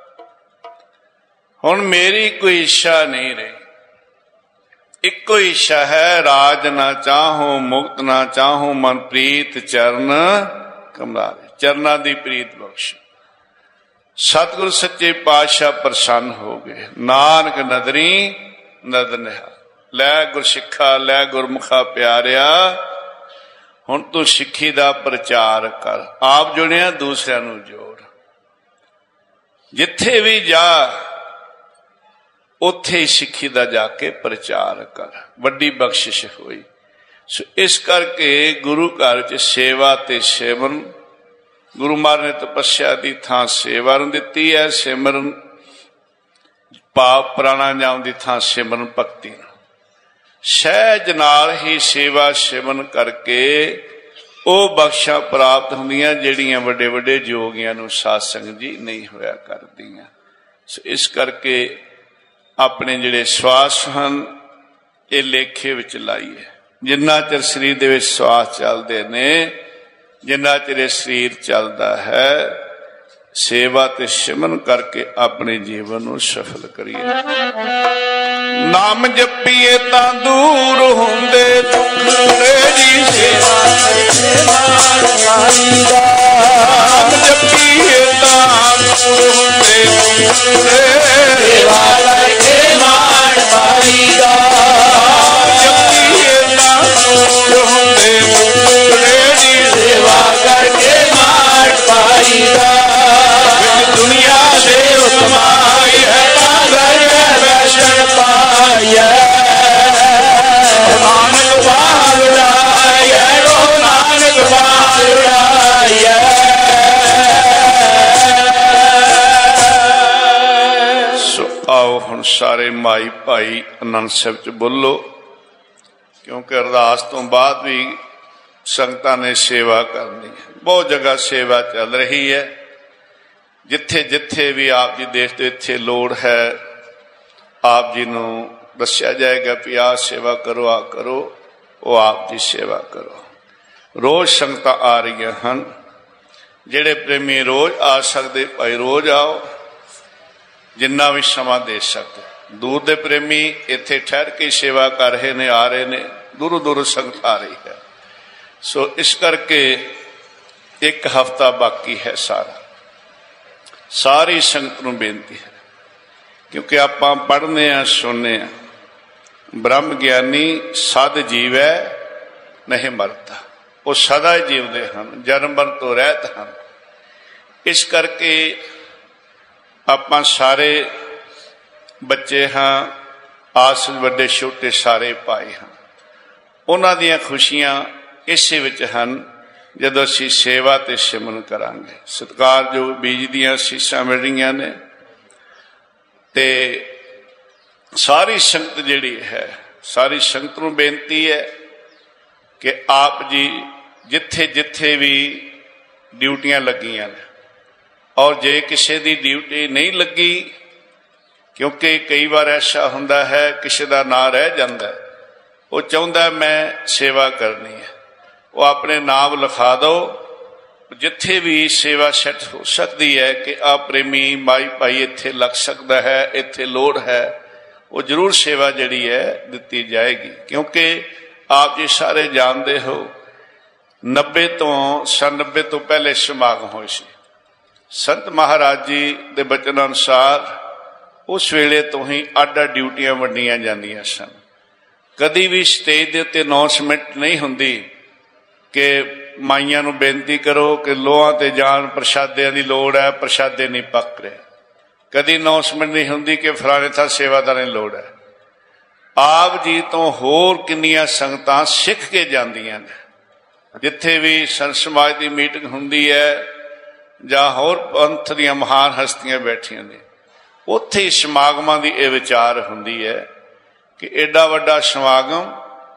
[SPEAKER 1] ਹੁਣ ਮੇਰੀ ਕੋਈ ਇੱਛਾ ਨਹੀਂ ਰਹੀ, ਇੱਕੋ ਇੱਛਾ ਹੈ, ਰਾਜ ਨਾ ਚਾਹੋ ਮੁਕਤ ਨਾ ਚਾਹੋ, ਮਨ ਪ੍ਰੀਤ ਚਰਨ ਕਮਲਾਰੇ, ਚਰਨਾਂ ਦੀ ਪ੍ਰੀਤ ਬਖਸ਼। ਸਤਿਗੁਰ ਸੱਚੇ ਪਾਤਸ਼ਾਹ ਪ੍ਰਸੰਨ ਹੋ ਗਏ, ਨਾਨਕ ਨਦਰੀ ਨਦਰ ਨਿਹਾਲ, ਲੈ ਗੁਰਸਿੱਖਾ ਲੈ ਗੁਰਮੁਖਾ ਪਿਆਰਿਆ, ਹੁਣ ਤੂੰ ਸਿੱਖੀ ਦਾ ਪ੍ਰਚਾਰ ਕਰ, ਆਪ ਜੁੜਿਆ ਦੂਸਰਿਆਂ ਨੂੰ ਜੋੜ, ਜਿੱਥੇ ਵੀ ਜਾ ਉੱਥੇ ਹੀ ਸਿੱਖੀ ਦਾ ਜਾ ਕੇ ਪ੍ਰਚਾਰ ਕਰ, ਵੱਡੀ ਬਖਸ਼ਿਸ਼ ਹੋਈ। ਸੋ ਇਸ ਕਰਕੇ ਗੁਰੂ ਘਰ ਚ ਸੇਵਾ ਤੇ ਸਿਮਰਨ, ਗੁਰੂ ਮਹਾਰਾਜ ਨੇ ਤਪੱਸਿਆ ਦੀ ਥਾਂ ਸੇਵਾ ਨੂੰ ਦਿੱਤੀ ਹੈ, ਸਿਮਰਨ ਪਾਪ ਪ੍ਰਾਣਾਯਾਮ ਦੀ ਥਾਂ ਸਿਮਰਨ ਭਗਤੀ ਨੂੰ, ਸਹਿਜ ਨਾਲ ਹੀ ਸੇਵਾ ਸਿਮਰਨ ਕਰਕੇ ਉਹ ਬਖਸ਼ਾਂ ਪ੍ਰਾਪਤ ਹੁੰਦੀਆਂ ਜਿਹੜੀਆਂ ਵੱਡੇ ਵੱਡੇ ਜੋਗੀਆਂ ਨੂੰ ਸਾਧ ਸੰਗਤ ਜੀ ਨਹੀਂ ਹੋਇਆ ਕਰਦੀਆਂ। ਸੋ ਇਸ ਕਰਕੇ ਆਪਣੇ ਜਿਹੜੇ ਸਵਾਸ ਹਨ ਇਹ ਲੇਖੇ ਵਿੱਚ ਲਾਈਏ, ਜਿੰਨਾ ਚਿਰ ਸਰੀਰ ਦੇ ਵਿੱਚ ਸਵਾਸ ਚੱਲਦੇ ਨੇ, ਜਿੰਨਾ ਚਿਰ ਇਹ ਸਰੀਰ ਚੱਲਦਾ ਹੈ, ਸੇਵਾ ਤੇ ਸਿਮਰਨ ਕਰਕੇ ਆਪਣੇ ਜੀਵਨ ਨੂੰ ਸਫਲ ਕਰੀਏ। ਨਾਮ ਜਪੀਏ ਤਾਂ ਦੂਰ ਹੁੰਦੇ ਦੁੱਖੜੇ ਜੀ, ਸੇਵਾ ਕਰਕੇ ਮਾਣ ਪਾਈਦਾ, ਨਾਮ ਜਪੀਏ ਤਾਂ ਦੂਰ ਹੁੰਦੇ ਦੁੱਖੜੇ,
[SPEAKER 2] ਸੇਵਾ ਕਰਕੇ ਮਾਣ ਪਾਈਦਾ,
[SPEAKER 1] ਜਪੀਏ ਤਾਂ ਦੂਰ ਹੁੰਦੇ ਦੁੱਖੜੇ ਜੀ,
[SPEAKER 2] ਸੇਵਾ ਕਰਕੇ ਮਾਣ ਪਾਈਦਾ,
[SPEAKER 1] ਦੁਨੀਆ ਦੇ ਕਮਾਈ ਹੈ ਤਾਂ
[SPEAKER 2] ਘਰ ਵੈਸ਼ਨ ਪਾਈਐ,
[SPEAKER 1] ਨਾਨਕ
[SPEAKER 2] ਵਾਲੁੜਾਈਐ, ਰੋ ਨਾਨਕ ਵਾਲੁੜਾਈਐ।
[SPEAKER 1] ਸੋ ਆਓ ਹੁਣ ਸਾਰੇ ਮਾਈ ਭਾਈ ਆਨੰਦ ਸਾਹਿਬ ਚ ਬੋਲੋ, ਕਿਉਂਕਿ ਅਰਦਾਸ ਤੋਂ ਬਾਅਦ ਵੀ ਸੰਗਤਾਂ ਨੇ ਸੇਵਾ ਕਰਨੀ ਹੈ, ਬਹੁਤ ਜਗ੍ਹਾ ਸੇਵਾ ਚੱਲ ਰਹੀ ਹੈ, ਜਿੱਥੇ ਜਿੱਥੇ ਵੀ ਆਪ ਜੀ ਦੇਸ਼ ਦੇ ਇੱਥੇ ਲੋੜ ਹੈ, ਆਪ ਜੀ ਨੂੰ ਦੱਸਿਆ ਜਾਏਗਾ ਵੀ ਆਹ ਸੇਵਾ ਕਰੋ, ਆ ਕਰੋ, ਉਹ ਆਪ ਜੀ ਸੇਵਾ ਕਰੋ। ਰੋਜ਼ ਸੰਗਤਾਂ ਆ ਰਹੀਆਂ ਹਨ, ਜਿਹੜੇ ਪ੍ਰੇਮੀ ਰੋਜ਼ ਆ ਸਕਦੇ ਭਾਈ ਰੋਜ਼ ਆਓ, ਜਿੰਨਾ ਵੀ ਸਮਾਂ ਦੇ ਸਕਦੇ। ਦੂਰ ਦੇ ਪ੍ਰੇਮੀ ਇੱਥੇ ਠਹਿਰ ਕੇ ਸੇਵਾ ਕਰ ਰਹੇ ਨੇ, ਆ ਰਹੇ ਨੇ, ਦੂਰੋਂ ਦੂਰੋਂ ਸੰਗਤ ਆ ਰਹੀ ਹੈ। ਸੋ ਇਸ ਕਰਕੇ ਇੱਕ ਹਫ਼ਤਾ ਬਾਕੀ ਹੈ, ਸਾਰਾ ਸਾਰੀ ਸੰਗਤ ਨੂੰ ਬੇਨਤੀ ਹੈ, ਕਿਉਂਕਿ ਆਪਾਂ ਪੜ੍ਹਨੇ ਆ ਸੁਣਨੇ ਆ, ਬ੍ਰਹਮ ਗਿਆਨੀ ਸਦ ਜੀਵੈ ਨਹੀਂ ਮਰਦਾ, ਉਹ ਸਦਾ ਹੀ ਜੀਵਦੇ ਹਨ, ਜਨਮ ਮਰਨ ਤੋਂ ਰਹਿਤ ਹਨ। ਇਸ ਕਰਕੇ ਆਪਾਂ ਸਾਰੇ ਬੱਚੇ ਹਾਂ, ਆਸ ਵੱਡੇ ਛੋਟੇ ਸਾਰੇ ਭਾਈ ਹਾਂ, ਉਹਨਾਂ ਦੀਆਂ ਖੁਸ਼ੀਆਂ ਇਸੇ ਵਿੱਚ ਹਨ ਜਦੋਂ ਅਸੀਂ ਸੇਵਾ ਤੇ ਸਿਮਰਨ ਕਰਾਂਗੇ। ਸਤਿਕਾਰਯੋਗ ਬੀਜ ਦੀਆਂ ਸੀਸਾਂ ਮਿਲ ਰਹੀਆਂ ਨੇ, ਤੇ ਸਾਰੀ ਸੰਗਤ ਜਿਹੜੀ ਹੈ, ਸਾਰੀ ਸੰਗਤ ਨੂੰ ਬੇਨਤੀ ਹੈ ਕਿ ਆਪ ਜੀ ਜਿੱਥੇ ਜਿੱਥੇ ਵੀ ਡਿਊਟੀਆਂ ਲੱਗੀਆਂ ਨੇ, ਔਰ ਜੇ ਕਿਸੇ ਦੀ ਡਿਊਟੀ ਨਹੀਂ ਲੱਗੀ, ਕਿਉਂਕਿ ਕਈ ਵਾਰ ਐਸਾ ਹੁੰਦਾ ਹੈ ਕਿਸੇ ਦਾ ਨਾਂ ਰਹਿ ਜਾਂਦਾ, ਉਹ ਚਾਹੁੰਦਾ ਮੈਂ ਸੇਵਾ ਕਰਨੀ ਹੈ, ਉਹ ਆਪਣੇ ਨਾਮ ਲਿਖਾ ਦਿਓ। ਜਿੱਥੇ ਵੀ ਸੇਵਾ ਸੈੱਟ ਹੋ ਸਕਦੀ ਹੈ ਕਿ ਆ ਪ੍ਰੇਮੀ ਮਾਈ ਭਾਈ ਇੱਥੇ ਲੱਗ ਸਕਦਾ ਹੈ, ਇੱਥੇ ਲੋੜ ਹੈ, ਉਹ ਜ਼ਰੂਰ ਸੇਵਾ ਜਿਹੜੀ ਹੈ ਦਿੱਤੀ ਜਾਏਗੀ। ਕਿਉਂਕਿ ਆਪ ਜੀ ਸਾਰੇ ਜਾਣਦੇ ਹੋ ਨੱਬੇ ਤੋਂ ਸੰਨ ਨੱਬੇ ਤੋਂ ਪਹਿਲੇ ਸਮਾਗਮ ਹੋਏ ਸੀ। ਸੰਤ ਮਹਾਰਾਜ ਜੀ ਦੇ ਬਚਨ ਅਨੁਸਾਰ ਉਸ ਵੇਲੇ ਤੋਂ ਹੀ ਅੱਡ ਅੱਡ ਡਿਊਟੀਆਂ ਵੰਡੀਆਂ ਜਾਂਦੀਆਂ ਸਨ। ਕਦੀ ਵੀ ਸਟੇਜ ਦੇ ਉੱਤੇ ਅਨਾਉਂਸਮੈਂਟ ਨਹੀਂ ਹੁੰਦੀ ਕਿ ਮਾਈਆਂ ਨੂੰ ਬੇਨਤੀ ਕਰੋ ਕਿ ਲੋਹਾਂ ਤੇ ਜਾਣ, ਪ੍ਰਸ਼ਾਦਿਆਂ ਦੀ ਲੋੜ ਹੈ, ਪ੍ਰਸ਼ਾਦੇ ਨਹੀਂ ਪੱਕ ਰਹੇ। ਕਦੀ ਅਨਾਉਂਸਮੈਂਟ ਨਹੀਂ ਹੁੰਦੀ ਕਿ ਫਲਾਣੇ ਥਾਂ ਸੇਵਾਦਾਰਾਂ ਦੀ ਲੋੜ ਹੈ। ਆਪ ਜੀ ਤੋਂ ਹੋਰ ਕਿੰਨੀਆਂ ਸੰਗਤਾਂ ਸਿੱਖ ਕੇ ਜਾਂਦੀਆਂ ਨੇ। ਜਿੱਥੇ ਵੀ ਸੰਤ ਸਮਾਜ ਦੀ ਮੀਟਿੰਗ ਹੁੰਦੀ ਹੈ ਜਾਂ ਹੋਰ ਪੰਥ ਦੀਆਂ ਮਹਾਨ ਹਸਤੀਆਂ ਬੈਠੀਆਂ ਨੇ, ਉੱਥੇ ਹੀ ਸਮਾਗਮਾਂ ਦੀ ਇਹ ਵਿਚਾਰ ਹੁੰਦੀ ਹੈ ਕਿ ਐਡਾ ਵੱਡਾ ਸਮਾਗਮ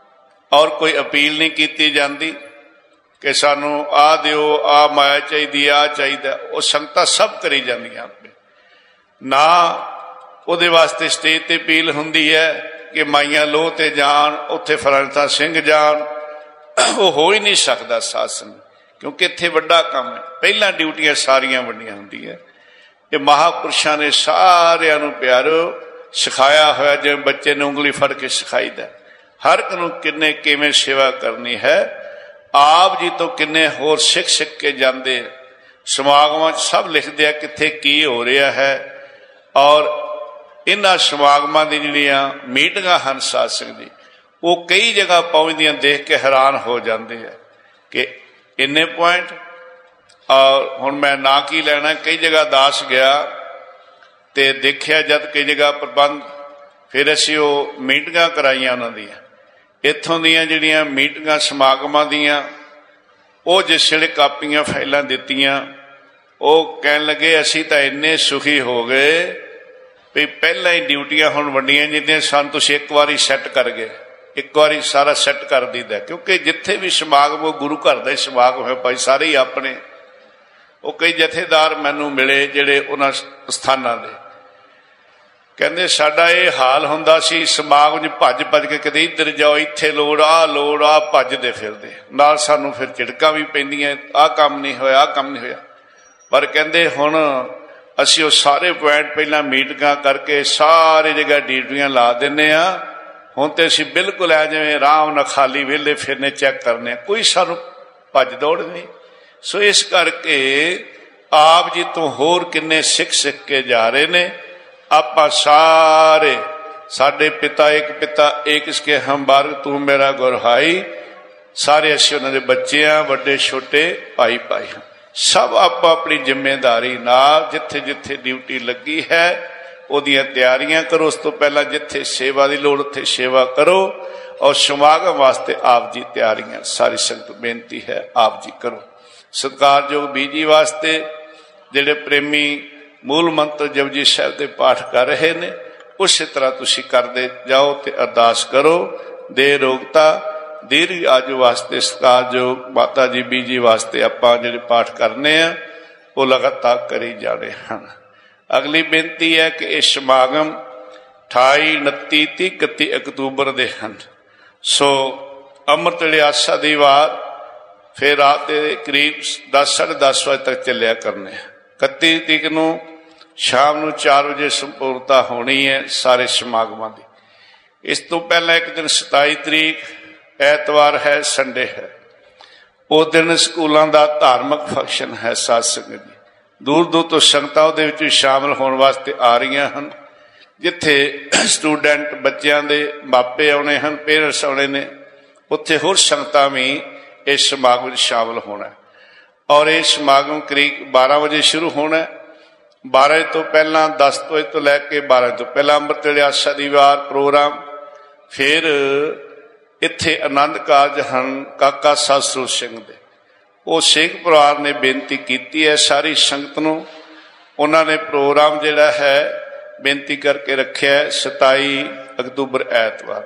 [SPEAKER 1] ਔਰ ਕੋਈ ਅਪੀਲ ਨਹੀਂ ਕੀਤੀ ਜਾਂਦੀ ਕਿ ਸਾਨੂੰ ਆਹ ਦਿਓ, ਆਹ ਮਾਇਆ ਚਾਹੀਦੀ, ਆਹ ਚਾਹੀਦਾ। ਉਹ ਸੰਗਤਾਂ ਸਭ ਕਰੀ ਜਾਂਦੀਆਂ ਆਪੇ। ਨਾ ਉਹਦੇ ਵਾਸਤੇ ਸਟੇਜ ਤੇ ਅਪੀਲ ਹੁੰਦੀ ਹੈ ਕਿ ਮਾਈਆਂ ਲੋਹ ਤੇ ਜਾਣ, ਉੱਥੇ ਫਲਾਣਾ ਸਿੰਘ ਜਾਣ। ਉਹ ਹੋ ਹੀ ਨਹੀਂ ਸਕਦਾ ਸਾਸਨ, ਕਿਉਂਕਿ ਇੱਥੇ ਵੱਡਾ ਕੰਮ ਹੈ। ਪਹਿਲਾਂ ਡਿਊਟੀਆਂ ਸਾਰੀਆਂ ਵੱਡੀਆਂ ਹੁੰਦੀਆਂ। ਇਹ ਮਹਾਂਪੁਰਸ਼ਾਂ ਨੇ ਸਾਰਿਆਂ ਨੂੰ ਪਿਆਰੋ ਸਿਖਾਇਆ ਹੋਇਆ, ਜਿਵੇਂ ਬੱਚੇ ਨੂੰ ਉਂਗਲੀ ਫੜ ਕੇ ਸਿਖਾਈਦਾ। ਹਰ ਇੱਕ ਨੂੰ ਕਿੰਨੇ ਕਿਵੇਂ ਸੇਵਾ ਕਰਨੀ ਹੈ। ਆਪ ਜੀ ਤੋਂ ਕਿੰਨੇ ਹੋਰ ਸਿੱਖ ਸਿੱਖ ਕੇ ਜਾਂਦੇ। ਸਮਾਗਮਾਂ 'ਚ ਸਭ ਲਿਖਦੇ ਆ ਕਿੱਥੇ ਕੀ ਹੋ ਰਿਹਾ ਹੈ। ਔਰ ਇਹਨਾਂ ਸਮਾਗਮਾਂ ਦੀ ਜਿਹੜੀਆਂ ਮੀਟਿੰਗਾਂ ਹਨ ਸਾਧ ਸੰਗਤ ਜੀ, ਉਹ ਕਈ ਜਗ੍ਹਾ ਪਹੁੰਚਦੀਆਂ ਦੇਖ ਕੇ ਹੈਰਾਨ ਹੋ ਜਾਂਦੇ ਆ ਕਿ ਇੰਨੇ ਪੁਆਇੰਟ। ਔਰ ਹੁਣ ਮੈਂ ਨਾ ਕੀ ਲੈਣਾ, ਕਈ ਜਗ੍ਹਾ ਦਾਸ ਗਿਆ ਤੇ ਦੇਖਿਆ ਜਦ ਕਈ ਜਗ੍ਹਾ ਪ੍ਰਬੰਧ, ਫਿਰ ਅਸੀਂ ਉਹ ਮੀਟਿੰਗਾਂ ਕਰਾਈਆਂ ਉਹਨਾਂ ਦੀਆਂ। ਇੱਥੋਂ ਦੀਆਂ ਜਿਹੜੀਆਂ ਮੀਟਿੰਗਾਂ ਸਮਾਗਮਾਂ ਦੀਆਂ, ਉਹ ਜਿਸ ਵੇਲੇ ਕਾਪੀਆਂ ਫਾਈਲਾਂ ਦਿੱਤੀਆਂ, ਉਹ ਕਹਿਣ ਲੱਗੇ ਅਸੀਂ ਤਾਂ ਇੰਨੇ ਸੁਖੀ ਹੋ ਗਏ ਵੀ ਪਹਿਲਾਂ ਹੀ ਡਿਊਟੀਆਂ ਹੁਣ ਵੰਡੀਆਂ ਜਿੱਦਾਂ ਸਾਨੂੰ ਤੁਸੀਂ ਇੱਕ ਵਾਰੀ ਸੈੱਟ ਕਰ ਗਏ, ਇੱਕ ਵਾਰੀ ਸਾਰਾ ਸੈੱਟ ਕਰ ਦਿੱਤਾ। ਕਿਉਂਕਿ ਜਿੱਥੇ ਵੀ ਸਮਾਗਮ, ਉਹ ਗੁਰੂ ਘਰ ਦਾ ਹੀ ਸਮਾਗਮ ਹੋਇਆ ਭਾਈ, ਸਾਰੇ ਹੀ ਆਪਣੇ। ਉਹ ਕਈ ਜਥੇਦਾਰ ਮੈਨੂੰ ਮਿਲੇ ਜਿਹੜੇ ਉਹਨਾਂ ਸਥਾਨਾਂ ਦੇ, ਕਹਿੰਦੇ ਸਾਡਾ ਇਹ ਹਾਲ ਹੁੰਦਾ ਸੀ ਸਮਾਗਮ 'ਚ ਭੱਜ ਭੱਜ ਕੇ ਕਦੇ ਇੱਧਰ ਜਾਓ, ਇੱਥੇ ਲੋੜ, ਆਹ ਲੋੜ, ਆਹ ਭੱਜਦੇ ਫਿਰਦੇ। ਨਾਲ ਸਾਨੂੰ ਫਿਰ ਝਿੜਕਾਂ ਵੀ ਪੈਂਦੀਆਂ, ਆਹ ਕੰਮ ਨਹੀਂ ਹੋਇਆ, ਆਹ ਕੰਮ ਨਹੀਂ ਹੋਇਆ। ਪਰ ਕਹਿੰਦੇ ਹੁਣ ਅਸੀਂ ਉਹ ਸਾਰੇ ਪੁਆਇੰਟ ਪਹਿਲਾਂ ਮੀਟਿੰਗਾਂ ਕਰਕੇ ਸਾਰੇ ਜਗ੍ਹਾ ਡਿਊਟੀਆਂ ਲਾ ਦਿੰਦੇ ਹਾਂ। ਹੁਣ ਤੇ ਅਸੀਂ ਬਿਲਕੁਲ ਐ ਜਿਵੇਂ ਆਰਾਮ ਨਾਲ ਖਾਲੀ ਵਿਹਲੇ ਫਿਰਨੇ ਚੈੱਕ ਕਰਨੇ, ਕੋਈ ਸਾਨੂੰ ਭੱਜ ਦੌੜ ਨਹੀਂ। ਸੋ ਇਸ ਕਰਕੇ ਆਪ ਜੀ ਤੋਂ ਹੋਰ ਕਿੰਨੇ ਸਿੱਖ ਸਿੱਖ ਕੇ ਜਾ ਰਹੇ ਨੇ। ਆਪਾਂ ਸਾਰੇ, ਸਾਡੇ ਪਿਤਾ ਇੱਕ ਪਿਤਾ ਏਕ ਇਸਕੇ ਹਮ ਬਾਰਗ ਤੂੰ ਮੇਰਾ ਗੁਰਹਾਈ, ਸਾਰੇ ਅਸੀਂ ਉਹਨਾਂ ਦੇ ਬੱਚੇ ਆ, ਵੱਡੇ ਛੋਟੇ ਭਾਈ ਭਾਈ। ਸਭ ਆਪੋ ਆਪਣੀ ਜ਼ਿੰਮੇਦਾਰੀ ਨਾਲ ਜਿੱਥੇ ਜਿੱਥੇ ਡਿਊਟੀ ਲੱਗੀ ਹੈ ਉਹਦੀਆਂ ਤਿਆਰੀਆਂ ਕਰੋ। ਉਸ ਤੋਂ ਪਹਿਲਾਂ ਜਿੱਥੇ ਸੇਵਾ ਦੀ ਲੋੜ ਉੱਥੇ ਸੇਵਾ ਕਰੋ। ਔਰ ਸਮਾਗਮ ਵਾਸਤੇ ਆਪ ਜੀ ਤਿਆਰੀਆਂ ਸਾਰੀ ਸੰਗਤ ਬੇਨਤੀ ਹੈ ਆਪ ਜੀ ਕਰੋ। ਸਤਿਕਾਰਯੋਗ ਬੀਜੀ ਵਾਸਤੇ ਜਿਹੜੇ ਪ੍ਰੇਮੀ ਮੂਲ ਮੰਤਰ ਜਪਜੀ ਸਾਹਿਬ ਦੇ ਪਾਠ ਕਰ ਰਹੇ ਨੇ, ਉਸੇ ਤਰ੍ਹਾਂ ਤੁਸੀਂ ਕਰਦੇ ਜਾਓ ਤੇ ਅਰਦਾਸ ਕਰੋ। ਦੇ ਰੋਗਤਾ ਦੀਰਘ ਆਜੂ ਵਾਸਤੇ ਸਤਿਕਾਰਯੋਗ ਮਾਤਾ ਜੀ ਬੀਜੀ ਵਾਸਤੇ ਆਪਾਂ ਜਿਹੜੇ ਪਾਠ ਕਰਨੇ ਆ ਉਹ ਲਗਾਤਾਰ ਕਰੀ ਜਾਣੇ ਹਨ। ਅਗਲੀ ਬੇਨਤੀ ਹੈ ਕਿ ਇਹ ਸਮਾਗਮ ਅਠਾਈ ਉਨੱਤੀ ਤੀਹ ਇਕੱਤੀ ਅਕਤੂਬਰ ਦੇ ਹਨ। ਸੋ ਅੰਮ੍ਰਿਤ ਵੇਲੇ ਆਸਾ ਦੀ ਵਾਰ ਫਿਰ ਰਾਤ ਦੇ ਕਰੀਬ ਦਸ ਸਾਢੇ ਦਸ ਵਜੇ ਤੱਕ ਚੱਲਿਆ ਕਰਨੇ। ਇਕੱਤੀ ਤਰੀਕ ਨੂੰ ਸ਼ਾਮ ਨੂੰ ਚਾਰ ਵਜੇ ਸੰਪੂਰਨਤਾ ਹੋਣੀ ਹੈ ਸਾਰੇ ਸਮਾਗਮਾਂ ਦੀ। ਇਸ ਤੋਂ ਪਹਿਲਾਂ ਇੱਕ ਦਿਨ ਸਤਾਈ ਤਰੀਕ ਐਤਵਾਰ ਹੈ, ਸੰਡੇ ਹੈ। ਉਸ ਦਿਨ ਸਕੂਲਾਂ ਦਾ ਧਾਰਮਿਕ ਫੰਕਸ਼ਨ ਹੈ। ਸਾਧ ਸੰਗਤ ਜੀ ਦੂਰ ਦੂਰ ਤੋਂ ਸੰਗਤਾਂ ਉਹਦੇ ਵਿੱਚ ਵੀ ਸ਼ਾਮਲ ਹੋਣ ਵਾਸਤੇ ਆ ਰਹੀਆਂ ਹਨ। ਜਿੱਥੇ ਸਟੂਡੈਂਟ ਬੱਚਿਆਂ ਦੇ ਮਾਪੇ ਆਉਣੇ ਹਨ, ਪੇਰੈਂਟਸ ਆਉਣੇ ਨੇ, ਉੱਥੇ ਹੋਰ ਸੰਗਤਾਂ ਵੀ ਇਸ ਸਮਾਗਮ ਵਿੱਚ ਸ਼ਾਮਲ ਹੋਣਾ। ਔਰ ਇਹ ਸਮਾਗਮ ਕਰੀਬ ਬਾਰਾਂ ਵਜੇ ਸ਼ੁਰੂ ਹੋਣਾ। ਬਾਰਾਂ ਤੋਂ ਪਹਿਲਾਂ ਦਸ ਵਜੇ ਤੋਂ ਲੈ ਕੇ ਬਾਰਾਂ ਤੋਂ ਪਹਿਲਾਂ ਅੰਮ੍ਰਿਤ ਵੇਲੇ ਆਸਾ ਦੀ ਵਾਰ ਪ੍ਰੋਗਰਾਮ। ਫਿਰ ਇੱਥੇ ਆਨੰਦ ਕਾਰਜ ਹਨ ਕਾਕਾ ਸਾਧ ਸਰੂਪ ਸਿੰਘ ਦੇ। ਉਹ ਸਿੰਘ ਪਰਿਵਾਰ ਨੇ ਬੇਨਤੀ ਕੀਤੀ ਹੈ ਸਾਰੀ ਸੰਗਤ ਨੂੰ। ਉਹਨਾਂ ਨੇ ਪ੍ਰੋਗਰਾਮ ਜਿਹੜਾ ਹੈ ਬੇਨਤੀ ਕਰਕੇ ਰੱਖਿਆ ਸਤਾਈ ਅਕਤੂਬਰ ਐਤਵਾਰ।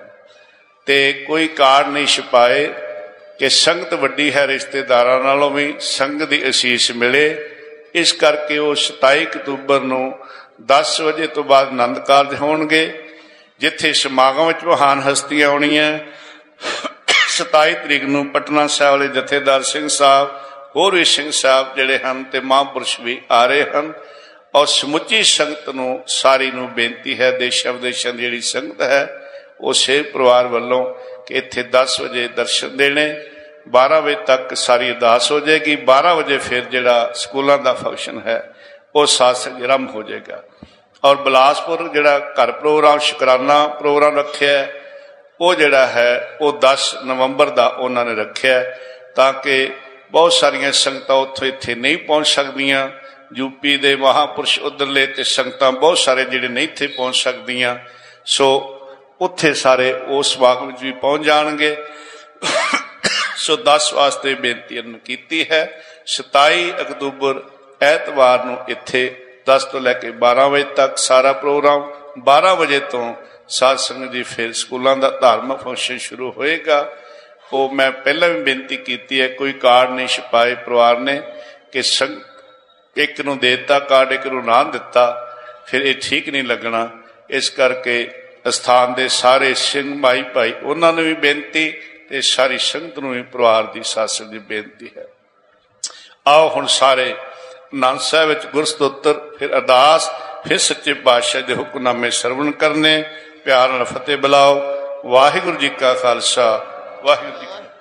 [SPEAKER 1] ਤੇ ਕੋਈ ਕਾਰਡ ਨਹੀਂ ਛਪਾਏ ਕਿ ਸੰਗਤ ਵੱਡੀ ਹੈ, ਰਿਸ਼ਤੇਦਾਰਾਂ ਨਾਲੋਂ ਵੀ ਸੰਗਤ ਦੀ ਅਸੀਸ ਮਿਲੇ। ਇਸ ਕਰਕੇ ਉਹ ਸਤਾਈ ਅਕਤੂਬਰ ਨੂੰ ਦਸ ਵਜੇ ਤੋਂ ਬਾਅਦ ਆਨੰਦ ਕਾਰਜ ਹੋਣਗੇ, ਜਿੱਥੇ ਸਮਾਗਮ ਵਿੱਚ ਮਹਾਨ ਹਸਤੀਆਂ ਆਉਣੀਆਂ। सताई तरीक नूं पटना साहिब वाले जथेदार सिंह साहब होर भी सिंह साहब जिहड़े हन ते महापुरुष भी आ रहे हैं। और समुची संगत नूं सारी नूं बेनती है, देशां विदेशां दी जिहड़ी संगत है वो सेव परिवार वालों कि इत्थे दस बजे दर्शन देने, बारह बजे तक सारी अरदास हो जाएगी। बारह बजे फिर जिहड़ा स्कूलों का फंक्शन है वो सासंग आरंभ हो जाएगा। और बिलासपुर जिहड़ा घर प्रोग्राम शुकराना प्रोग्राम रखिया है वो जिहड़ा है वो दस नवंबर का उन्होंने रखिया ताकि बहुत सारिया संगतां उत्थों इत्थे नहीं पहुँच सकदियां। यूपी दे महापुरुष उधरले ते संगतां बहुत सारे जिहड़े नहीं इत्थे पहुँच सकदियां, सो उत्थे सारे उस समागम विच भी पहुँच जाणगे। सो दस वास्ते बेनती कीती है। सताई अक्तूबर ऐतवार नूं इत्थे दस तो लैके बारह बजे तक सारा प्रोग्राम, बारह बजे तो साध संगत जी फिर स्कूलों का धार्मिक फंक्शन शुरू होएगा। वो मैं पहला भी बेनती की है, कोई कार्ड नहीं छपाए परिवार ने कि संग एक नूं देता कार्ड एक नूं ना दिता, फिर ये ठीक नहीं लगना। इस करके स्थान दे सारे सिंह भाई भाई उन्होंने भी बेनती ते सारी संगत नूं भी परिवार की साध संगत की बेनती है। आओ हुण सारे आनंद साहिब विच गुरस्तोत्र, फिर अरदास, फिर सच्चे पातशाह दे हुक्मनामे सरवण करने। प्यार नाल फतेह बुलाओ। वाहिगुरू जी का खालसा, वाहिगुरू जी की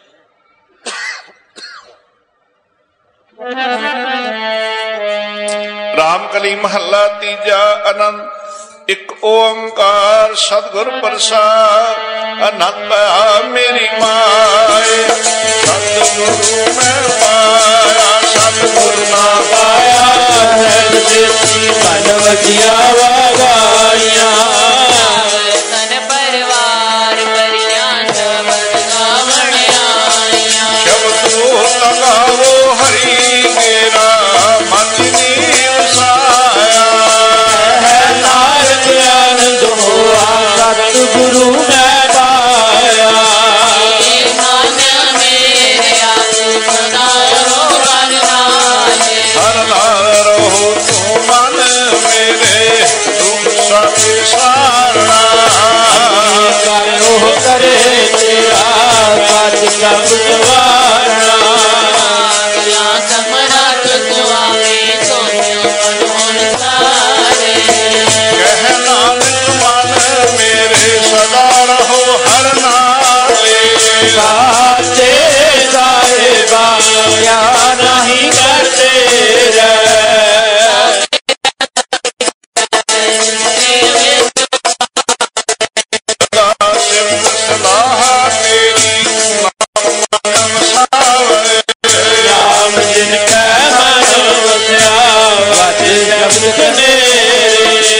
[SPEAKER 1] रामकली महला तीजा आनंद। एक ओंकार सतगुर प्रसाद आनंद पाया मेरी माए। सतगुरु मैं पाया सतगुरु ना पाया है देसी
[SPEAKER 2] बनवतिया वागाइया।
[SPEAKER 4] तन परिवार करियां शब्द गावण आइया।
[SPEAKER 1] शब्दों लगावो हरि मेरा मन नीव साया।
[SPEAKER 2] है नारद आनंद हुआ सतगुरु मैं पाया।
[SPEAKER 4] मन मेरे आंसू सदा रो हर नाले।
[SPEAKER 1] हर नाल रहो तू मन मेरे दुख सब सारना।
[SPEAKER 2] करो करे तेरा सच शब्द वारना।
[SPEAKER 4] समरथ सुआवे सोनियो मनोहर सारे।
[SPEAKER 1] कह नानक मन मेरे सदा रहो हर नाले।
[SPEAKER 2] साचे साहिबा या नहीं करते रहे।
[SPEAKER 1] सलाह तेरी नाम सावे।
[SPEAKER 2] राम जिन कै मन वस्या वच शब्द कनेरे।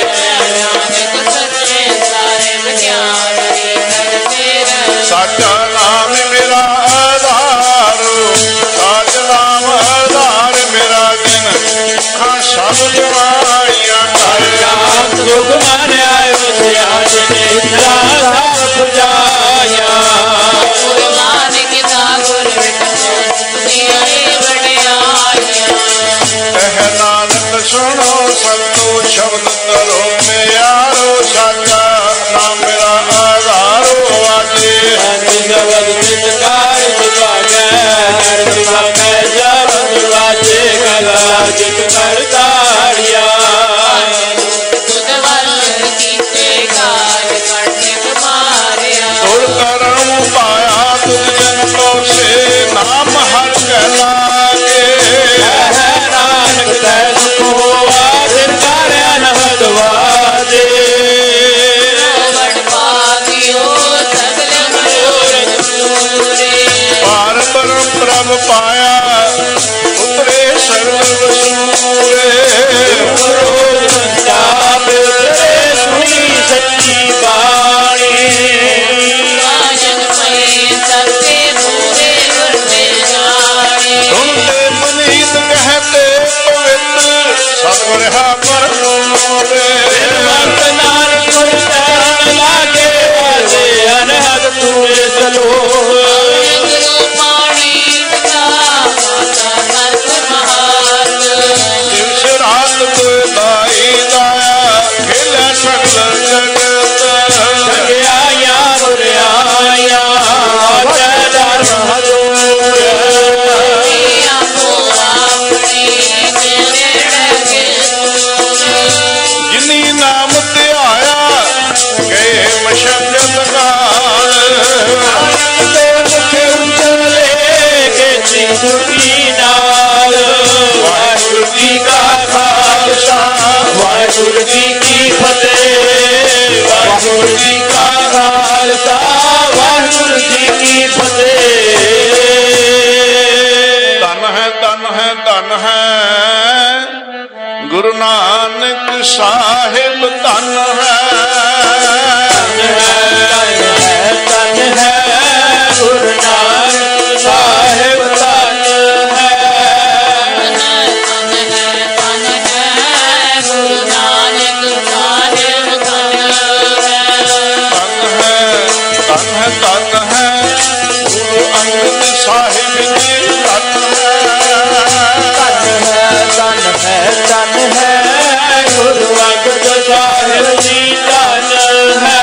[SPEAKER 4] सच्चे साहिब ज्ञानी करते रहे।
[SPEAKER 1] साचा नाम मेरा आधार, साच नाम आधार मेरा दिन खां सब जवाइया कर।
[SPEAKER 2] राम सुख मन आए वस्या जिने इतरा पुजाया।
[SPEAKER 4] गुरमान की सागर दुनियाए बड़ियाइया।
[SPEAKER 1] कह नानक सुनो संतो शब्द करो प्यारो। साचा नाम मेरा आधारो आजे।
[SPEAKER 2] शब्द चितकार सुभागे हर दिवाके शब्द वाजे। गला जित कर ताड़िया।
[SPEAKER 4] तुझवर कीते काल कंठ मारिया।
[SPEAKER 1] तुर करम पाया तुझ जन को से नाम हर कहलागे।
[SPEAKER 2] नानक तैस को आदिर कर अनहद वाजे।
[SPEAKER 4] बड़ पागियो सगल मनोरथ पूरे।
[SPEAKER 1] पार ब्रह्म प्रभ पाया उतरे सर्व सूरे।
[SPEAKER 2] संताप उतरे सुनी सच्ची बाणी।
[SPEAKER 4] राजन पे सबके पूरे वर्ते जाने।
[SPEAKER 1] सुनते पुनीत कहते पवित्र सतगुर हा पर मोरे।
[SPEAKER 2] भक्त नानक गुर चरण लागे वाजे अनहद तूए चलो।
[SPEAKER 4] गुरु पाणी का माता
[SPEAKER 2] ਵਾਹਿਗੁਰੂ ਜੀ ਨਾਲ। ਵਾਹਿਗੁਰੂ ਜੀ ਕਾ ਖਾਲਸਾ ਵਾਹਿਗੁਰੂ ਜੀ ਕੀ ਫਤਿਹ। ਵਾਹਿਗੁਰੂ ਜੀ ਕਾ ਖਾਲਸਾ ਵਾਹਿਗੁਰੂ ਜੀ ਕੀ ਫਤਿਹ।
[SPEAKER 1] ਧਨ ਹੈ ਧਨ ਹੈ ਧਨ ਹੈ ਗੁਰੂ ਨਾਨਕ ਸਾਹਿਬ ਧਨ ਹੈ।
[SPEAKER 2] ਧਨ ਹੈ ਗੁਰੂ ਨਾਨਕ ਸਾਹਿਬ ਧਨ ਹੈ।
[SPEAKER 4] ਧਨ ਹੈ ਗੁਰੂ ਨਾਨਕ ਸਾਹਿਬ ਧਨ ਹੈ।
[SPEAKER 1] ਧਨ ਹੈ ਧਨ ਹੈ ਗੁਰੂ ਅੰਗਦ ਸਾਹਿਬ ਜੀ ਧਨ ਹੈ।
[SPEAKER 2] ਧਨ ਹੈ ਧਨ ਹੈ ਧਨ ਹੈ ਗੁਰੂ ਅੰਗਦ ਸਾਹਿਬ ਜੀ ਧਨ ਹੈ।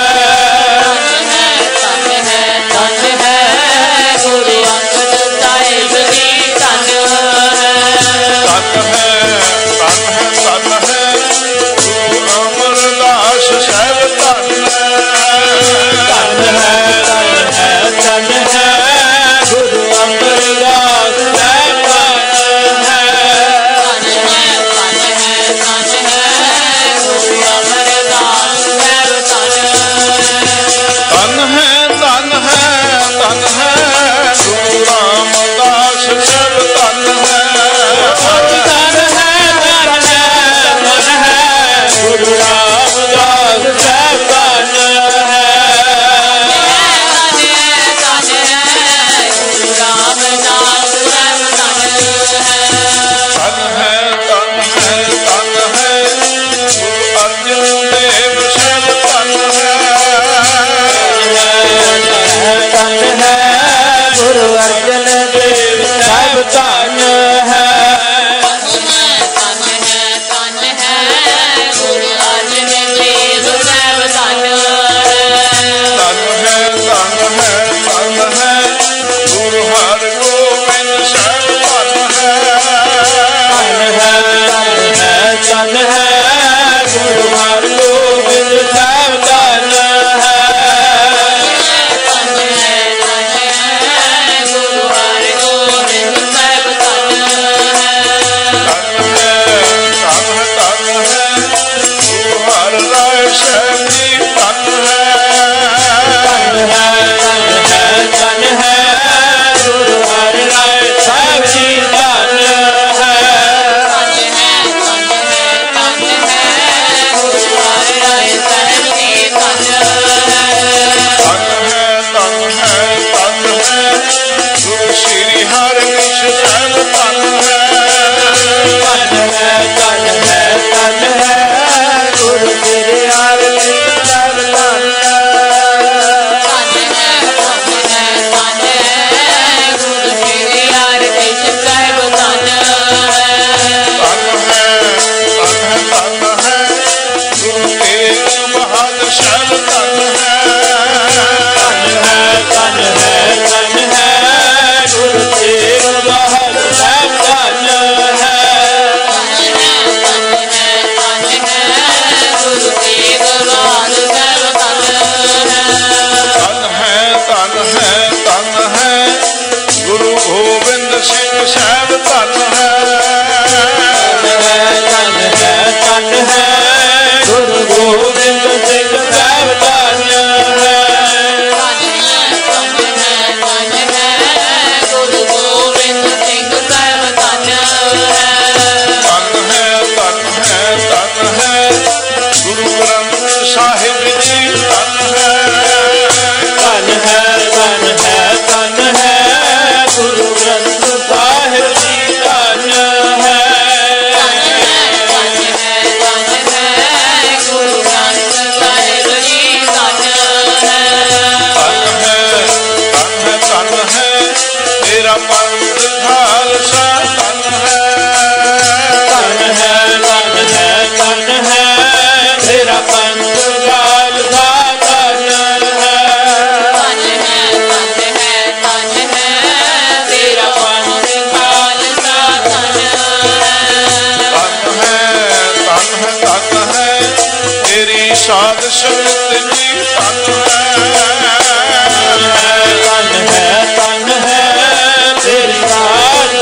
[SPEAKER 1] ਸਾਧ ਸੰਗਤ ਜੀ ਧਨ ਹੈ,
[SPEAKER 2] ਧਨ ਹੈ ਧਨ ਹੈ ਤੇਰੀ ਸਾਧ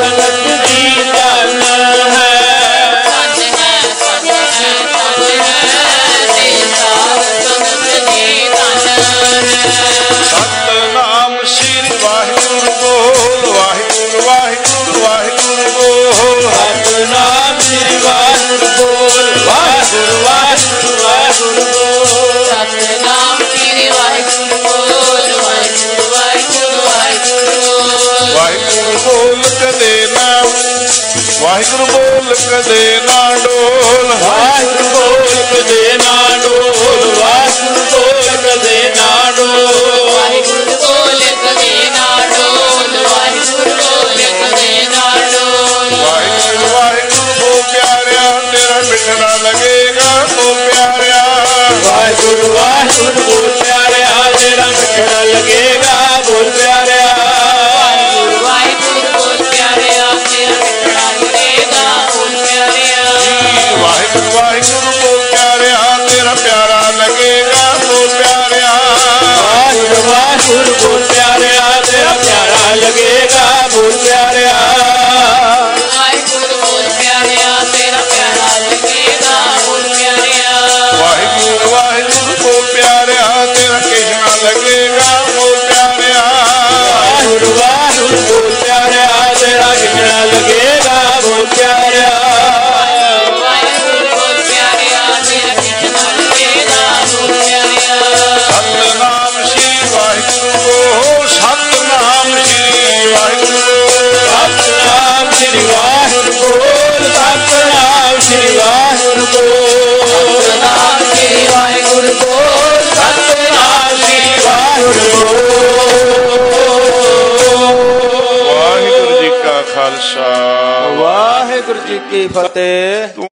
[SPEAKER 1] ਬੋਲ ਕਦੇ ਨਾ ਵਾਹਿਗੁਰੂ ਬੋਲ ਕਦੇ ਨਾ ਡੋਲ
[SPEAKER 2] ਵਾਹਿਗੁਰੂ ਬੋਲ ਕਦੇ ਨਾ ਡੋਲ ਵਾਹਿਗੁਰੂ ਬੋਲ ਕਦੇ ਨਾ ਡੋਲ
[SPEAKER 4] ਵਾਹਿਗੁਰੂ ਬੋਲ ਕਦੇ ਨਾ ਡੋਲ ਵਾਹਿਗੁਰੂ ਬੋਲ ਕਦੇ ਨਾ ਡੋਲ
[SPEAKER 1] ਵਾਹਿਗੁਰੂ ਵਾਹਿਗੁਰੂ ਬੋ ਪਿਆਰਿਆ ਤੇਰਾ ਮਿਠਣਾ ਲੱਗੇਗਾ ਬੋ ਪਿਆਰਿਆ
[SPEAKER 2] ਵਾਹਿਗੁਰੂ ਵਾਹਿਗੁਰੂ ਬੋਲ ਪਿਆਰਿਆ ਤੇਰਾ ਮਿਠਣਾ ਲੱਗੇਗਾ ਬੋਲ ਪਿਆਰਿਆ
[SPEAKER 4] ਵਾਹਿਗੁਰੂ ਵਾਹਿਗੁਰੂ ਬੋਲ ਪਿਆਰਿਆ ਤੇਰਾ ਮਿਠਣਾ ਲੱਗੇਗਾ ਬੋਲ ਪਿਆਰਿਆ
[SPEAKER 1] ਵਾਹਿਗੁਰੂ ਵਾਹਿਗੁਰੂ ਬੋ ਪਿਆਰਿਆ ਤੇਰਾ ਪਿਆਰਾ ਲੱਗੇਗਾ ਬੋ ਪਿਆਰਿਆ
[SPEAKER 2] ਵਾਹਿਗੁਰੂ ਵਾਹਿਗੁਰੂ ਬੋਲ ਪਿਆਰਿਆ ਤੇਰਾ ਪਿਆਰਾ ਲੱਗੇਗਾ ਬੋਲ ਪਿਆਰਿਆ
[SPEAKER 4] ਵਾਹਿਗੁਰੂ ਬੋਲ ਪਿਆਰਿਆ ਤੇਰਾ ਪਿਆਰਾ ਲੱਗੇਗਾ ਬੋਲ ਪਿਆਰਿਆ
[SPEAKER 1] ਵਾਹਿਗੁਰੂ ਵਾਹਿਗੁਰੂ ਬੋ ਪਿਆਰਿਆ ਤੇਰਾ ਕ੍ਰਿਸ਼ਨਾ ਲੱਗੇਗਾ ਬੋ ਪਿਆਰਿਆ
[SPEAKER 2] ਵਾਹਿਗੁਰੂ ਵਾਹਿਗੁਰੂ ਬੋਲ ਪਿਆਰਿਆ ਤੇਰਾ ਕਿਹੜਾ ਲੱਗੇਗਾ ਬੋਲ ਪਿਆਰਿਆ
[SPEAKER 4] ਵਾਹਿਗੁਰੂ ਬੋਲ ਪਿਆਰਿਆ ਤੇਰਾ ਕਿਹੜਾ ਲੱਗੇਗਾ ਬੋਲ ਪਿਆਰਿਆ
[SPEAKER 1] ਸਤਨਾਮ ਸ਼੍ਰੀ ਵਾਹਿਗੁਰੂ ਬੋ ਸਤਨਾਮ ਸ਼੍ਰੀ ਵਾਹਿਗੁਰੂ
[SPEAKER 2] ਸਤਨਾਮ ਸ੍ਰੀ ਵਾਹਿਗੁਰੂ ਬੋਲ ਸਤਨਾਮ ਸ੍ਰੀ ਵਾਹਿਗੁਰੂ ਬੋਲ
[SPEAKER 4] ਸਤਨਾਮ ਸ੍ਰੀ ਵਾਹਿਗੁਰੂ ਬੋਲ
[SPEAKER 2] ਸਤਨਾਮ ਸ੍ਰੀ ਵਾਹਿਗੁਰੂ
[SPEAKER 1] ਵਾਹਿਗੁਰੂ ਜੀ ਕਾ ਖਾਲਸਾ
[SPEAKER 2] ਵਾਹਿਗੁਰੂ ਜੀ ਕੀ ਫਤਿਹ।